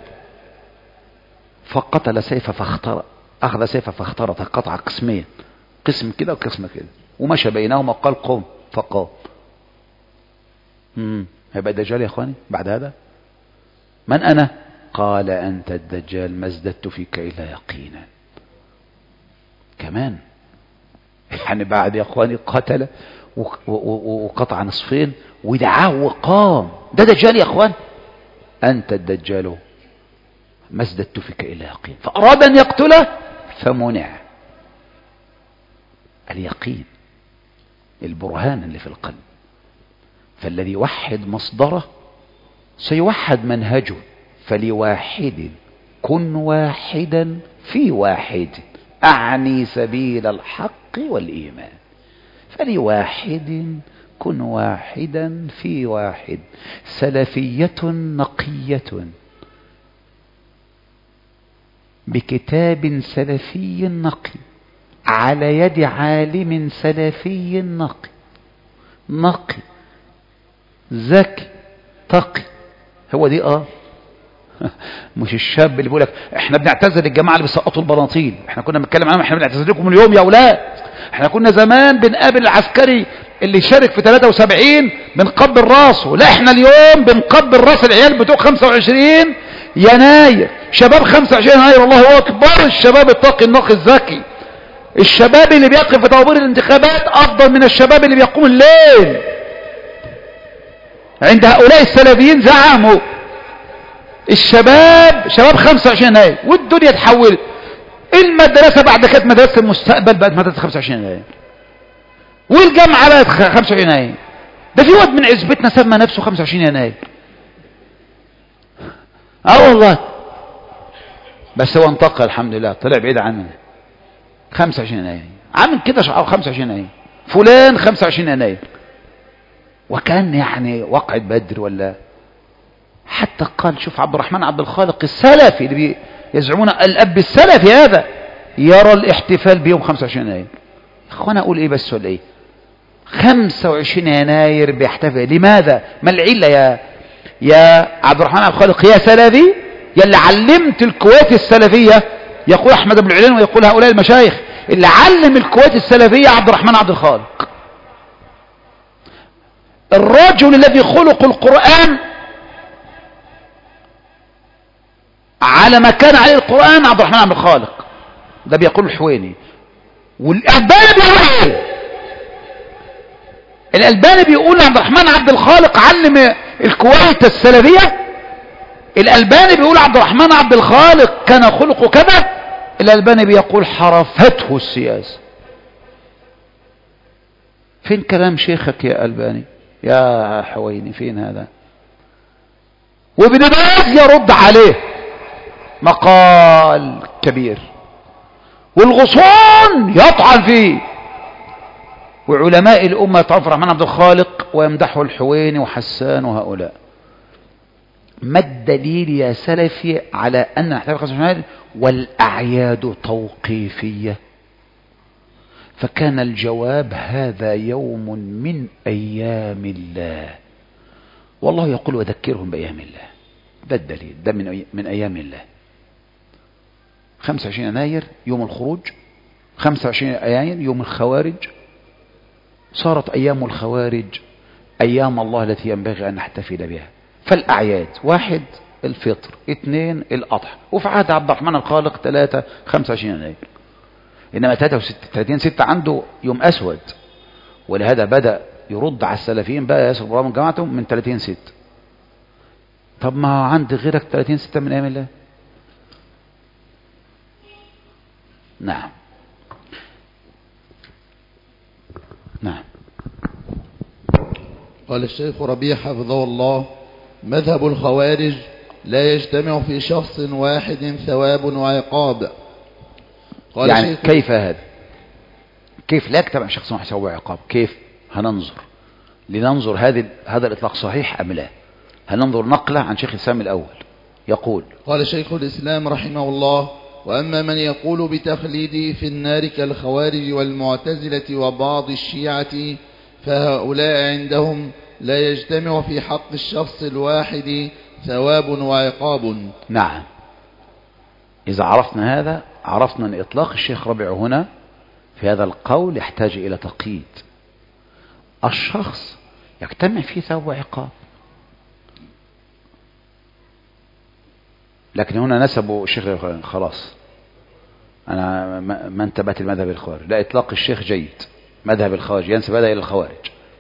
فقتل سيفه فاخترق، أخذ سيفه فاخترط، قطع قسمين، قسم كده وقسم كده، ومشى بينهما قال قم فقام. امم هيبقى الدجال يا اخواني بعد هذا؟ من أنا؟ قال أنت الدجال ما ازددت فيك إلا يقينا. كمان يعني بعد يا اخواني قتل وقطع نصفين ودعاه وقام، ده دجال يا اخوان. أنت الدجال ما ازددت فيك إلا يقين. فأراد أن يقتله فمنع. اليقين البرهان اللي في القلب. فالذي يوحد مصدره سيوحد منهجه. فلواحد كن واحدا في واحد، أعني سبيل الحق والإيمان. فلواحد كن واحدا في واحد، سلفية نقية بكتاب سلفي نقي على يد عالم سلفي نقي نقي ذكي تقي. هو دي اه مش الشاب اللي بيقول لك احنا بنعتذر للجماعه اللي بيسقطوا البناطيل، احنا كنا بنتكلم عنهم، احنا بنعتذر لكم اليوم يا اولاد. احنا كنا زمان بنقابل العسكري اللي شارك في ثلاثة وسبعين بنقبل راسه، لا احنا اليوم بنقبل راس العيال بتوع خمسة وعشرين يناير. شباب خمسة وعشرين يناير الله اكبر، الشباب التقي النقي الذكي، الشباب اللي بيقف في طوابير الانتخابات افضل من الشباب اللي بيقوم الليل. عند هؤلاء السلفيين زعموا الشباب شباب خمسة وعشرين يناير، والدنيا اتحولت. المدرسة بعد كانت مدرسة المستقبل بقت مدرسة خمسة وعشرين يناير، والجامعة بقت خمسة وعشرين يناير. ده في واد من عزبتنا سمى نفسه خمسة وعشرين يناير. اه والله، بس هو انتقل الحمد لله، طلع بعيد عننا. خمسة وعشرين يناير عامل كده شعار خمسة وعشرين يناير، فلان خمسة وعشرين يناير، وكان يعني وقعة بدر ولا. حتى قال شوف عبد الرحمن عبد الخالق السلفي اللي يزعمون الأب السلفي هذا يرى الاحتفال بيوم خمسة وعشرين يناير. اخوانا اقول ايه بس ولا ايه؟ خمسة وعشرين يناير بيحتفل، لماذا؟ ما العلة يا يا عبد الرحمن عبد الخالق يا سلفي يا اللي علمت الكويت السلفية؟ يقول احمد بن العلين ويقول هؤلاء المشايخ اللي علم الكويت السلفية عبد الرحمن عبد الخالق، الرجل الذي خلق القرآن على ما كان عليه القرآن عبد الرحمن عبد الخالق، ده بيقول الحويني. والألباني بيقول ايه؟ الألباني بيقول عبد الرحمن عبد الخالق علم الكويت السلفية. الألباني بيقول عبد الرحمن عبد الخالق كان خلقه كذا. الألباني بيقول حرفته السياسة. فين كلام شيخك يا ألباني يا حويني؟ فين هذا؟ وابن باز يرد عليه مقال كبير، والغصون يطعن فيه، وعلماء الأمة يطعنوا في الرحمن عبد الخالق ويمدحوا الحويني وحسان وهؤلاء. ما الدليل يا سلفي على أن نحتفل خمسة وعشرين والأعياد توقيفية؟ فكان الجواب هذا يوم من أيام الله، والله يقول وذكرهم بأيام الله. ده الدليل، ده من, من أيام الله. خمسة وعشرين يناير يوم الخروج، خمسة وعشرين يناير يوم الخوارج. صارت أيام الخوارج أيام الله التي ينبغي أن نحتفل بها. فالأعياد: واحد الفطر، اثنين الأضحى، وفي عهد عبد الرحمن الخالق ثلاثة خمسة وعشرين يناير. إنما ثلاثين ستة عنده يوم أسود، ولهذا بدأ يرد على السلفيين بقى ياسر برام من جماعتهم من ثلاثين ستة. طب ما عندي غيرك ثلاثين ستة من أيام الله. نعم نعم. قال الشيخ ربيع حفظه الله: مذهب الخوارج لا يجتمع في شخص واحد ثواب وعقاب. قال يعني كيف هذا؟ كيف لا يجتمع شخص واحد ثواب وعقاب؟ كيف؟ هننظر لننظر هذا هذا الإطلاق صحيح أم لا. هننظر نقلة عن شيخ الإسلام الأول يقول: قال شيخ الإسلام رحمه الله: وأما من يقول بتخليده في النار كالخوارج والمعتزلة وبعض الشيعة فهؤلاء عندهم لا يجتمع في حق الشخص الواحد ثواب وعقاب. نعم. إذا عرفنا هذا عرفنا أن إطلاق الشيخ ربيع هنا في هذا القول يحتاج إلى تقييد. الشخص يجتمع فيه ثواب وعقاب، لكن هنا نسبوا الشيخ خلاص. أنا ما انتبهت المذهب الخوارج. لا، إطلاق الشيخ جيد. مذهب الخوارج ينسب هذا إلى الخوارج،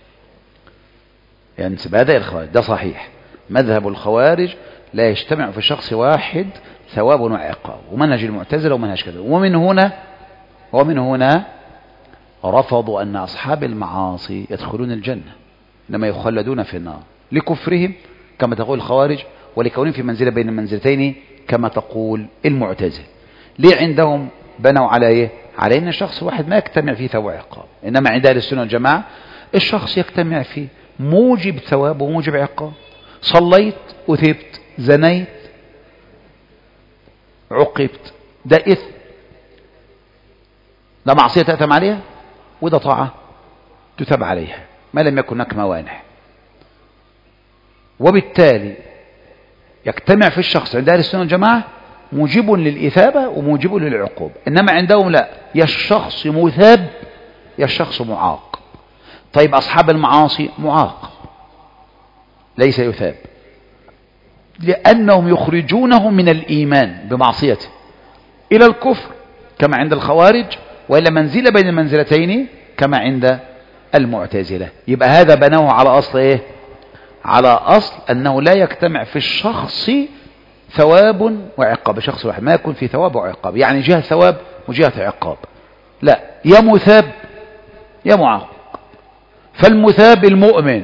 ينسب هذا إلى الخوارج، ده صحيح. مذهب الخوارج لا يجتمع في شخص واحد ثواب وعقاب، ومنهج المعتزلة ومنهج كذا. ومن هنا ومن هنا رفضوا أن أصحاب المعاصي يدخلون الجنة، إنما يخلدون في النار لكفرهم كما تقول الخوارج، ولكونهم في منزلة بين المنزلتين كما تقول المعتزلة. ليه عندهم بنوا على إيه؟ على أن الشخص واحد ما يجتمع فيه ثواب وعقاب، إنما عند أهل السنة والجماعة الشخص يجتمع فيه موجب ثواب وموجب عقاب. صليت أثبت، زنيت عقبت، ده إثم، ده معصية تأثم عليها، وده طاعة تثاب عليها ما لم يكن هناك موانع. وبالتالي يجتمع في الشخص عند أهل السنة والجماعة موجب للإثابة وموجب للعقوبة، إنما عندهم لا، يا الشخص مثاب يا الشخص معاق. طيب أصحاب المعاصي معاق ليس يثاب، لأنهم يخرجونه من الإيمان بمعصيته إلى الكفر كما عند الخوارج، وإلا منزلة بين المنزلتين كما عند المعتزلة. يبقى هذا بنوه على أصل إيه؟ على أصل أنه لا يجتمع في الشخص ثواب وعقاب، شخص واحد ما يكون في ثواب وعقاب، يعني جهة ثواب وجهة عقاب، لا، يا مثاب يا معاق. فالمثاب المؤمن،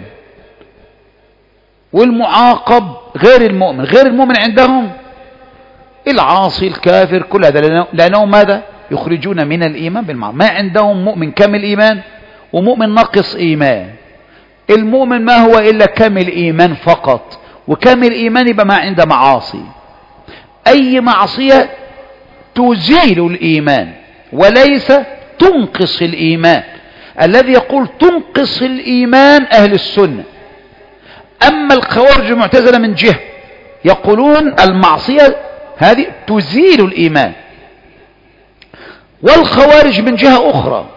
والمعاقب غير المؤمن. غير المؤمن عندهم العاصي الكافر، كل هذا لأنهم ماذا؟ يخرجون من الإيمان بالمعصية. ما عندهم مؤمن كامل إيمان ومؤمن ناقص إيمان. المؤمن ما هو إلا كامل إيمان فقط، وكامل إيمان يبقى ما عنده معاصي. أي معصية تزيل الإيمان وليس تنقص الإيمان. الذي يقول تنقص الإيمان أهل السنة. أما الخوارج المعتزلة من جهة يقولون المعصية هذه تزيل الإيمان، والخوارج من جهة أخرى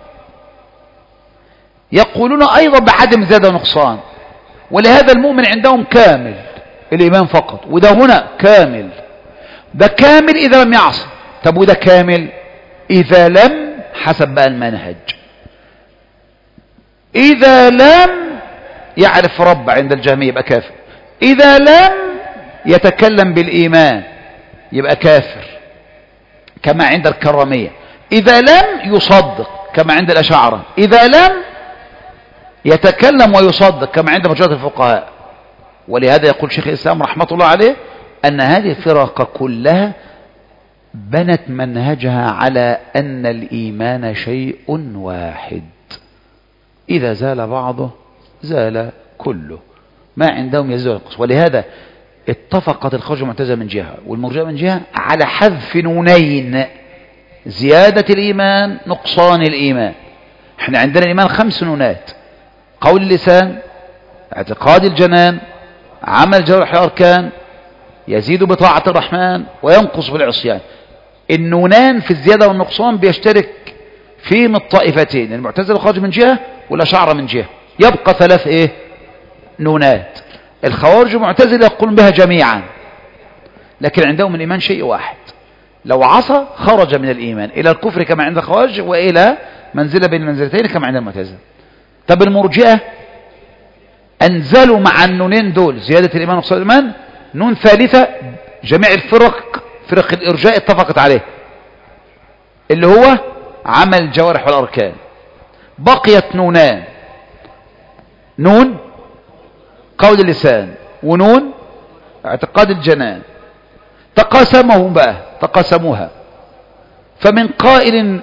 يقولون أيضا بعدم زاد ونقصان. ولهذا المؤمن عندهم كامل الإيمان فقط، وده هنا كامل. ده كامل إذا لم يعصي. طب وده كامل إذا لم، حسب بقى المنهج، إذا لم يعرف رب عند الجهمية يبقى كافر، إذا لم يتكلم بالإيمان يبقى كافر كما عند الكرامية، إذا لم يصدق كما عند الأشاعرة، إذا لم يتكلم ويصدق كما عند مجرد الفقهاء. ولهذا يقول شيخ الإسلام رحمة الله عليه أن هذه الفرق كلها بنت منهجها على أن الإيمان شيء واحد، إذا زال بعضه زال كله، ما عندهم يزيد وينقص. ولهذا اتفقت الخوارج والمعتزلة من جهة والمرجئة من جهة على حذف نونين، زيادة الإيمان نقصان الإيمان. احنا عندنا الإيمان خمس نونات: قول اللسان، اعتقاد الجنان، عمل جوارح الأركان، يزيد بطاعة الرحمن وينقص بالعصيان. النونان في الزيادة والنقصان بيشترك فيهم الطائفتين، المعتزلة والخوارج من جهة والأشاعرة من جهة، يبقى ثلاث ايه نونات. الخوارج والمعتزلة يقولون بها جميعا، لكن عندهم الإيمان شيء واحد، لو عصى خرج من الإيمان إلى الكفر كما عند الخوارج وإلى منزلة بين المنزلتين كما عند المعتزلة. طب المرجئة أنزلوا مع النونين دول زيادة الإيمان ونقصان الإيمان نون ثالثة جميع الفرق فرق الإرجاء اتفقت عليه، اللي هو عمل الجوارح والأركان. بقيت نونان، نون قول اللسان ونون اعتقاد الجنان، تقاسمهم بقى تقاسموها، فمن قائل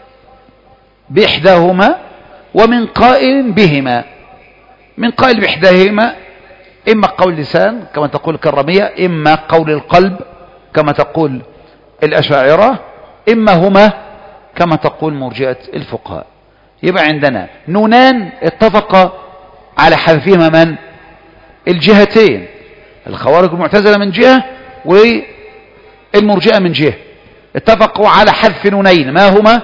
بإحداهما ومن قائل بهما. من قائل بإحداهما إما قول اللسان كما تقول الكرامية، إما قول القلب كما تقول الأشاعرة، إما هما كما تقول مرجئة الفقهاء. يبقى عندنا نونان اتفق على حذفهما من الجهتين، الخوارج والمعتزلة من جهة والمرجئة من جهة، اتفقوا على حذف نونين، ما هما؟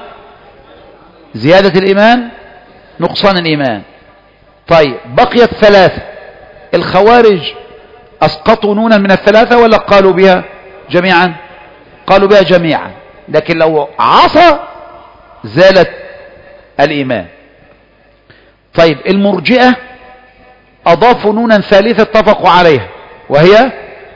زيادة الإيمان نقصان الإيمان. طيب بقيت ثلاثة، الخوارج أسقطوا نونا من الثلاثة ولا قالوا بها جميعا؟ قالوا بها جميعا، لكن لو عصى زالت الإيمان. طيب المرجئة أضافوا نونا ثالثة اتفقوا عليها وهي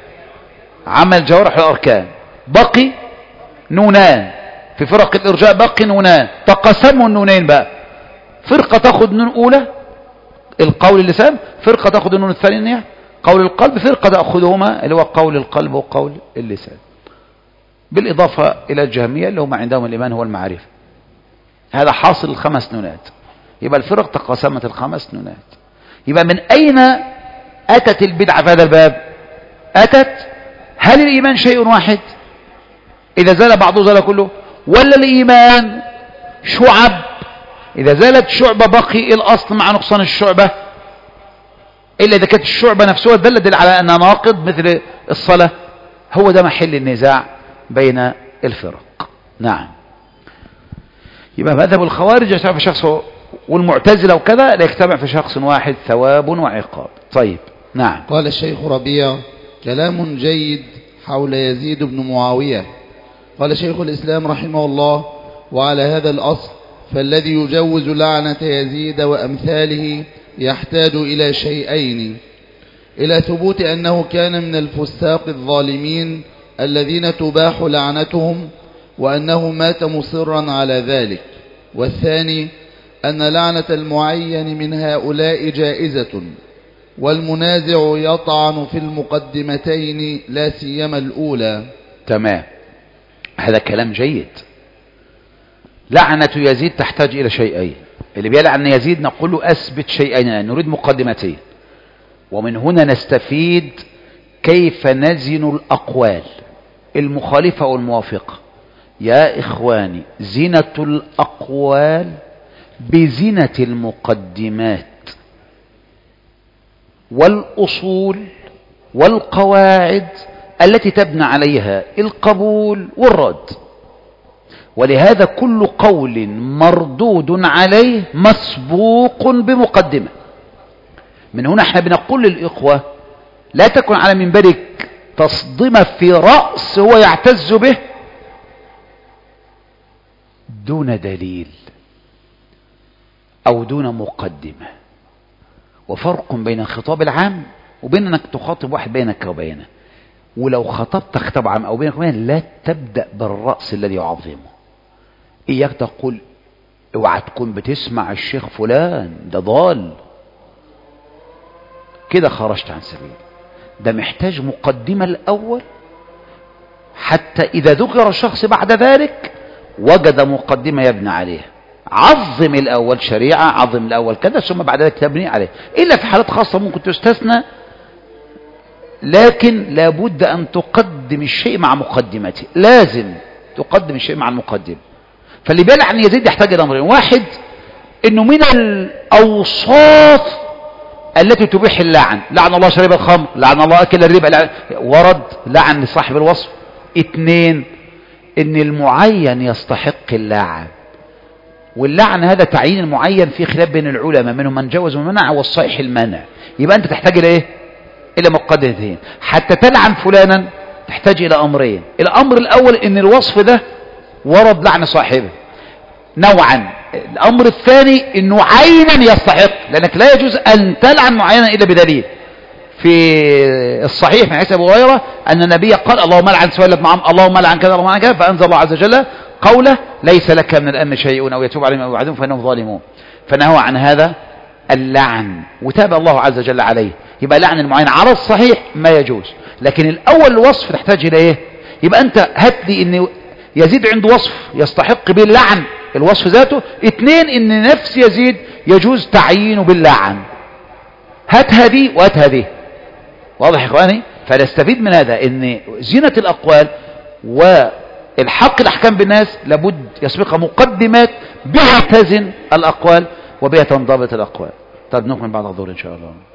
عمل جوارح الأركان، بقي نونان في فرق الإرجاء، بقي نونان، تقسموا النونين بقى، فرقة تأخذ نون أولى القول اللسان، فرقة تأخذ النون الثانية قول القلب، فرقة تأخذهما اللي هو قول القلب وقول اللسان، بالإضافة إلى الجهمية اللي هم عندهم الإيمان هو المعرفة. هذا حاصل الخمس نونات، يبقى الفرق تقسمت الخمس نونات. يبقى من أين أتت البدعة في هذا الباب؟ أتت هل الإيمان شيء واحد إذا زال بعضه زال كله، ولا الإيمان شعب إذا زالت شعبة بقي الأصل مع نقصان الشعبة، إلا إذا كانت الشعبة نفسها دلت على أنها ناقض مثل الصلاة. هو ده محل النزاع بين الفرق. نعم. يبقى مذهب الخوارج يجتمع في شخص، والمعتزلة وكذا لا يجتمع في شخص واحد ثواب وعقاب. طيب نعم. قال الشيخ ربيع: كلام جيد حول يزيد بن معاوية. قال شيخ الإسلام رحمه الله: وعلى هذا الأصل فالذي يجوز لعنة يزيد وأمثاله يحتاج إلى شيئين: إلى ثبوت أنه كان من الفساق الظالمين الذين تباح لعنتهم وأنه مات مصرا على ذلك، والثاني أن لعنة المعين من هؤلاء جائزة، والمنازع يطعن في المقدمتين لا سيما الأولى. تمام، هذا كلام جيد. لعنة يزيد تحتاج إلى شيئين، اللي بيلعن يزيد نقول له أثبت شيئين، نريد مقدمتين. ومن هنا نستفيد كيف نزن الأقوال المخالفة والموافقة. يا إخواني، زنة الأقوال بزنة المقدمات والأصول والقواعد التي تبنى عليها القبول والرد. ولهذا كل قول مردود عليه مسبوق بمقدمة. من هنا احنا بنقول للإخوة: لا تكن على منبرك تصدمه في رأس هو يعتز به دون دليل او دون مقدمة. وفرق بين الخطاب العام وبين انك تخاطب واحد بينك وبينه. ولو خطبت خطاب عام او بينك وبينه لا تبدأ بالرأس الذي يعظمه. اياك تقول اوعى تكون بتسمع الشيخ فلان ده ضال، كده خرجت عن سبيل. ده محتاج مقدمة الاول حتى اذا ذكر الشخص بعد ذلك وجد مقدمة يبنى عليها. عظم الاول شريعة، عظم الاول كذا، ثم بعد ذلك تبني عليه. الا في حالات خاصة ممكن تستثنى، لكن لابد ان تقدم الشيء مع مقدمته. لازم تقدم الشيء مع المقدمة. فاللي بيلعن يزيد يحتاج الى امرين: واحد انه من الاوصاف التي تبيح اللعن، لعن الله شرب الخمر، لعن الله اكل الربا، لعن ورد لعن لصاحب الوصف. اثنين ان المعين يستحق اللعن، واللعن هذا تعيين المعين في خلاف بين العلماء، منهم من جوز ومنع، والصحيح المنع. يبقى انت تحتاج الى ايه؟ الى مقدمتين. حتى تلعن فلانا تحتاج الى امرين: الامر الاول ان الوصف ده ورد لعن صاحبه نوعا. الامر الثاني انه عينا يستحق، لانك لا يجوز ان تلعن معينا الا بدليل. في الصحيح من حديث ابي هريره ان النبي قال: اللهم لعن سهيل بن عمرو، اللهم لعن كذا، اللهم لعن كذا، فانزل الله عز وجل قوله: ليس لك من الامر شيء او يتوب عليهم او يعذبهم فانهم ظالمون. فنهوا عن هذا اللعن وتاب الله عز وجل عليه. يبقى لعن المعين على الصحيح ما يجوز، لكن الاول الوصف تحتاج الى ايه؟ يبقى انت هات لي ان يزيد عنده وصف يستحق به اللعن، الوصف ذاته. اثنين ان نفس يزيد يجوز تعيينه باللعن. هات هذه وهات هذه. واضح يا اخواني؟ فنستفيد من هذا ان زينة الاقوال والحق الاحكام بالناس لابد يسبقها مقدمات بها تزن الاقوال وبها تنضبط الاقوال. طب نكمل بعد الظهر ان شاء الله.